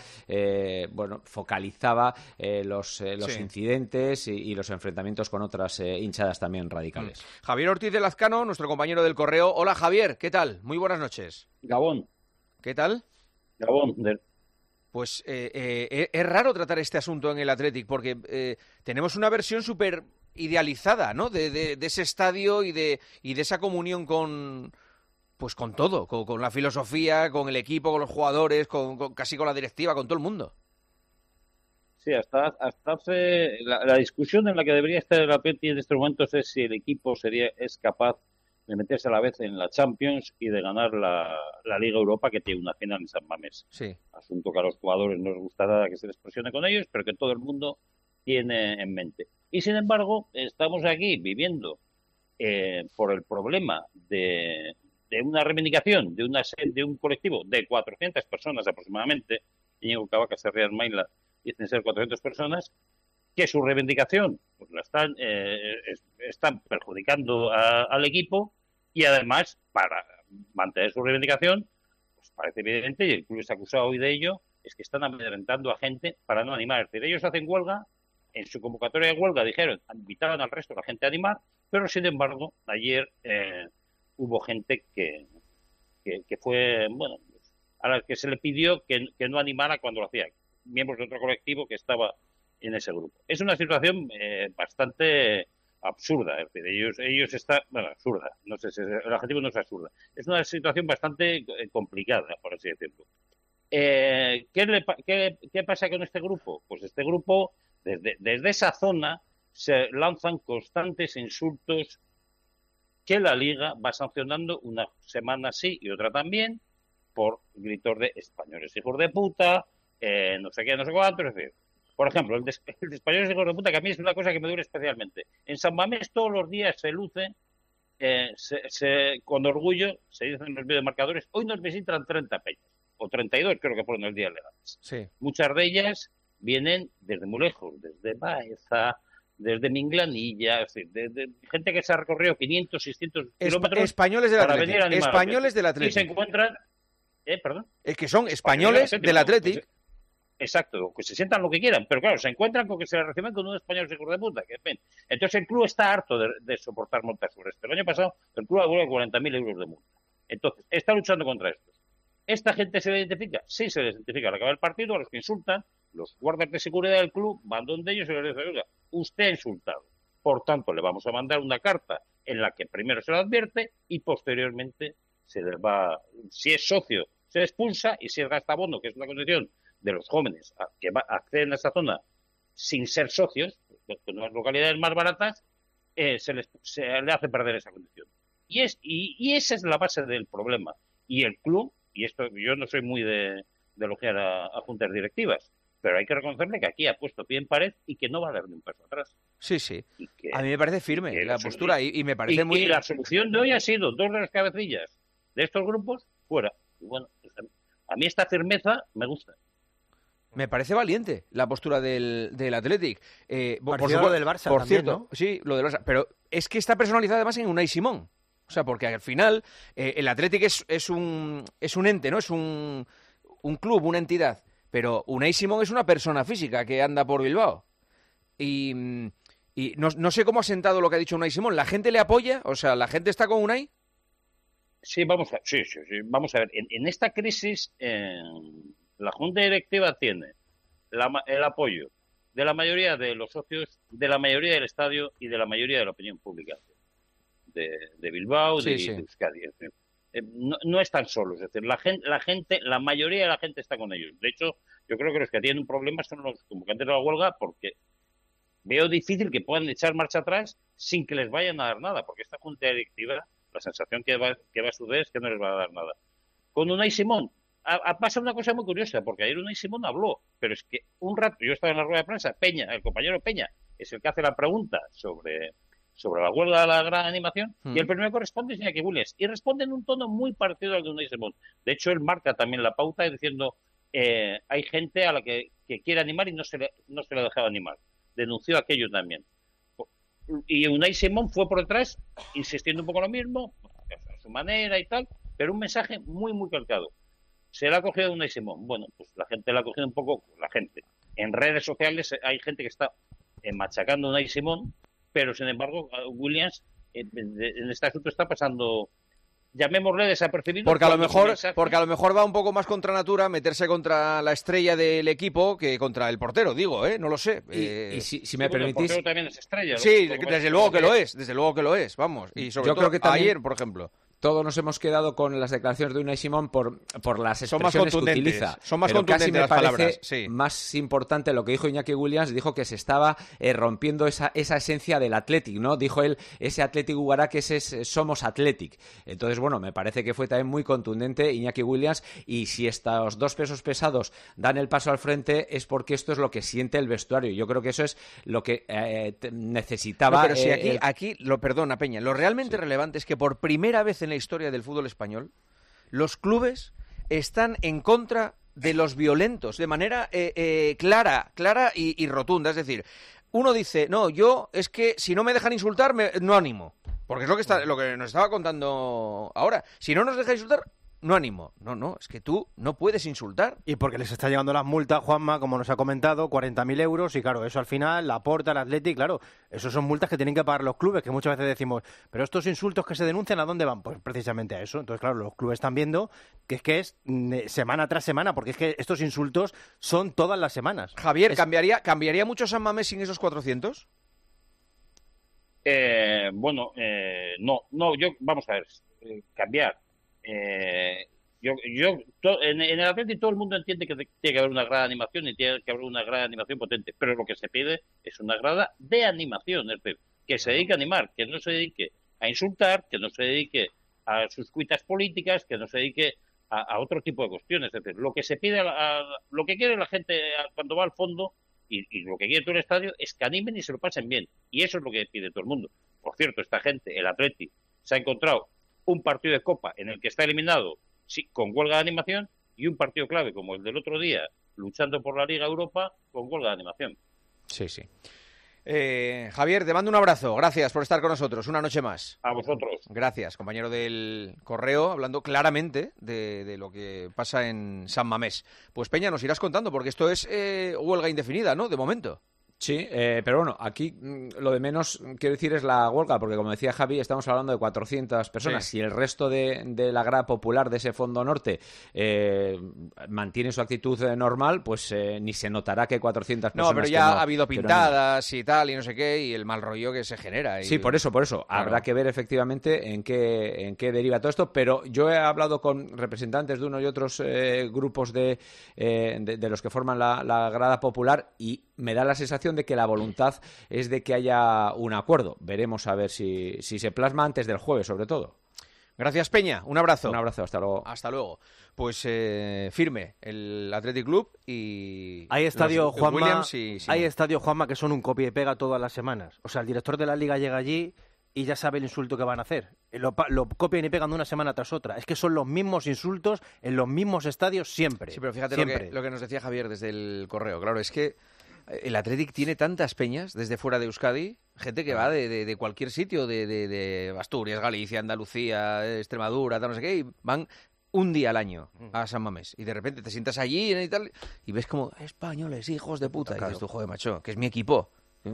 focalizaba los incidentes y los enfrentamientos con otras hinchadas también radicales. Javier Ortiz de Lazcano, nuestro compañero del Correo. Hola, Javier, ¿qué tal? Muy buenas noches. Gabón. ¿Qué tal? Gabón. Pues es raro tratar este asunto en el Athletic porque tenemos una versión súper idealizada, ¿no? De ese estadio y de esa comunión con todo, con la filosofía, con el equipo, con los jugadores, casi con la directiva, con todo el mundo. Sí, hasta hace la discusión en la que debería estar el Athletic en estos momentos es si el equipo es capaz de meterse a la vez en la Champions y de ganar la Liga Europa, que tiene una final en San Mamés. Sí. Asunto que a los jugadores no les gustará que se les presione con ellos, pero que todo el mundo tiene en mente. Y sin embargo, estamos aquí viviendo por el problema de una reivindicación de un colectivo de 400 personas aproximadamente, Íñigo Cavaca, Serriar Maila, dicen ser 400 personas, que su reivindicación pues la están perjudicando al equipo, y además para mantener su reivindicación pues parece evidente, y el club está acusado hoy de ello, es que están amedrentando a gente para no animar. Es decir, ellos hacen huelga, en su convocatoria de huelga invitaban al resto de la gente a animar, pero sin embargo ayer hubo gente que fue, a la que se le pidió que no animara cuando lo hacía, miembros de otro colectivo que estaba en ese grupo. Es una situación bastante absurda, es decir, ellos están, absurda, no sé si el adjetivo no es absurda, es una situación bastante complicada, por así decirlo. ¿Qué pasa con este grupo? Pues este grupo, desde esa zona, se lanzan constantes insultos que la Liga va sancionando una semana sí y otra también, por gritos de españoles hijos de puta, no sé qué, no sé cuánto, es decir, por ejemplo, el de españoles hijos de puta, que a mí es una cosa que me duele especialmente. En San Mamés todos los días se luce, con orgullo, se dicen en los videomarcadores, hoy nos visitan 30 peñas, o 32 creo que ponen el día legales. Sí. Muchas de ellas vienen desde muy lejos, desde Baeza, desde Minglanilla, es decir, de gente que se ha recorrido 500, 600 kilómetros españoles del para Athletic, venir a animar. Españoles del Athletic. Y se encuentran... ¿Perdón? Es que son españoles del Athletic. Pues, exacto, que se sientan lo que quieran, pero claro, se encuentran con que se reciben con unos españoles hijos de puta. Que, entonces el club está harto de soportar multas sobre esto. El año pasado el club devuelve 40.000 euros de multa. Entonces, está luchando contra esto. ¿Esta gente se le identifica? Sí, se les identifica. Al acabar el partido, a los que insultan, los guardas de seguridad del club van donde ellos y les dicen, oiga, usted ha insultado. Por tanto, le vamos a mandar una carta en la que primero se lo advierte y posteriormente se les va, si es socio, se expulsa, y si es gastabono, que es una condición de los jóvenes que acceden a esta zona sin ser socios, en las localidades más baratas, se le hace perder esa condición. Y esa es la base del problema. Y el club, y esto yo no soy muy de elogiar a juntas directivas, pero hay que reconocerle que aquí ha puesto pie en pared y que no va a dar ni un paso atrás. Sí. A mí me parece firme la postura y me parece muy... Y la solución de hoy ha sido 2 de las cabecillas de estos grupos fuera. Y bueno, pues a mí esta firmeza me gusta. Me parece valiente la postura del Athletic. Parecido a lo del Barça por también, cierto, ¿no? Sí, lo del Barça. Pero es que está personalizada además en Unai Simón. O sea, porque al final el Athletic es un ente, ¿no? Es un club, una entidad. Pero Unai Simón es una persona física que anda por Bilbao. Y no sé cómo ha sentado lo que ha dicho Unai Simón. ¿La gente le apoya? O sea, ¿la gente está con Unai? Sí, vamos a ver. En esta crisis, la Junta Directiva tiene el apoyo de la mayoría de los socios, de la mayoría del estadio y de la mayoría de la opinión pública de Bilbao, de Euskadi. En fin. No están solos, es decir, la mayoría de la gente está con ellos. De hecho, yo creo que los que tienen un problema son los convocantes de la huelga, porque veo difícil que puedan echar marcha atrás sin que les vayan a dar nada, porque esta junta directiva, la sensación que va a suceder es que no les va a dar nada. Con Unai Simón, pasa una cosa muy curiosa, porque ayer Unai Simón habló, pero es que un rato, yo estaba en la rueda de prensa, el compañero Peña, es el que hace la pregunta sobre la huelga de la gran animación, y el primero que responde es Iñaki Williams, y responde en un tono muy parecido al de Unai Simón. De hecho, él marca también la pauta diciendo hay gente a la que quiere animar y no se le ha dejado animar. Denunció aquello también. Y Unai Simón fue por detrás, insistiendo un poco lo mismo, a su manera y tal, pero un mensaje muy, muy calcado. Se le ha cogido Unai Simón. Bueno, pues la gente le ha cogido un poco, En redes sociales hay gente que está machacando a Unai Simón, pero sin embargo Williams en este asunto está pasando, llamémosle desapercibido. Porque a lo mejor va un poco más contra natura meterse contra la estrella del equipo que contra el portero, digo, no lo sé. Y si me permitís... El portero también es estrella. Sí, desde luego que lo es, vamos. Y sobre todo creo que también, ayer, por ejemplo. Todos nos hemos quedado con las declaraciones de Unai Simón por las expresiones que utiliza. Son más pero contundentes casi me las parece palabras. Sí. más importante lo que dijo Iñaki Williams. Dijo que se estaba rompiendo esa esencia del Athletic, ¿no? Dijo él, ese Athletic Ugará que somos Athletic. Entonces, bueno, me parece que fue también muy contundente Iñaki Williams, y si estos 2 pesos pesados dan el paso al frente es porque esto es lo que siente el vestuario. Yo creo que eso es lo que necesitaba. No, pero si aquí perdona, Peña, lo realmente relevante es que por primera vez en la historia del fútbol español, los clubes están en contra de los violentos de manera clara y rotunda. Es decir, uno dice, no, yo es que si no me dejan insultar, no animo. Porque es lo que nos estaba contando ahora. Si no nos deja insultar, no animo. No, es que tú no puedes insultar. Y porque les está llegando las multas, Juanma, como nos ha comentado, 40.000 euros, y claro, eso al final la aporta el Athletic, claro, esos son multas que tienen que pagar los clubes, que muchas veces decimos, pero estos insultos que se denuncian, ¿a dónde van? Pues precisamente a eso. Entonces, claro, los clubes están viendo que es semana tras semana, porque es que estos insultos son todas las semanas. Javier, ¿cambiaría mucho San Mamés sin esos 400? No, yo, vamos a ver, cambiar. En el Atlético todo el mundo entiende que tiene que haber una grada de animación y tiene que haber una grada de animación potente, pero lo que se pide es una grada de animación, es decir, que se dedique a animar, que no se dedique a insultar, que no se dedique a sus cuitas políticas, que no se dedique a otro tipo de cuestiones. Es decir, lo que se pide, lo que quiere la gente cuando va al fondo y lo que quiere todo el estadio es que animen y se lo pasen bien, y eso es lo que pide todo el mundo. Por cierto, esta gente, el Atleti, se ha encontrado un partido de Copa en el que está eliminado con huelga de animación, y un partido clave como el del otro día, luchando por la Liga Europa, con huelga de animación. Sí. Javier, te mando un abrazo. Gracias por estar con nosotros una noche más. A vosotros. Gracias, compañero del Correo, hablando claramente de lo que pasa en San Mamés. Pues Peña, nos irás contando, porque esto es huelga indefinida, ¿no? De momento. Sí, pero bueno, aquí lo de menos, quiero decir, es la huelga, porque como decía Javi, estamos hablando de 400 personas. Sí. Si el resto de la grada popular de ese Fondo Norte mantiene su actitud normal, pues ni se notará que 400 personas... No, pero ya ha habido pintadas y tal, y no sé qué, y el mal rollo que se genera. Sí, por eso. Claro. Habrá que ver efectivamente en qué deriva todo esto, pero yo he hablado con representantes de uno y otros grupos de los que forman la grada popular y me da la sensación de que la voluntad es de que haya un acuerdo. Veremos a ver si se plasma antes del jueves, sobre todo. Gracias, Peña. Un abrazo. Un abrazo, hasta luego. Hasta luego. Pues firme el Athletic Club y... Hay estadio, Juanma, Williams y hay estadio, Juanma, que son un copia y pega todas las semanas. O sea, el director de la Liga llega allí y ya sabe el insulto que van a hacer. Lo copian y pegan de una semana tras otra. Es que son los mismos insultos en los mismos estadios siempre. Sí, pero fíjate siempre. lo que nos decía Javier desde el correo. Claro, es que el Athletic tiene tantas peñas desde fuera de Euskadi, gente que va de cualquier sitio, de Asturias, Galicia, Andalucía, Extremadura, tal, no sé qué, y van un día al año a San Mamés. Y de repente te sientas allí y tal, y ves como españoles, hijos de puta. Claro. Y dices tú, joder, macho, que es mi equipo.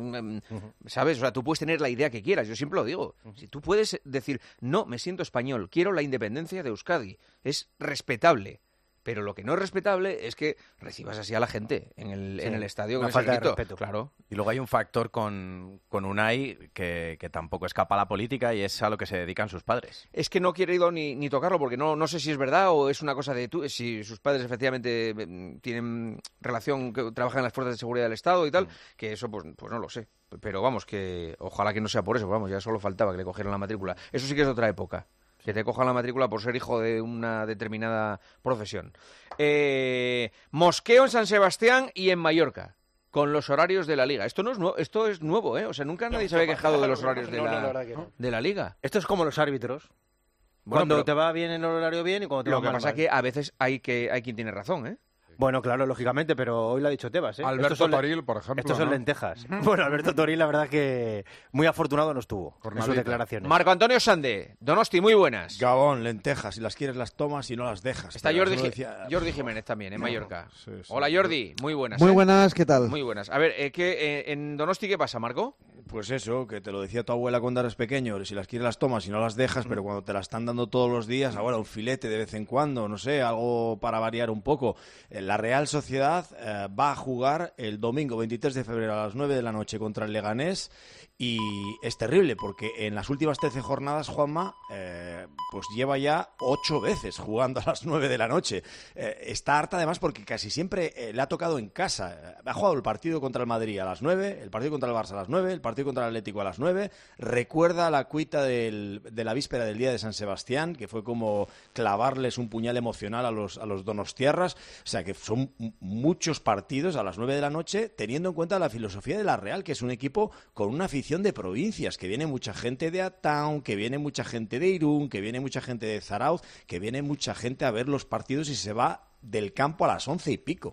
¿Sabes? O sea, tú puedes tener la idea que quieras, yo siempre lo digo. Si tú puedes decir, no, me siento español, quiero la independencia de Euskadi, es respetable. Pero lo que no es respetable es que recibas así a la gente en el estadio. Una con falta ese de grito. respeto. Claro. Y luego hay un factor con Unai que tampoco escapa a la política y es a lo que se dedican sus padres. Es que no he querido ni tocarlo porque no sé si es verdad o es una cosa de si sus padres efectivamente tienen relación, que trabajan en las fuerzas de seguridad del Estado y tal, que eso pues no lo sé. Pero vamos, que ojalá que no sea por eso, vamos, ya solo faltaba que le cogieran la matrícula. Eso sí que es de otra época. Que te cojan la matrícula por ser hijo de una determinada profesión. Mosqueo en San Sebastián y en Mallorca, con los horarios de la Liga. Esto es nuevo, ¿eh? O sea, nunca nadie se había quejado de los horarios de la Liga. Esto es como los árbitros. Bueno, cuando pero te va bien el horario bien y cuando te va lo que mal, pasa es mal. que a veces hay quien tiene razón, ¿eh? Bueno, claro, lógicamente, pero hoy lo ha dicho Tebas, ¿eh? Alberto Toril, por ejemplo. Estos son ¿no? lentejas. Bueno, Alberto Toril, la verdad que muy afortunado no estuvo en sus declaraciones. Marco Antonio Sande, Donosti, muy buenas. Gabón, lentejas. Si las quieres las tomas, si no las dejas. Está Pero Jordi, eso decía- Jordi Jiménez también, en No, Mallorca. sí, sí. Hola, Jordi, muy buenas. Muy buenas, ¿qué tal? Muy buenas. A ver, en Donosti, ¿qué pasa, Marco? Pues eso, que te lo decía tu abuela cuando eres pequeño, si las quieres las tomas, si no las dejas, pero cuando te las están dando todos los días, ahora un filete de vez en cuando, no sé, algo para variar un poco. La Real Sociedad va a jugar el domingo 23 de febrero a las 9 de la noche contra el Leganés y es terrible porque en las últimas 13 jornadas, Juanma, pues lleva ya 8 veces jugando a las 9 de la noche. Está harta además porque casi siempre le ha tocado en casa. Ha jugado el partido contra el Madrid a las 9, el partido contra el Barça a las 9, el partido contra el Atlético a las 9. Recuerda la cuita de la víspera del día de San Sebastián, que fue como clavarles un puñal emocional a los donostiarras. O sea que son muchos partidos a las 9 de la noche, teniendo en cuenta la filosofía de la Real, que es un equipo con una afición de provincias, que viene mucha gente de Ataun, que viene mucha gente de Irún, que viene mucha gente de Zarauz, que viene mucha gente a ver los partidos y se va del campo a las 11 y pico.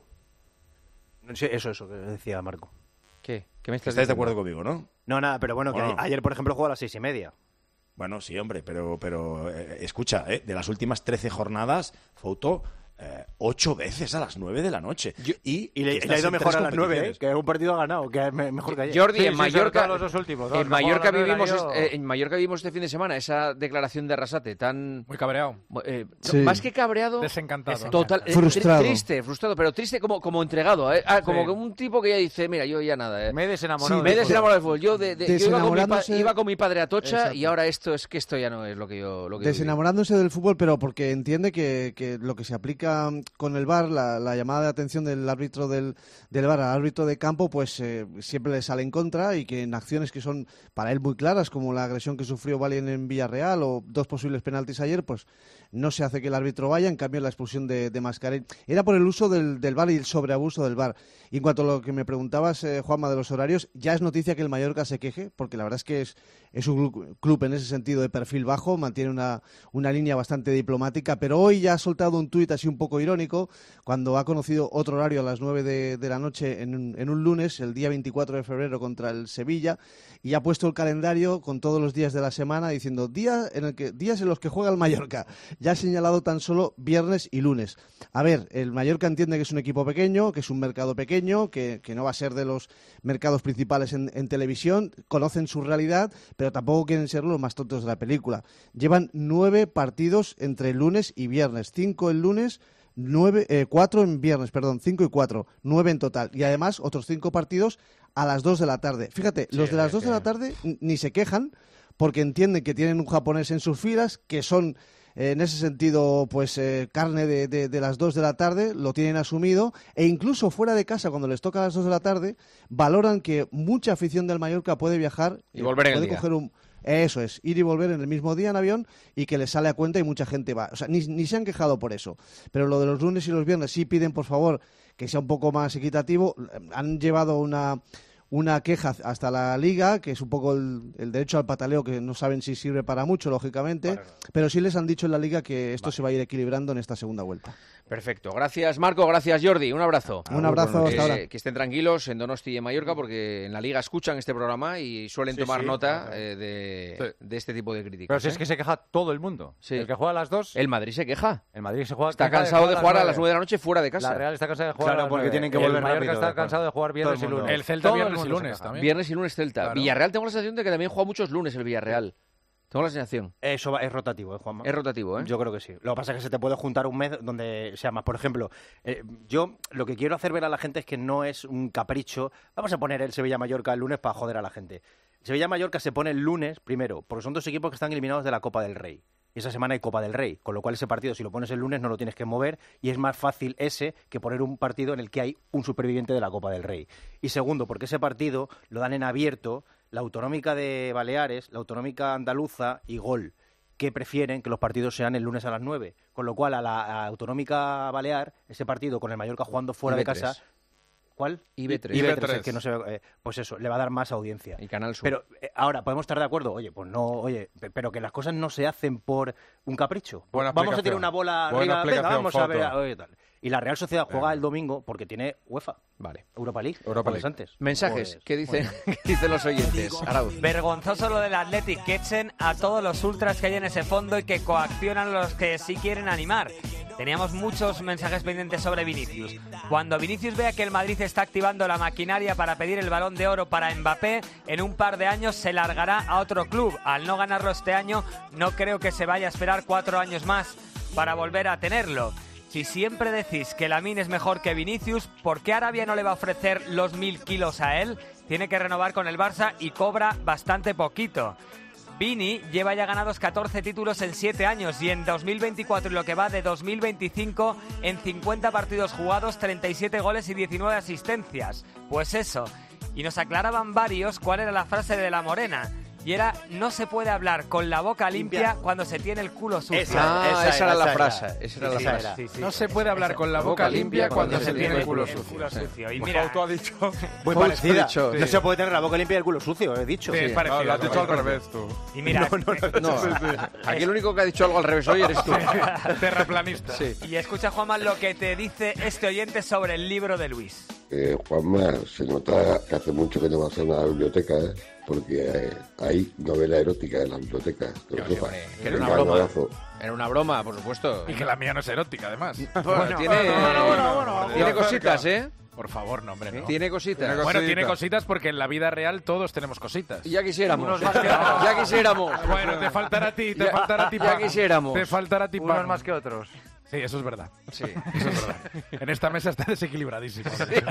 Sí, eso que decía Marco. ¿Qué me estás ¿Estáis de diciendo? acuerdo conmigo, no? No, nada, pero bueno, que ayer, por ejemplo, jugó a las 6:30. Bueno, sí, hombre, pero escucha, de las últimas 13 jornadas, Fouto 8 veces a las 9 de la noche. Y le ha ido mejor a las 9, que un partido ha ganado, que es mejor que ayer. Jordi, Sí, en sí, Mallorca, sobre todo los dos últimos, en ¿no? Mallorca Mejor vivimos, horario. en Mallorca vivimos este fin de semana esa declaración de Arrasate tan muy cabreado, Sí. más que cabreado, desencantado, total, Frustrado. frustrado, pero triste como entregado, como que un tipo que ya dice, mira, yo ya nada, me he desenamorado. Sí, me he desenamorado del fútbol. Yo Desenamorándose- iba con mi padre a Tocha Exacto. y ahora esto ya no es lo que yo viví. Desenamorándose del fútbol, pero porque entiende que lo que se aplica con el VAR, la llamada de atención del árbitro del VAR al árbitro de campo, pues siempre le sale en contra y que en acciones que son para él muy claras, como la agresión que sufrió Valien en Villarreal o 2 posibles penaltis ayer, pues no se hace que el árbitro vaya. En cambio, la expulsión de Mascarell era por el uso del VAR y el sobreabuso del VAR. Y en cuanto a lo que me preguntabas, Juanma, de los horarios, ya es noticia que el Mallorca se queje, porque la verdad es que es un club en ese sentido de perfil bajo, mantiene una línea bastante diplomática, pero hoy ya ha soltado un tuit así un poco irónico irónico cuando ha conocido otro horario a las 9 de la noche en un lunes, el día 24 de febrero contra el Sevilla, y ha puesto el calendario con todos los días de la semana diciendo días en los que juega el Mallorca. Ya ha señalado tan solo viernes y lunes. A ver, el Mallorca entiende que es un equipo pequeño, que es un mercado pequeño, que no va a ser de los mercados principales en televisión, conocen su realidad, pero tampoco quieren ser los más tontos de la película. Llevan 9 partidos entre lunes y viernes, 5 el lunes, 4 en viernes, 5 y 4, 9 en total. Y además otros 5 partidos a las 2 de la tarde. Fíjate, los de las 2 de la tarde ni se quejan porque entienden que tienen un japonés en sus filas, que son en ese sentido pues carne de las 2 de la tarde, lo tienen asumido, e incluso fuera de casa cuando les toca a las 2 de la tarde, valoran que mucha afición del Mallorca puede viajar y volver en el puede día. coger eso es, ir y volver en el mismo día en avión y que les sale a cuenta y mucha gente va. O sea, ni se han quejado por eso. Pero lo de los lunes y los viernes sí piden, por favor, que sea un poco más equitativo. Han llevado una queja hasta la Liga, que es un poco el derecho al pataleo, que no saben si sirve para mucho, lógicamente, pero sí les han dicho en la Liga que esto se va a ir equilibrando en esta segunda vuelta. Perfecto. Gracias, Marco. Gracias, Jordi. Un abrazo. Un abrazo. Hasta ahora. Que estén tranquilos en Donosti y en Mallorca, porque en la Liga escuchan este programa y suelen tomar nota de este tipo de críticas. Pero si es que se queja todo el mundo. Sí. El que juega a las 2... El Madrid se queja. El Madrid se juega... Está cansado de jugar a las 9 de la noche fuera de casa. La Real está cansada de jugar a las 9. porque tienen que volver El Mallorca rápido, está cansado de jugar viernes y lunes. El Celta viernes y lunes también. Viernes y lunes Celta. Claro. Villarreal, tengo la sensación de que también juega muchos lunes el Villarreal. Tengo la sensación. Eso es rotativo, Juanma. Es rotativo, ¿eh? Yo creo que sí. Lo que pasa es que se te puede juntar un mes donde sea más. Por ejemplo, yo lo que quiero hacer ver a la gente es que no es un capricho. Vamos a poner el Sevilla-Mallorca el lunes para joder a la gente. El Sevilla-Mallorca se pone el lunes, primero, porque son 2 equipos que están eliminados de la Copa del Rey. Y esa semana hay Copa del Rey, con lo cual ese partido, si lo pones el lunes, no lo tienes que mover y es más fácil ese que poner un partido en el que hay un superviviente de la Copa del Rey. Y segundo, porque ese partido lo dan en abierto la Autonómica de Baleares, la Autonómica Andaluza y Gol, que prefieren que los partidos sean el lunes a las 9. Con lo cual, a la Autonómica Balear, ese partido con el Mallorca jugando fuera de casa... ¿Cuál? IB3. Que no se, pues eso, le va a dar más audiencia. Y Canal Sur. Pero ahora, ¿podemos estar de acuerdo? Oye, pues no, pero que las cosas no se hacen por un capricho. Vamos a tirar una bola arriba, venga, vamos a ver, oye, tal. Y la Real Sociedad juega el domingo porque tiene UEFA. Vale. Europa League. Antes. Mensajes. ¿Qué dicen los oyentes? Arauz. Vergonzoso lo del Athletic, que echen a todos los ultras que hay en ese fondo y que coaccionan a los que sí quieren animar. Teníamos muchos mensajes pendientes sobre Vinicius. Cuando Vinicius vea que el Madrid está activando la maquinaria para pedir el Balón de Oro para Mbappé, en un par de años se largará a otro club. Al no ganarlo este año, no creo que se vaya a esperar 4 años más para volver a tenerlo. Si siempre decís que Lamine es mejor que Vinicius, ¿por qué Arabia no le va a ofrecer los 1000 kilos a él? Tiene que renovar con el Barça y cobra bastante poquito. Vini lleva ya ganados 14 títulos en 7 años y en 2024 y lo que va de 2025, en 50 partidos jugados, 37 goles y 19 asistencias. Pues eso. Y nos aclaraban varios cuál era la frase de la Morena. Y era, no se puede hablar con la boca limpia cuando se tiene el culo sucio. Esa era la frase. Sí. No se puede hablar con la boca limpia cuando se tiene el culo sucio. Y mira, tú has dicho. Muy parecida. No se puede tener la boca limpia y el culo sucio, he dicho. Sí, No, lo has dicho al revés tú. Y mira, Aquí el único que ha dicho algo al revés hoy eres tú. Terraplanista. Sí. y escucha, Juanma, lo que te dice este oyente sobre el libro de Luis. Juanma, se nota que hace mucho que no vas a una biblioteca, porque hay novela erótica en la biblioteca. Que lo sepas. Que era una Venga, un broma. abrazo. Era una broma, por supuesto. Y que la mía no es erótica, además. Bueno, tiene cositas, ¿eh? Por favor, no, hombre, no. Tiene cositas. Bueno, tiene cositas porque en la vida real todos tenemos cositas. Y ya quisiéramos. Unos más que otros. Ya quisiéramos. Bueno, te faltará a ti, Ya quisiéramos. Te faltará a ti, Unos más que otros. Sí, eso es verdad. Sí, eso es verdad. En esta mesa está desequilibradísimo.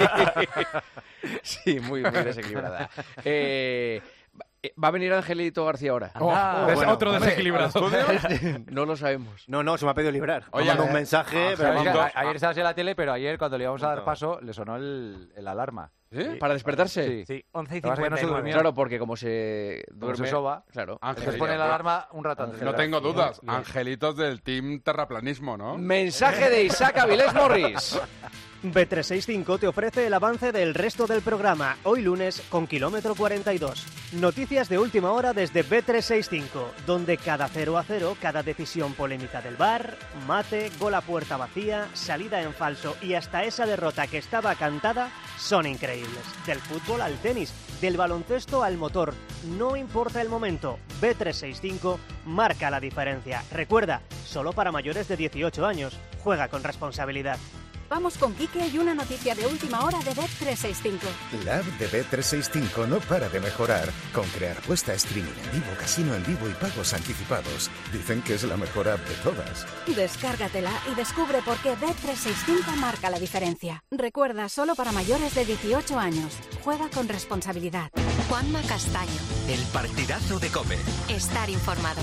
Sí, muy desequilibrada. Va a venir Angelito García ahora. Otro desequilibrado. No lo sabemos. No, se me ha pedido librar. Oye, un mensaje, pero Ayer estabas en la tele, pero ayer cuando le íbamos a dar paso le sonó el alarma. ¿Sí? ¿Para despertarse? Sí. 11:59. Claro, porque como se duerme... se soba, claro. Entonces pone la alarma un rato antes. No tengo dudas. Angelitos del team terraplanismo, ¿no? Mensaje de Isaac Avilés Morris. Bet365 te ofrece el avance del resto del programa, hoy lunes con Kilómetro 42. Noticias de última hora desde Bet365, donde cada 0-0, cada decisión polémica del VAR, mate, gol a puerta vacía, salida en falso y hasta esa derrota que estaba cantada son increíbles. Del fútbol al tenis, del baloncesto al motor, no importa el momento, Bet365 marca la diferencia. Recuerda, solo para mayores de 18 años, juega con responsabilidad. Vamos con Quique y una noticia de última hora de Bet365. La app de Bet365 no para de mejorar, con crear puesta, streaming en vivo, casino en vivo y pagos anticipados. Dicen que es la mejor app de todas. Descárgatela y descubre por qué Bet365 marca la diferencia. Recuerda, solo para mayores de 18 años. Juega con responsabilidad. Juanma Castaño. El partidazo de COPE. Estar informado.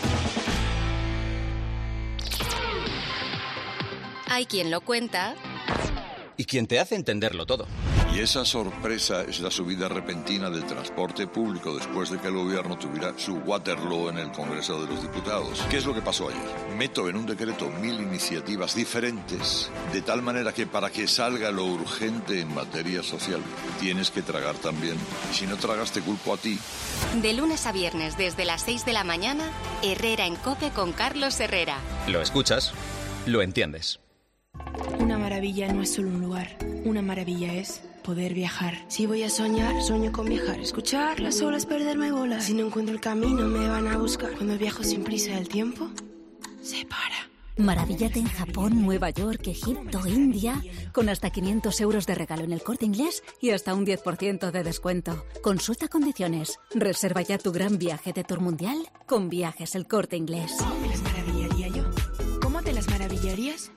Hay quien lo cuenta Y quien te hace entenderlo todo. Y esa sorpresa es la subida repentina del transporte público después de que el gobierno tuviera su Waterloo en el Congreso de los Diputados. ¿Qué es lo que pasó ayer? Meto en un decreto 1000 iniciativas diferentes, de tal manera que para que salga lo urgente en materia social, tienes que tragar también. Y si no tragas, te culpo a ti. De lunes a viernes desde las 6 de la mañana, Herrera en COPE con Carlos Herrera. Lo escuchas, lo entiendes. Una maravilla no es solo un lugar, una maravilla es poder viajar. Si voy a soñar, sueño con viajar. Escuchar las olas, perderme bolas. Si no encuentro el camino, me van a buscar. Cuando viajo sin prisa, el tiempo se para. Maravillate en Japón, Nueva York, Egipto, India, con hasta 500 euros de regalo en el Corte Inglés y hasta un 10% de descuento. Consulta condiciones. Reserva ya tu gran viaje de tour mundial con Viajes El Corte Inglés. ¿Cómo me las maravillaría yo? ¿Cómo te las maravillarías?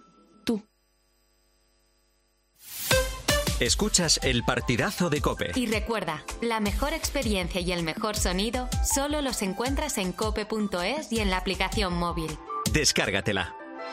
Escuchas el partidazo de COPE. Y recuerda, la mejor experiencia y el mejor sonido solo los encuentras en cope.es y en la aplicación móvil. Descárgatela.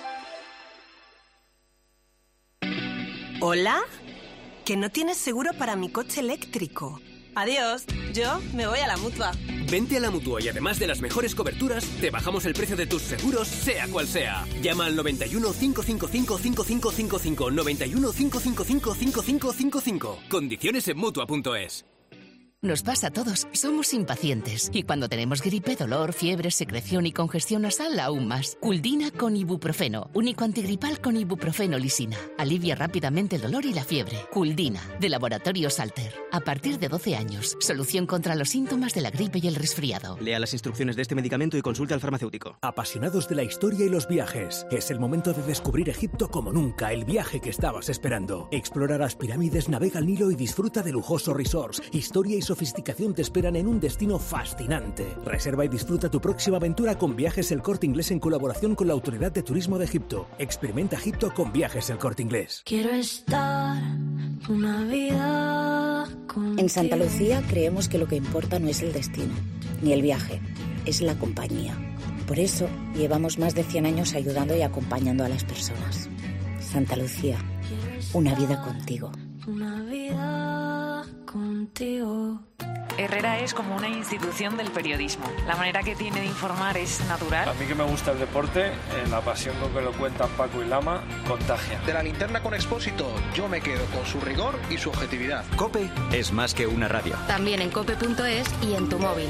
¿Hola? Que no tienes seguro para mi coche eléctrico. Adiós, yo me voy a la Mutua. Vente a la Mutua y además de las mejores coberturas, te bajamos el precio de tus seguros, sea cual sea. Llama al 91 555 5555. 91 555 5555. Condiciones en Mutua.es. Nos pasa a todos, somos impacientes. Y cuando tenemos gripe, dolor, fiebre, secreción y congestión nasal, aún más. Culdina con ibuprofeno, único antigripal con ibuprofeno lisina. Alivia rápidamente el dolor y la fiebre. Culdina, de Laboratorio Salter. A partir de 12 años, solución contra los síntomas de la gripe y el resfriado. Lea las instrucciones de este medicamento y consulte al farmacéutico. Apasionados de la historia y los viajes, es el momento de descubrir Egipto como nunca, el viaje que estabas esperando. Explora las pirámides, navega el Nilo y disfruta de lujosos resorts. Historia y sofisticación te esperan en un destino fascinante. Reserva y disfruta tu próxima aventura con Viajes El Corte Inglés en colaboración con la Autoridad de Turismo de Egipto. Experimenta Egipto con Viajes El Corte Inglés. Quiero estar una vida contigo. En Santa Lucía creemos que lo que importa no es el destino, ni el viaje, es la compañía. Por eso llevamos más de 100 años ayudando y acompañando a las personas. Santa Lucía, una vida contigo. Una vida contigo. Herrera es como una institución del periodismo. La manera que tiene de informar es natural. A mí que me gusta el deporte, la pasión con que lo cuentan Paco y Lama, contagia. De la linterna con Expósito, yo me quedo con su rigor y su objetividad. COPE es más que una radio. También en cope.es y en tu móvil.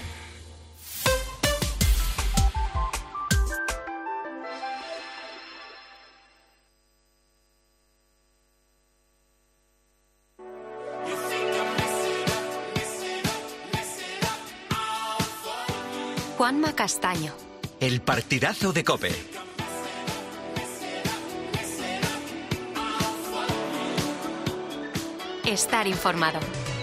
Juanma Castaño. El partidazo de COPE. Estar informado.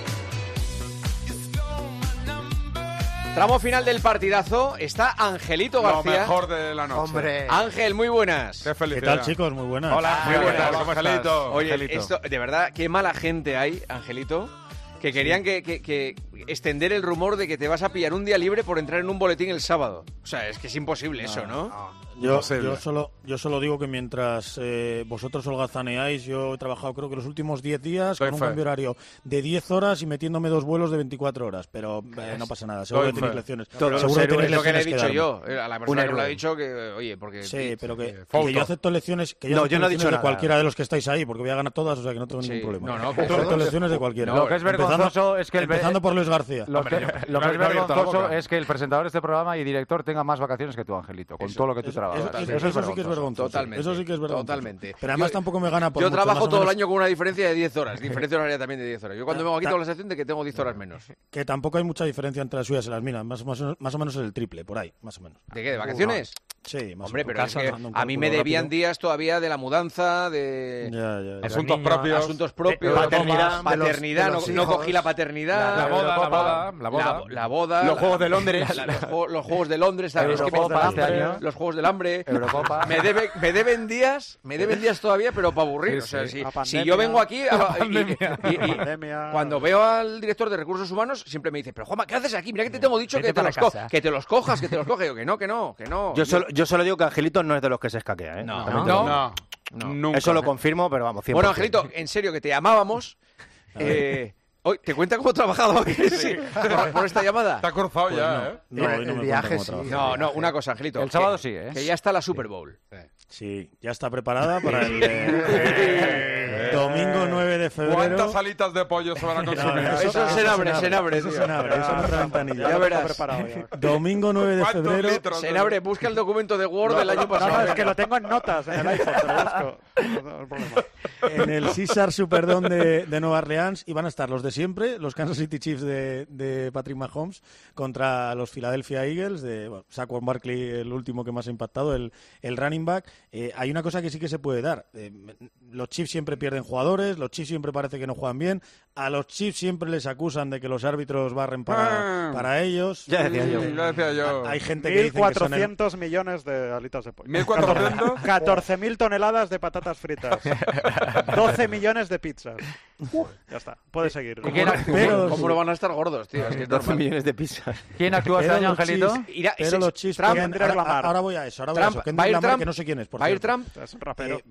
Tramo final del partidazo. Está Angelito García. Lo mejor de la noche. Hombre. Ángel, muy buenas. Qué felicidad. ¿Qué tal, chicos? Muy buenas. Hola, muy buenas. ¿Cómo Angelito? Oye, Angelito. esto, de verdad, qué mala gente hay, Angelito, que querían que extender el rumor de que te vas a pillar un día libre por entrar en un boletín el sábado. O sea, es que es imposible eso, ¿no? Yo solo digo que mientras vosotros holgazaneáis, yo he trabajado creo que los últimos 10 días con un cambio horario de 10 horas y metiéndome 2 vuelos de 24 horas, pero no pasa nada, seguro que tenéis lecciones. Seguro que tenéis lo que le he dicho yo, a la persona que lo ha dicho que, oye, porque... Sí, pero que yo acepto lecciones, yo no he dicho de cualquiera de los que estáis ahí, porque voy a ganar todas, o sea que no tengo ningún problema. Acepto lecciones de cualquiera. Lo que es vergonzoso es que empezando por Luis García. Lo que es vergonzoso es que el presentador de este programa y director tenga más vacaciones que tú, Angelito, con todo lo que tú trabajas. Eso sí que es vergonzoso. Totalmente. Eso sí que es vergonzoso. Totalmente. Pero además tampoco me gana por Yo mucho, trabajo todo el menos... año con una diferencia de 10 horas. Diferencia horaria también de 10 horas. Yo cuando vengo aquí tengo la sensación de que tengo 10 horas menos. Que tampoco hay mucha diferencia entre las suyas y las mías. Más o menos es el triple, por ahí, más o menos. ¿De qué? ¿De vacaciones? Sí, más Hombre, o menos. pero es que a mí me debían días todavía de la mudanza, de asuntos propios, paternidad, no cogí la paternidad, la boda, los Juegos de Londres, los Juegos de Londres, ¿sabes? Los Juegos del Hambre, Eurocopa. Me deben días todavía, pero para aburrir. O sea, si yo vengo aquí cuando veo al director de Recursos Humanos, siempre me dice, pero Juanma, ¿qué haces aquí? Mira que te tengo dicho que te los cojas. Yo que no. Yo solo digo que Angelito no es de los que se escaquea, ¿eh? No. Nunca. Eso lo confirmo, pero vamos, 100%. Bueno, Angelito, en serio, que te llamábamos. Hoy, ¿te cuenta cómo he trabajado por esta llamada? Te ha cruzado ya, ¿eh? El viaje sí. No, una cosa, Angelito. El sábado sí, ¿eh? Que ya está la Super Bowl. Sí, ya está preparada para el domingo 9 de febrero. ¿Cuántas alitas de pollo se van a consumir? Eso se abre. Eso es otra ventanilla. Ya verás. Domingo 9 de febrero. Senabre, busca el documento de Word del año pasado. No, es que lo tengo en notas en el iPhone, te lo busco. En el Caesars Superdome de Nueva Orleans y van a estar los de siempre, los Kansas City Chiefs de Patrick Mahomes contra los Philadelphia Eagles de Saquon Barkley, el último que más ha impactado, el running back. Hay una cosa que sí que se puede dar. Los Chiefs siempre pierden jugadores, los Chiefs siempre parece que no juegan bien, a los Chiefs siempre les acusan de que los árbitros barren para ellos. Ya decía yo. Hay gente que dice 1.400 millones de alitas de pollo. 1.400. 14.000 toneladas de patatas fritas. 12 millones de pizzas. Ya está, puedes seguir. ¿Cómo no van a estar gordos, tío? Es que 12 millones de pizzas. ¿Quién actúa este año, Angelito? Pero los Chiefs... Ahora voy a eso. Kendrick Lamar, que no sé quién es, por cierto. ¿Va a ir Trump? Es un rapero.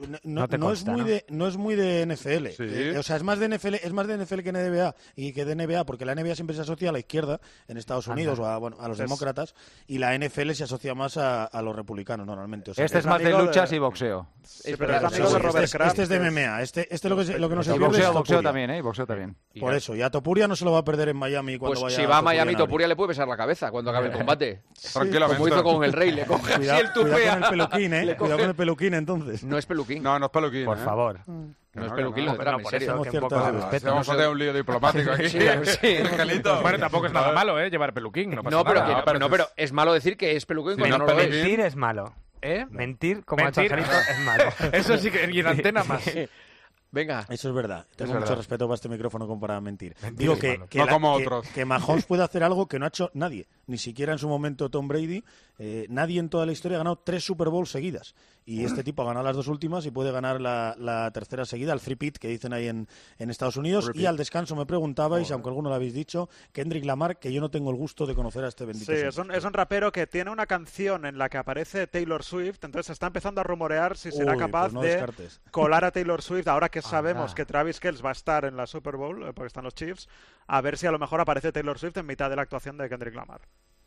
No es muy de NFL. Sí. O sea, es más de NFL que NBA. Y que de NBA, porque la NBA siempre se asocia a la izquierda en Estados Unidos o a los demócratas. Y la NFL se asocia más a los republicanos normalmente. O sea, este es más de luchas y boxeo. Pero es amigo de Robert Kraft. Este es de MMA. Este lo que no se pierde es boxeo también, ¿eh? Boxeo también. Por eso. Y a Topuria no se lo va a perder en Miami cuando vaya. Si va a Miami, Topuria le puede besar la cabeza cuando acabe el combate. Tranquilamente. Como hizo con el Rey. Le coge así el tupea. Cuidado con el peluquín, ¿eh? Cuidado con el peluquín, entonces. No es peluquín. No es peluquín. Por favor. No es peluquín, lo de Trump, en serio. Vamos a hacer un lío diplomático aquí. Sí, Angelito. Bueno, tampoco es nada malo, llevar peluquín. No, pero es malo decir que es peluquín cuando no lo es. Mentir es malo. Mentir, como ha hecho Angelito, es malo. Eso sí que, y en antena más. Venga. Eso es verdad. Tengo mucho respeto para este micrófono como para mentir. Digo que Mahomes puede hacer algo que no ha hecho nadie. Ni siquiera en su momento Tom Brady. Nadie en toda la historia ha ganado 3 Super Bowls seguidas. Y este tipo ha ganado las 2 últimas y puede ganar la tercera seguida, el three-peat que dicen ahí en Estados Unidos. Y al descanso me preguntabais, aunque alguno lo habéis dicho, Kendrick Lamar, que yo no tengo el gusto de conocer a este bendito. Sí, es un rapero que tiene una canción en la que aparece Taylor Swift, entonces se está empezando a rumorear si será capaz de colar a Taylor Swift, ahora que sabemos que Travis Kelce va a estar en la Super Bowl, porque están los Chiefs, a ver si a lo mejor aparece Taylor Swift en mitad de la actuación de Kendrick Lamar.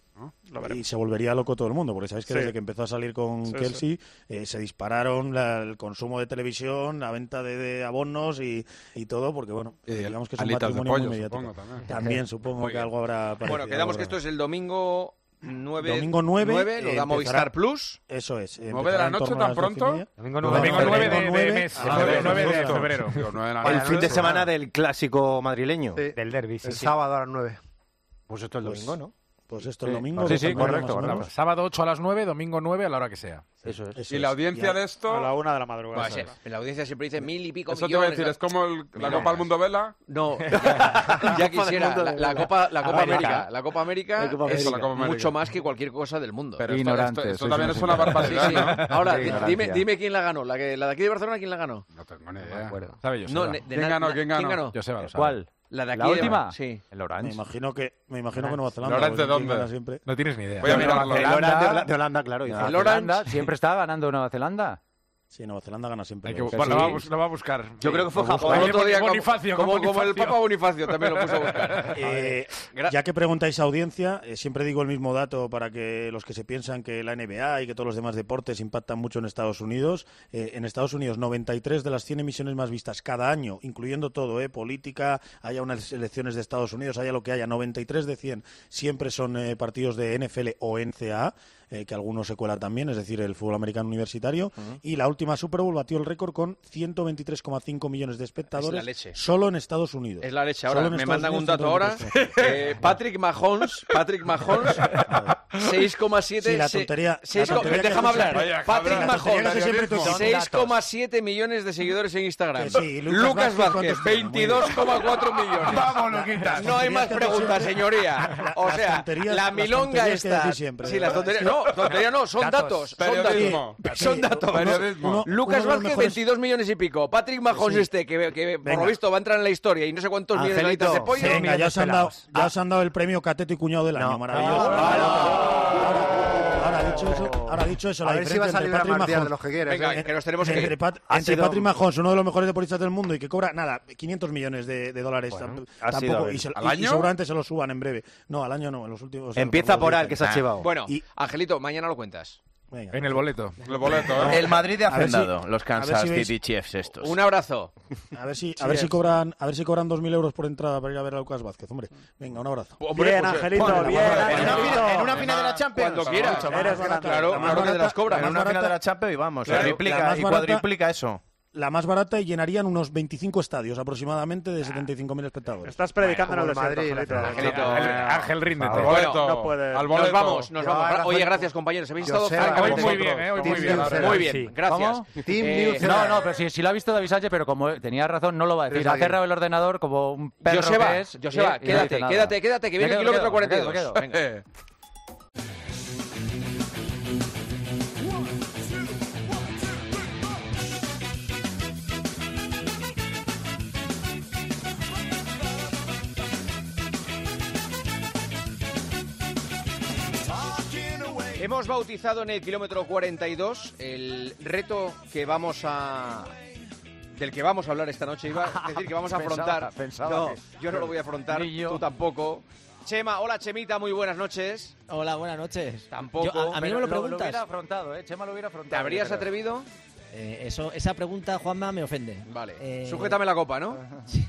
Y se volvería loco todo el mundo, porque sabéis que desde que empezó a salir con Kelce se dispararon el consumo de televisión, la venta de abonos y todo, porque bueno, digamos que es un matrimonio muy mediático. También supongo que algo habrá parecido. Bueno, quedamos que esto es el domingo 9. Domingo 9 lo da Movistar Plus. Eso es. 9 de la noche, ¿tan pronto? Domingo 9 de mes. 9 de febrero. El fin de semana del clásico madrileño. Del derbi. El sábado a las 9. Pues esto es el domingo, ¿no? Pues esto es domingo. Sí, correcto. Sábado 8 a las 9, domingo 9 a la hora que sea. Eso es. ¿Y la audiencia de esto? A la 1 de la madrugada. La audiencia siempre dice 1000 y pico millones. Eso te voy a decir, ¿es como la Copa del Mundo Vela? No, ya quisiera. La Copa América. La Copa América es mucho más que cualquier cosa del mundo. Pero esto también es una barbaridad, ¿no? Ahora, dime quién la ganó. La de aquí de Barcelona, ¿quién la ganó? No tengo ni idea. ¿Sabe yo? ¿Quién ganó? Joseba lo sabe. ¿Cuál? La de aquí. ¿La última? Sí. El Orange. Me imagino que Nueva Zelanda. ¿El Orange de porque dónde? siempre. No tienes ni idea. Voy a mirarlo. El Orange de Holanda, claro. Nueva Zelanda siempre está ganando Nueva Zelanda. Sí, Nueva Zelanda gana siempre. Bueno, lo va a buscar. Yo creo que fue Como Japón. el otro día, Bonifacio, como el Papa Bonifacio también lo puso a buscar. Ya que preguntáis a audiencia, siempre digo el mismo dato para que los que se piensan que la NBA y que todos los demás deportes impactan mucho en Estados Unidos. En Estados Unidos, 93 de las 100 emisiones más vistas cada año, incluyendo todo, política, haya unas elecciones de Estados Unidos, haya lo que haya, 93 de 100 siempre son partidos de NFL o NCAA. Que algunos se cuela también, es decir, el fútbol americano universitario. Y la última Super Bowl batió el récord con 123,5 millones de espectadores solo en Estados Unidos. Es la leche. Ahora me mandan un dato ahora. Patrick Mahomes, 6,7... Sí, la tontería... Déjame hablar. Patrick Mahomes, 6,7 millones de seguidores en Instagram. Sí, Lucas Vázquez, 22,4 millones. Vámonos, quitas. No hay más preguntas, señoría. O sea, la milonga está... Sí, las tonterías... No, tontería no, son datos. Son datos. Lucas Vázquez, 22 millones y pico. Patrick Mahomes que por lo visto va a entrar en la historia y no sé cuántos millones de alitas de pollo. Venga, ya os han dado el premio Cateto y Cuñado del año. Maravilloso. Ahora dicho eso, a la ver si va a diferencia salir entre una Patrick martial de los que quieres. Venga, que nos tenemos que ir. Entre Patrick Mahomes, uno de los mejores deportistas del mundo y que cobra, 500 millones de dólares. Tampoco, y seguramente se lo suban en breve. No, al año no, en los últimos... Empieza por al que se ha chivado. Bueno, Angelito, mañana lo cuentas. Venga. En el boleto. El Madrid de Hacendado, los Kansas City Chiefs estos. Un abrazo. A ver si cobran 2.000 euros por entrada para ir a ver a Lucas Vázquez, hombre. Venga, un abrazo. Bien, Angelito, bien. En una final de la Champions. Cuando quieras. Claro, claro que te las cobran. En una final de la Champions y vamos, triplica y cuadriplica eso. La más barata y llenarían unos 25 estadios aproximadamente de 75.000 espectadores. Estás predicando en el Madrid, Angelito. Ángel, ríndete. No puede. Nos vamos. Oye, gracias, compañeros. Habéis estado francamente muy bien, muy bien, gracias. No, pero si lo ha visto David Sánchez, pero como tenía razón, no lo va a decir. Ha cerrado el ordenador como un perro que es. Joseba, quédate, que viene el kilómetro 42. Venga. Hemos bautizado en el kilómetro 42 el reto del que vamos a hablar esta noche. Iba a decir que vamos a afrontar. Yo no lo voy a afrontar, tú tampoco. Chema, hola Chemita, muy buenas noches. Hola, buenas noches. Tampoco. A mí no me lo preguntas. Lo hubiera afrontado, Chema lo hubiera afrontado. ¿Te habrías atrevido? Esa pregunta, Juanma, me ofende. Vale, sujétame la copa, ¿no?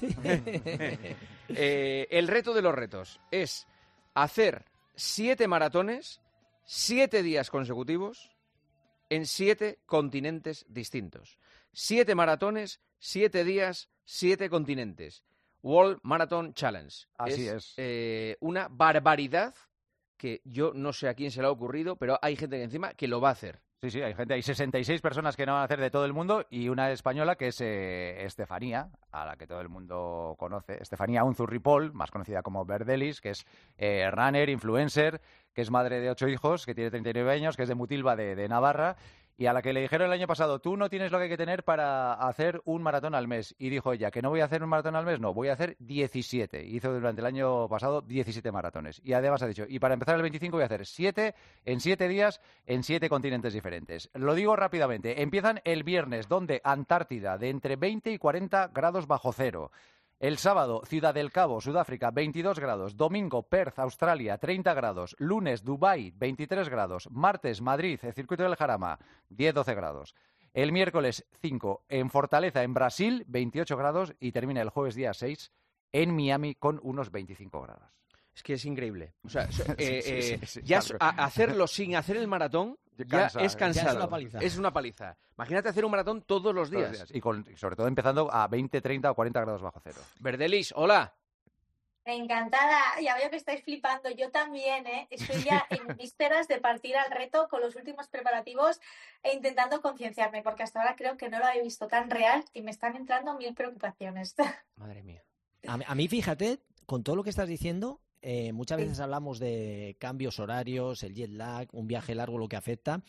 El reto de los retos es hacer 7 maratones 7 días consecutivos en 7 continentes distintos. 7 maratones, 7 días, 7 continentes. World Marathon Challenge. Así es. Una barbaridad que yo no sé a quién se le ha ocurrido, pero hay gente que encima que lo va a hacer. Sí, hay 66 personas que no van a hacer de todo el mundo y una española que es Estefanía, a la que todo el mundo conoce. Estefanía Unzurripol, más conocida como Verdelis, que es runner, influencer, que es madre de 8 hijos, que tiene 39 años, que es de Mutilva, de Navarra, y a la que le dijeron el año pasado, tú no tienes lo que hay que tener para hacer un maratón al mes. Y dijo ella, ¿que no voy a hacer un maratón al mes? No, voy a hacer 17. Hizo durante el año pasado 17 maratones. Y además ha dicho, y para empezar el 25 voy a hacer 7 en 7 días en 7 continentes diferentes. Lo digo rápidamente. Empiezan el viernes, donde Antártida, de entre 20 y 40 grados bajo cero. El sábado, Ciudad del Cabo, Sudáfrica, 22 grados. Domingo, Perth, Australia, 30 grados. Lunes, Dubái, 23 grados. Martes, Madrid, el Circuito del Jarama, 10-12 grados. El miércoles 5, en Fortaleza, en Brasil, 28 grados. Y termina el jueves día 6, en Miami, con unos 25 grados. Es que es increíble. O sea, ya hacerlo sin hacer el maratón ya es cansado. Ya es una paliza. Es una paliza. Imagínate hacer un maratón todos los días. Y sobre todo empezando a 20, 30 o 40 grados bajo cero. Verdelis, hola. Encantada. Ya veo que estáis flipando. Yo también, Estoy ya en vísperas de partir al reto con los últimos preparativos e intentando concienciarme, porque hasta ahora creo que no lo había visto tan real y me están entrando 1000 preocupaciones. Madre mía. A mí, fíjate, con todo lo que estás diciendo, muchas veces hablamos de cambios horarios, el jet lag, un viaje largo, lo que afecta.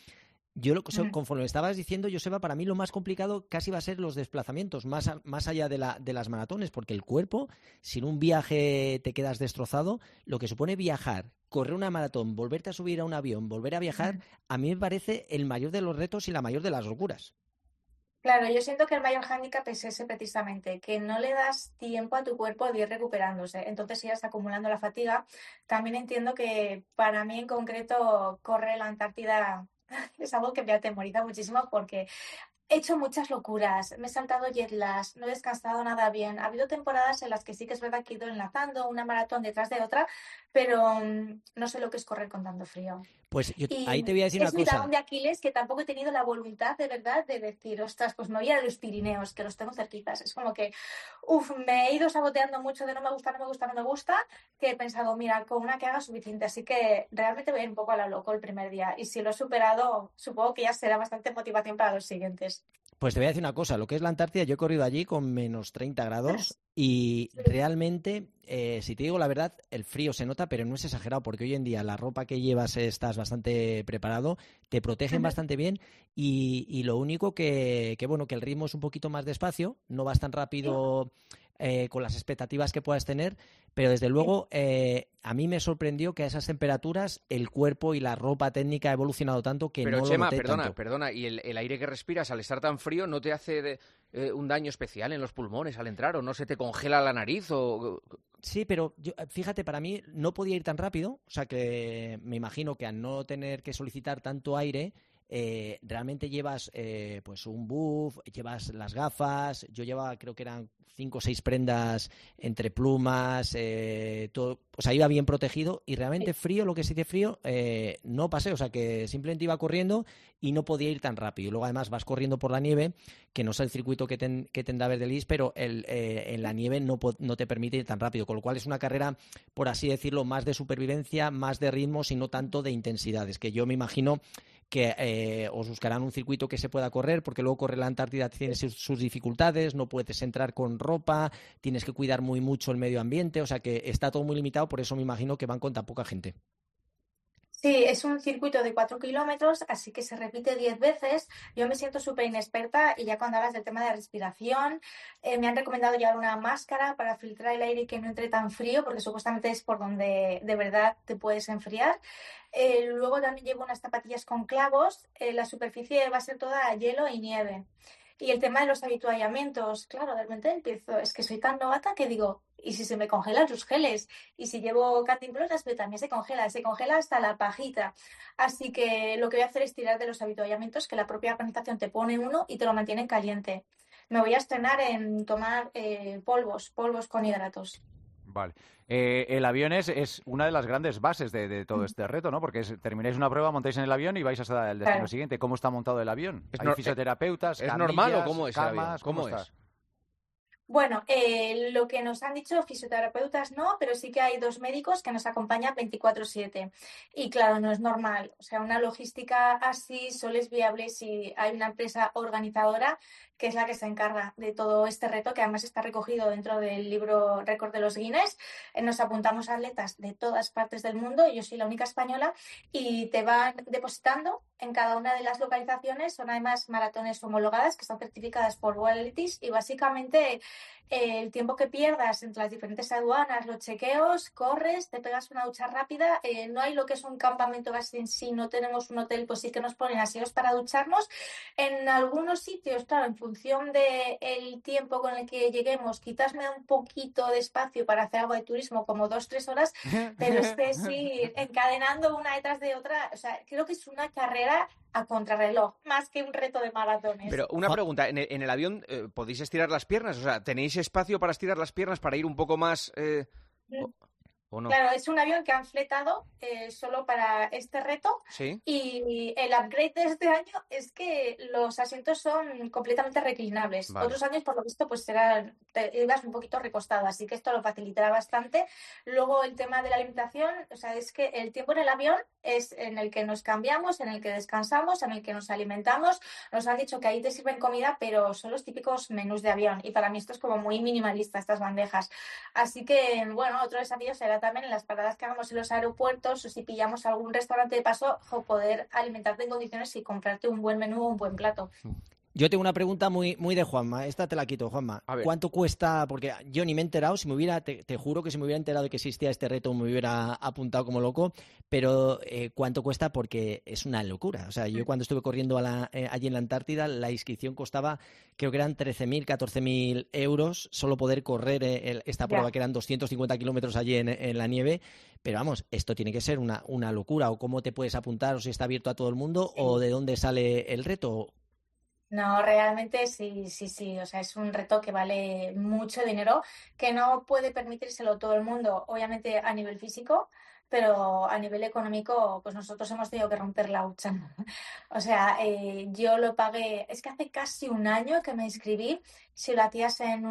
Yo, conforme estabas diciendo, Joseba, para mí lo más complicado casi va a ser los desplazamientos, más allá de las maratones, porque el cuerpo, sin un viaje te quedas destrozado. Lo que supone viajar, correr una maratón, volverte a subir a un avión, volver a viajar, a mí me parece el mayor de los retos y la mayor de las locuras. Claro, yo siento que el mayor hándicap es ese precisamente, que no le das tiempo a tu cuerpo de ir recuperándose. Entonces irás acumulando la fatiga. También entiendo que para mí en concreto correr la Antártida es algo que me atemoriza muchísimo porque he hecho muchas locuras, me he saltado jet lags, no he descansado nada bien. Ha habido temporadas en las que sí que es verdad que he ido enlazando una maratón detrás de otra, pero no sé lo que es correr con tanto frío. Pues ahí te voy a decir una cosa. Es mi talón de Aquiles, que tampoco he tenido la voluntad de verdad de decir, ostras, pues me voy a los Pirineos, que los tengo cerquitas. Es como que, me he ido saboteando mucho de no me gusta, que he pensado, mira, con una que haga suficiente. Así que realmente voy a ir un poco a la loco el primer día. Y si lo he superado, supongo que ya será bastante motivación para los siguientes. Pues te voy a decir una cosa, lo que es la Antártida, yo he corrido allí con menos 30 grados y realmente, si te digo la verdad, el frío se nota, pero no es exagerado, porque hoy en día la ropa que llevas estás bastante preparado, te protegen bastante bien y lo único que el ritmo es un poquito más despacio, no vas tan rápido con las expectativas que puedas tener, pero desde luego a mí me sorprendió que a esas temperaturas el cuerpo y la ropa técnica ha evolucionado tanto que pero no Chema, lo noté tanto. Perdona, ¿y el aire que respiras al estar tan frío no te hace un daño especial en los pulmones al entrar o no se te congela la nariz? Sí, pero fíjate, para mí no podía ir tan rápido, o sea que me imagino que al no tener que solicitar tanto aire, realmente llevas pues un buff, llevas las gafas, yo llevaba creo que eran 5 o 6 prendas entre plumas, todo, o sea, iba bien protegido y realmente frío, lo que sí de frío, no pasé, o sea que simplemente iba corriendo y no podía ir tan rápido. Y luego además vas corriendo por la nieve, que no es el circuito que tendrá Verdelis, pero en la nieve no te permite ir tan rápido, con lo cual es una carrera, por así decirlo, más de supervivencia, más de ritmos y no tanto de intensidades, que yo me imagino que os buscarán un circuito que se pueda correr, porque luego correr la Antártida tiene sus dificultades, no puedes entrar con ropa, tienes que cuidar muy mucho el medio ambiente, o sea que está todo muy limitado, por eso me imagino que van con tan poca gente. Sí, es un circuito de 4 kilómetros, así que se repite 10 veces. Yo me siento súper inexperta y ya cuando hablas del tema de respiración, me han recomendado llevar una máscara para filtrar el aire y que no entre tan frío, porque supuestamente es por donde de verdad te puedes enfriar. Luego también llevo unas zapatillas con clavos. La superficie va a ser toda hielo y nieve. Y el tema de los habituallamientos, claro, de repente empiezo, es que soy tan novata que digo, ¿y si se me congelan los geles? Y si llevo cantimploras, pero también se congela hasta la pajita. Así que lo que voy a hacer es tirar de los habituallamientos, que la propia organización te pone uno y te lo mantiene caliente. Me voy a estrenar en tomar polvos con hidratos. Vale. El avión es una de las grandes bases de todo este reto, ¿no? Porque termináis una prueba, montáis en el avión y vais hasta el destino siguiente. ¿Cómo está montado el avión? ¿Hay fisioterapeutas, ¿Es camillas, normal o cómo es camas? el avión? ¿Cómo es? Bueno, lo que nos han dicho fisioterapeutas no, pero sí que hay 2 médicos que nos acompañan 24/7. Y claro, no es normal. O sea, una logística así solo es viable si hay una empresa organizadora que es la que se encarga de todo este reto, que además está recogido dentro del libro récord de los Guinness. Nos apuntamos a atletas de todas partes del mundo, yo soy la única española, y te van depositando en cada una de las localizaciones. Son además maratones homologadas que están certificadas por World Athletics y básicamente el tiempo que pierdas entre las diferentes aduanas, los chequeos, corres, te pegas una ducha rápida, no hay lo que es un campamento base en sí, no tenemos un hotel, pues sí que nos ponen aseos para ducharnos. En algunos sitios, claro, en función del tiempo con el que lleguemos, quizás me da un poquito de espacio para hacer algo de turismo, como 2-3 horas, pero es que sí, encadenando una detrás de otra, o sea, creo que es una carrera a contrarreloj, más que un reto de maratones. Pero una pregunta, ¿en el avión podéis estirar las piernas? O sea, ¿tenéis espacio para estirar las piernas para ir un poco más...? ¿O no? Claro, es un avión que han fletado solo para este reto. ¿Sí? Y el upgrade de este año es que los asientos son completamente reclinables. Vale. Otros años, por lo visto, pues ibas un poquito recostado, así que esto lo facilitará bastante. Luego el tema de la alimentación, o sea, es que el tiempo en el avión es en el que nos cambiamos, en el que descansamos, en el que nos alimentamos. Nos han dicho que ahí te sirven comida, pero son los típicos menús de avión. Y para mí esto es como muy minimalista, estas bandejas. Así que, bueno, otro desafío será idea también en las paradas que hagamos en los aeropuertos o si pillamos algún restaurante de paso, poder alimentarte en condiciones y comprarte un buen menú o un buen plato. Yo tengo una pregunta muy de Juanma. Esta te la quito, Juanma. ¿Cuánto cuesta? Porque yo ni me he enterado. Si me hubiera, te juro que si me hubiera enterado de que existía este reto me hubiera apuntado como loco. Pero ¿cuánto cuesta? Porque es una locura. O sea, yo cuando estuve corriendo allí en la Antártida, la inscripción costaba, creo que eran 13.000, 14.000 euros solo poder correr esta prueba, que eran 250 kilómetros allí en la nieve. Pero vamos, esto tiene que ser una locura. ¿O cómo te puedes apuntar? ¿O si está abierto a todo el mundo? ¿O de dónde sale el reto? No, realmente sí. O sea, es un reto que vale mucho dinero, que no puede permitírselo todo el mundo, obviamente a nivel físico, pero a nivel económico, pues nosotros hemos tenido que romper la hucha. O sea, yo lo pagué, es que hace casi un año que me inscribí, si lo hacías en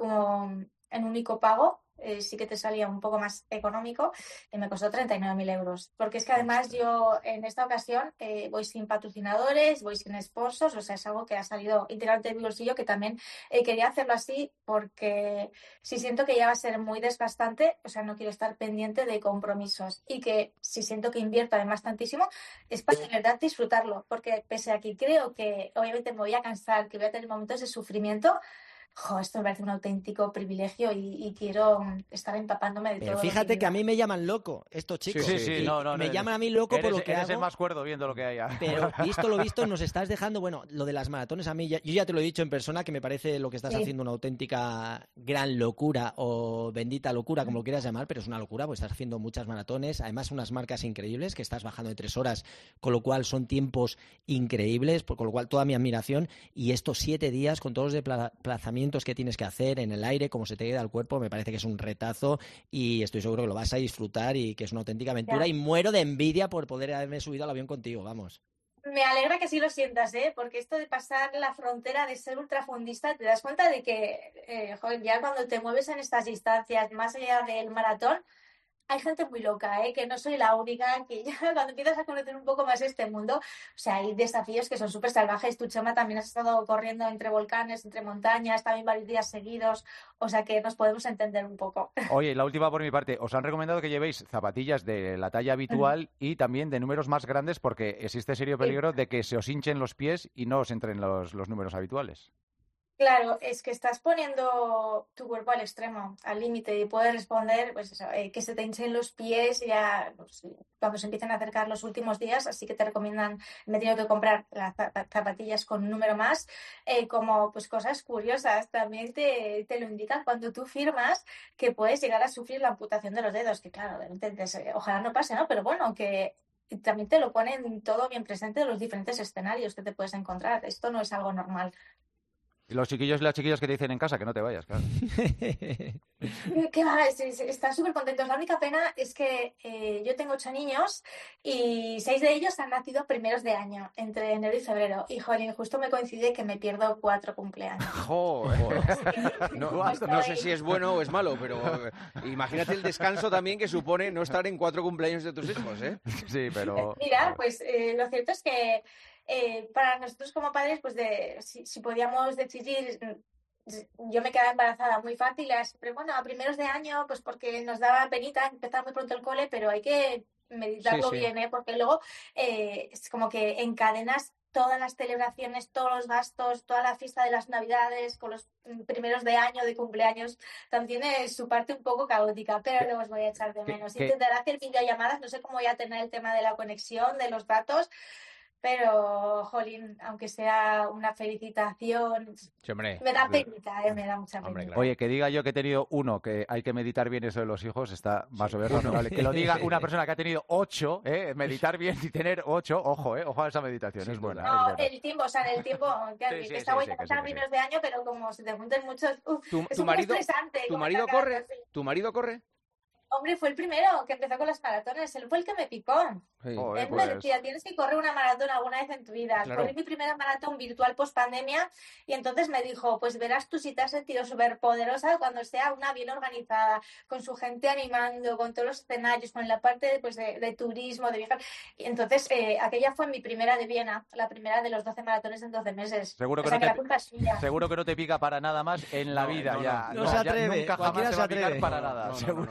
único pago, sí que te salía un poco más económico y me costó 39.000 euros. Porque es que además yo en esta ocasión voy sin patrocinadores, voy sin sponsors, o sea, es algo que ha salido íntegramente de mi bolsillo, que también quería hacerlo así porque si siento que ya va a ser muy desgastante, o sea, no quiero estar pendiente de compromisos y que si siento que invierto además tantísimo, es para de verdad disfrutarlo, porque pese a que creo que obviamente me voy a cansar, que voy a tener momentos de sufrimiento, esto me parece un auténtico privilegio y quiero estar empapándome de todo. Pero fíjate que a mí me llaman loco estos chicos. Sí. No, me llaman a mí loco por lo que eres hago. el más cuerdo viendo lo que haya. Pero visto lo visto, nos estás dejando... Bueno, lo de las maratones a mí, yo ya te lo he dicho en persona, que me parece lo que estás haciendo una auténtica gran locura o bendita locura, como lo quieras llamar, pero es una locura, porque estás haciendo muchas maratones, además unas marcas increíbles, que estás bajando de 3 horas, con lo cual son tiempos increíbles, con lo cual toda mi admiración, y estos 7 días con todos los desplazamientos que tienes que hacer en el aire, cómo se te queda el cuerpo, me parece que es un retazo y estoy seguro que lo vas a disfrutar y que es una auténtica aventura, y muero de envidia por poder haberme subido al avión contigo, vamos. Me alegra que sí lo sientas, porque esto de pasar la frontera de ser ultrafondista, te das cuenta de que ya cuando te mueves en estas distancias, más allá del maratón, hay gente muy loca, que no soy la única, que ya cuando empiezas a conocer un poco más este mundo, o sea, hay desafíos que son súper salvajes. Tú, Chema, también has estado corriendo entre volcanes, entre montañas, también varios días seguidos, o sea que nos podemos entender un poco. Oye, la última por mi parte, os han recomendado que llevéis zapatillas de la talla habitual y también de números más grandes porque existe serio peligro de que se os hinchen los pies y no os entren los números habituales. Claro, es que estás poniendo tu cuerpo al extremo, al límite, y puedes responder, pues eso, que se te hinchen los pies ya pues, cuando se empiecen a acercar los últimos días, así que te recomiendan, me he tenido que comprar las zapatillas con un número más, como pues cosas curiosas, también te lo indican cuando tú firmas que puedes llegar a sufrir la amputación de los dedos, que claro, ojalá no pase, ¿no? Pero bueno, que también te lo ponen todo bien presente de los diferentes escenarios que te puedes encontrar, esto no es algo normal. Y los chiquillos y las chiquillas que te dicen en casa que no te vayas, claro. ¿Qué va? Están súper contentos. La única pena es que yo tengo 8 niños y 6 de ellos han nacido primeros de año, entre enero y febrero. Y, jolín, justo me coincide que me pierdo 4 cumpleaños. ¡Joder! No sé si es bueno o es malo, pero imagínate el descanso también que supone no estar en 4 cumpleaños de tus hijos, ¿eh? Sí, pero... Mira, pues lo cierto es que para nosotros como padres, pues si podíamos decidir, yo me quedaba embarazada muy fácil, pero bueno, a primeros de año, pues porque nos daba penita empezar muy pronto el cole, pero hay que meditarlo bien, porque luego es como que encadenas todas las celebraciones, todos los gastos, toda la fiesta de las Navidades, con los primeros de año, de cumpleaños, también tiene su parte un poco caótica, pero no os voy a echar de menos. Intentaré hacer videollamadas, no sé cómo voy a tener el tema de la conexión, de los datos, pero, jolín, aunque sea una felicitación, sí, hombre, me da penita, me da mucha pena. Claro. Oye, que diga yo que he tenido uno, que hay que meditar bien eso de los hijos, está más o menos razonable. Que lo diga una persona que ha tenido 8, meditar bien y tener 8, ojo a esa meditación, es buena. No, es buena. el tiempo, que está bueno empezar primeros de año, pero como se te junten muchos, es un poco estresante. ¿Tu marido corre? ¿Tu marido corre? Hombre, fue el primero que empezó con las maratones, él fue el que me picó. Sí. Él me decía, tienes que correr una maratón alguna vez en tu vida. Claro. Corrí mi primera maratón virtual post pandemia y entonces me dijo, pues verás tú si te has sentido súper poderosa cuando sea una bien organizada, con su gente animando, con todos los escenarios, con la parte de turismo, de viajar. Y entonces aquella fue mi primera de Viena, la primera de los 12 maratones en 12 meses. Seguro que, seguro que no te pica para nada más en la vida. No se atreve, nunca jamás se va a picar para nada. Seguro.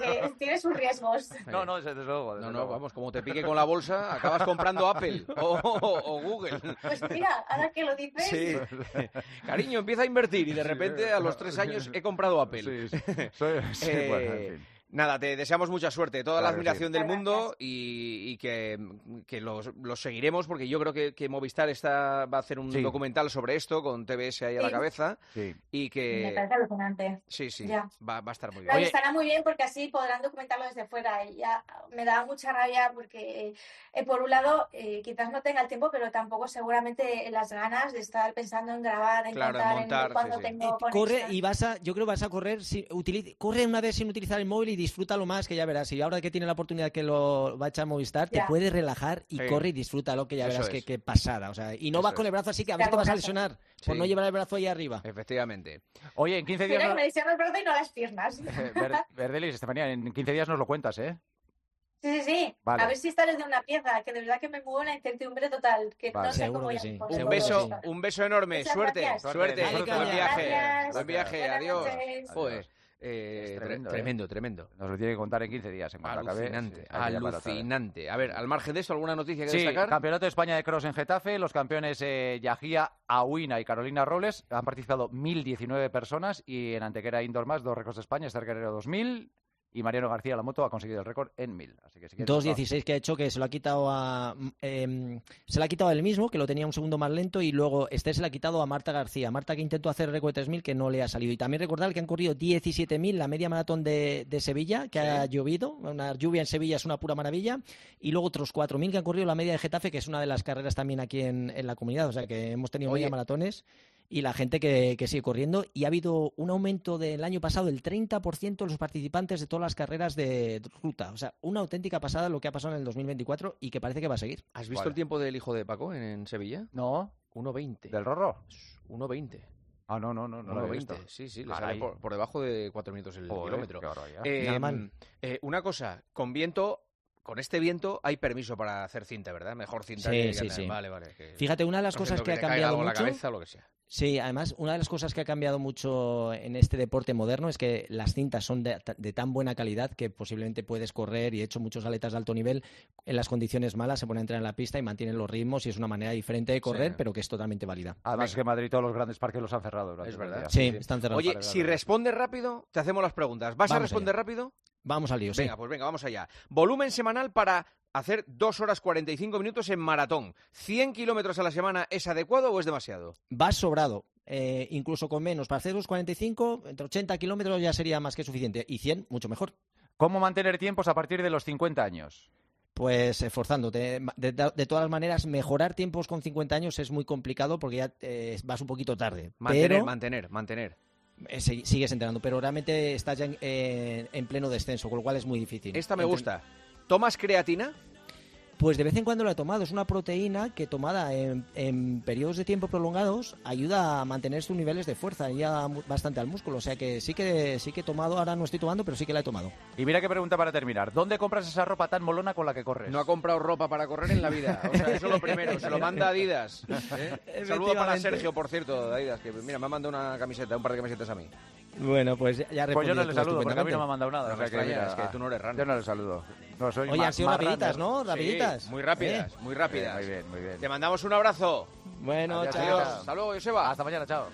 que tiene sus riesgos. No, desde luego. No, vamos, como te pique con la bolsa, acabas comprando Apple o Google. Pues mira, ahora que lo dices... Sí. Cariño, empieza a invertir y de repente a los 3 años he comprado Apple. Sí. Bueno, en fin. Nada, te deseamos mucha suerte, toda la admiración del mundo y que los seguiremos, porque yo creo que Movistar va a hacer un documental sobre esto con TBS ahí a la cabeza. Sí. Y que... Me parece alucinante. Sí, ya. Va a estar muy bien. Estará muy bien porque así podrán documentarlo desde fuera. Y ya me da mucha rabia porque, por un lado, quizás no tenga el tiempo, pero tampoco seguramente las ganas de estar pensando en grabar, en montar, cuando tengo corre y yo creo que vas a correr, corre una vez sin utilizar el móvil y disfrútalo más, que ya verás. Y ahora que tiene la oportunidad que lo va a echar Movistar, te puedes relajar y corre y disfrútalo, que ya verás que pasada. O sea, y no vas con el brazo así, que a veces te vas a lesionar por no llevar el brazo ahí arriba. Efectivamente. Oye, en 15 días... Mira que me lesiono el brazo y no las piernas. Verdelis, Estefanía, en 15 días nos lo cuentas, ¿eh? Sí. Vale. A ver si esta es de una pieza, que de verdad que me muevo la incertidumbre total, que no sé cómo voy a Un beso enorme, suerte. Buen viaje, adiós. Joder. Tremendo. Nos lo tiene que contar en 15 días. En cuanto Alucinante. A ver, al margen de esto, ¿alguna noticia que destacar? Campeonato de España de Cross en Getafe. Los campeones Yajía Aouina y Carolina Robles han participado 1.019 personas y en Antequera Indoor más 2 récords de España, Esther Guerrero 2.000 y Mariano García Lamoto ha conseguido el récord en 1.000. Así que 2.16 que ha hecho, que se lo ha quitado se lo ha quitado a él mismo, que lo tenía un segundo más lento, y luego Esther se lo ha quitado a Marta García. Marta, que intentó hacer el récord de 3.000, que no le ha salido. Y también recordar que han corrido 17.000 la media maratón de Sevilla, que ha llovido. Una lluvia en Sevilla es una pura maravilla. Y luego otros 4.000 que han corrido la media de Getafe, que es una de las carreras también aquí en la comunidad. O sea que hemos tenido media maratones y la gente que sigue corriendo. Y ha habido un aumento del año pasado del 30% de los participantes de todas las carreras de ruta. O sea, una auténtica pasada lo que ha pasado en el 2024 y que parece que va a seguir. ¿Has visto el tiempo del hijo de Paco en Sevilla? No. 1.20. ¿Del Rorro? 1.20. Ah, no. 1.20. Sí, le sale por debajo de 4 minutos el kilómetro. Una cosa, con este viento hay permiso para hacer cinta, ¿verdad? Mejor cinta sí. Vale. Fíjate, una de las cosas que ha cambiado mucho... la cabeza o lo que sea. Sí, además, una de las cosas que ha cambiado mucho en este deporte moderno es que las cintas son de tan buena calidad que posiblemente puedes correr, y he hecho muchos atletas de alto nivel en las condiciones malas, se ponen a entrar en la pista y mantienen los ritmos, y es una manera diferente de correr, pero que es totalmente válida. Además que en Madrid todos los grandes parques los han cerrado. Es verdad. Sí, están cerrados. Oye, si respondes rápido, te hacemos las preguntas. ¿Vas a responder rápido? Vamos al lío, sí. Venga, vamos allá. Volumen semanal para hacer 2 horas 45 minutos en maratón. ¿100 kilómetros a la semana es adecuado o es demasiado? Vas sobrado. Incluso con menos. Para hacer los 45, entre 80 kilómetros ya sería más que suficiente. Y 100, mucho mejor. ¿Cómo mantener tiempos a partir de los 50 años? Pues esforzándote. De todas las maneras, mejorar tiempos con 50 años es muy complicado porque ya vas un poquito tarde. Mantener. Sigues entrenando, pero realmente estás ya en pleno descenso, con lo cual es muy difícil. Esta me gusta. ¿Tomas creatina? Pues de vez en cuando lo he tomado. Es una proteína que tomada en periodos de tiempo prolongados ayuda a mantener sus niveles de fuerza y ya bastante al músculo. O sea que sí que he tomado, ahora no estoy tomando, pero sí que la he tomado. Y mira qué pregunta para terminar. ¿Dónde compras esa ropa tan molona con la que corres? No ha comprado ropa para correr en la vida. O sea, eso es lo primero. Se lo manda Adidas. Saludo para Sergio, por cierto, de Adidas, que mira, me ha mandado un par de camisetas a mí. Bueno, pues ya Pues yo no le saludo, porque a mí no me ha mandado nada. No me extraña, es que tú no eres raro. Yo no le saludo. No, soy Oye, han sido rapiditas, ¿no? Rapiditas. Sí, muy rápidas, muy rápidas. Muy bien. Te mandamos un abrazo. Bueno, adiós, chao. Hasta luego, Joseba. Hasta mañana, chao.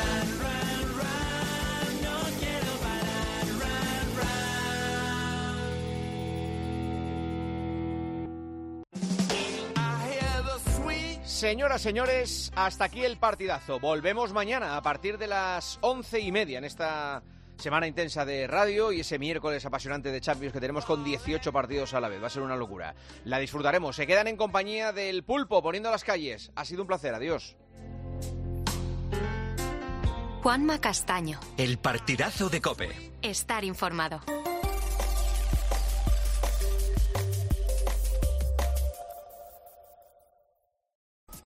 Señoras, señores, hasta aquí el partidazo. Volvemos mañana a partir de las 11:30 en esta semana intensa de radio y ese miércoles apasionante de Champions que tenemos con 18 partidos a la vez. Va a ser una locura. La disfrutaremos. Se quedan en compañía del Pulpo poniendo las calles. Ha sido un placer. Adiós. Juanma Castaño. El partidazo de COPE. Estar informado.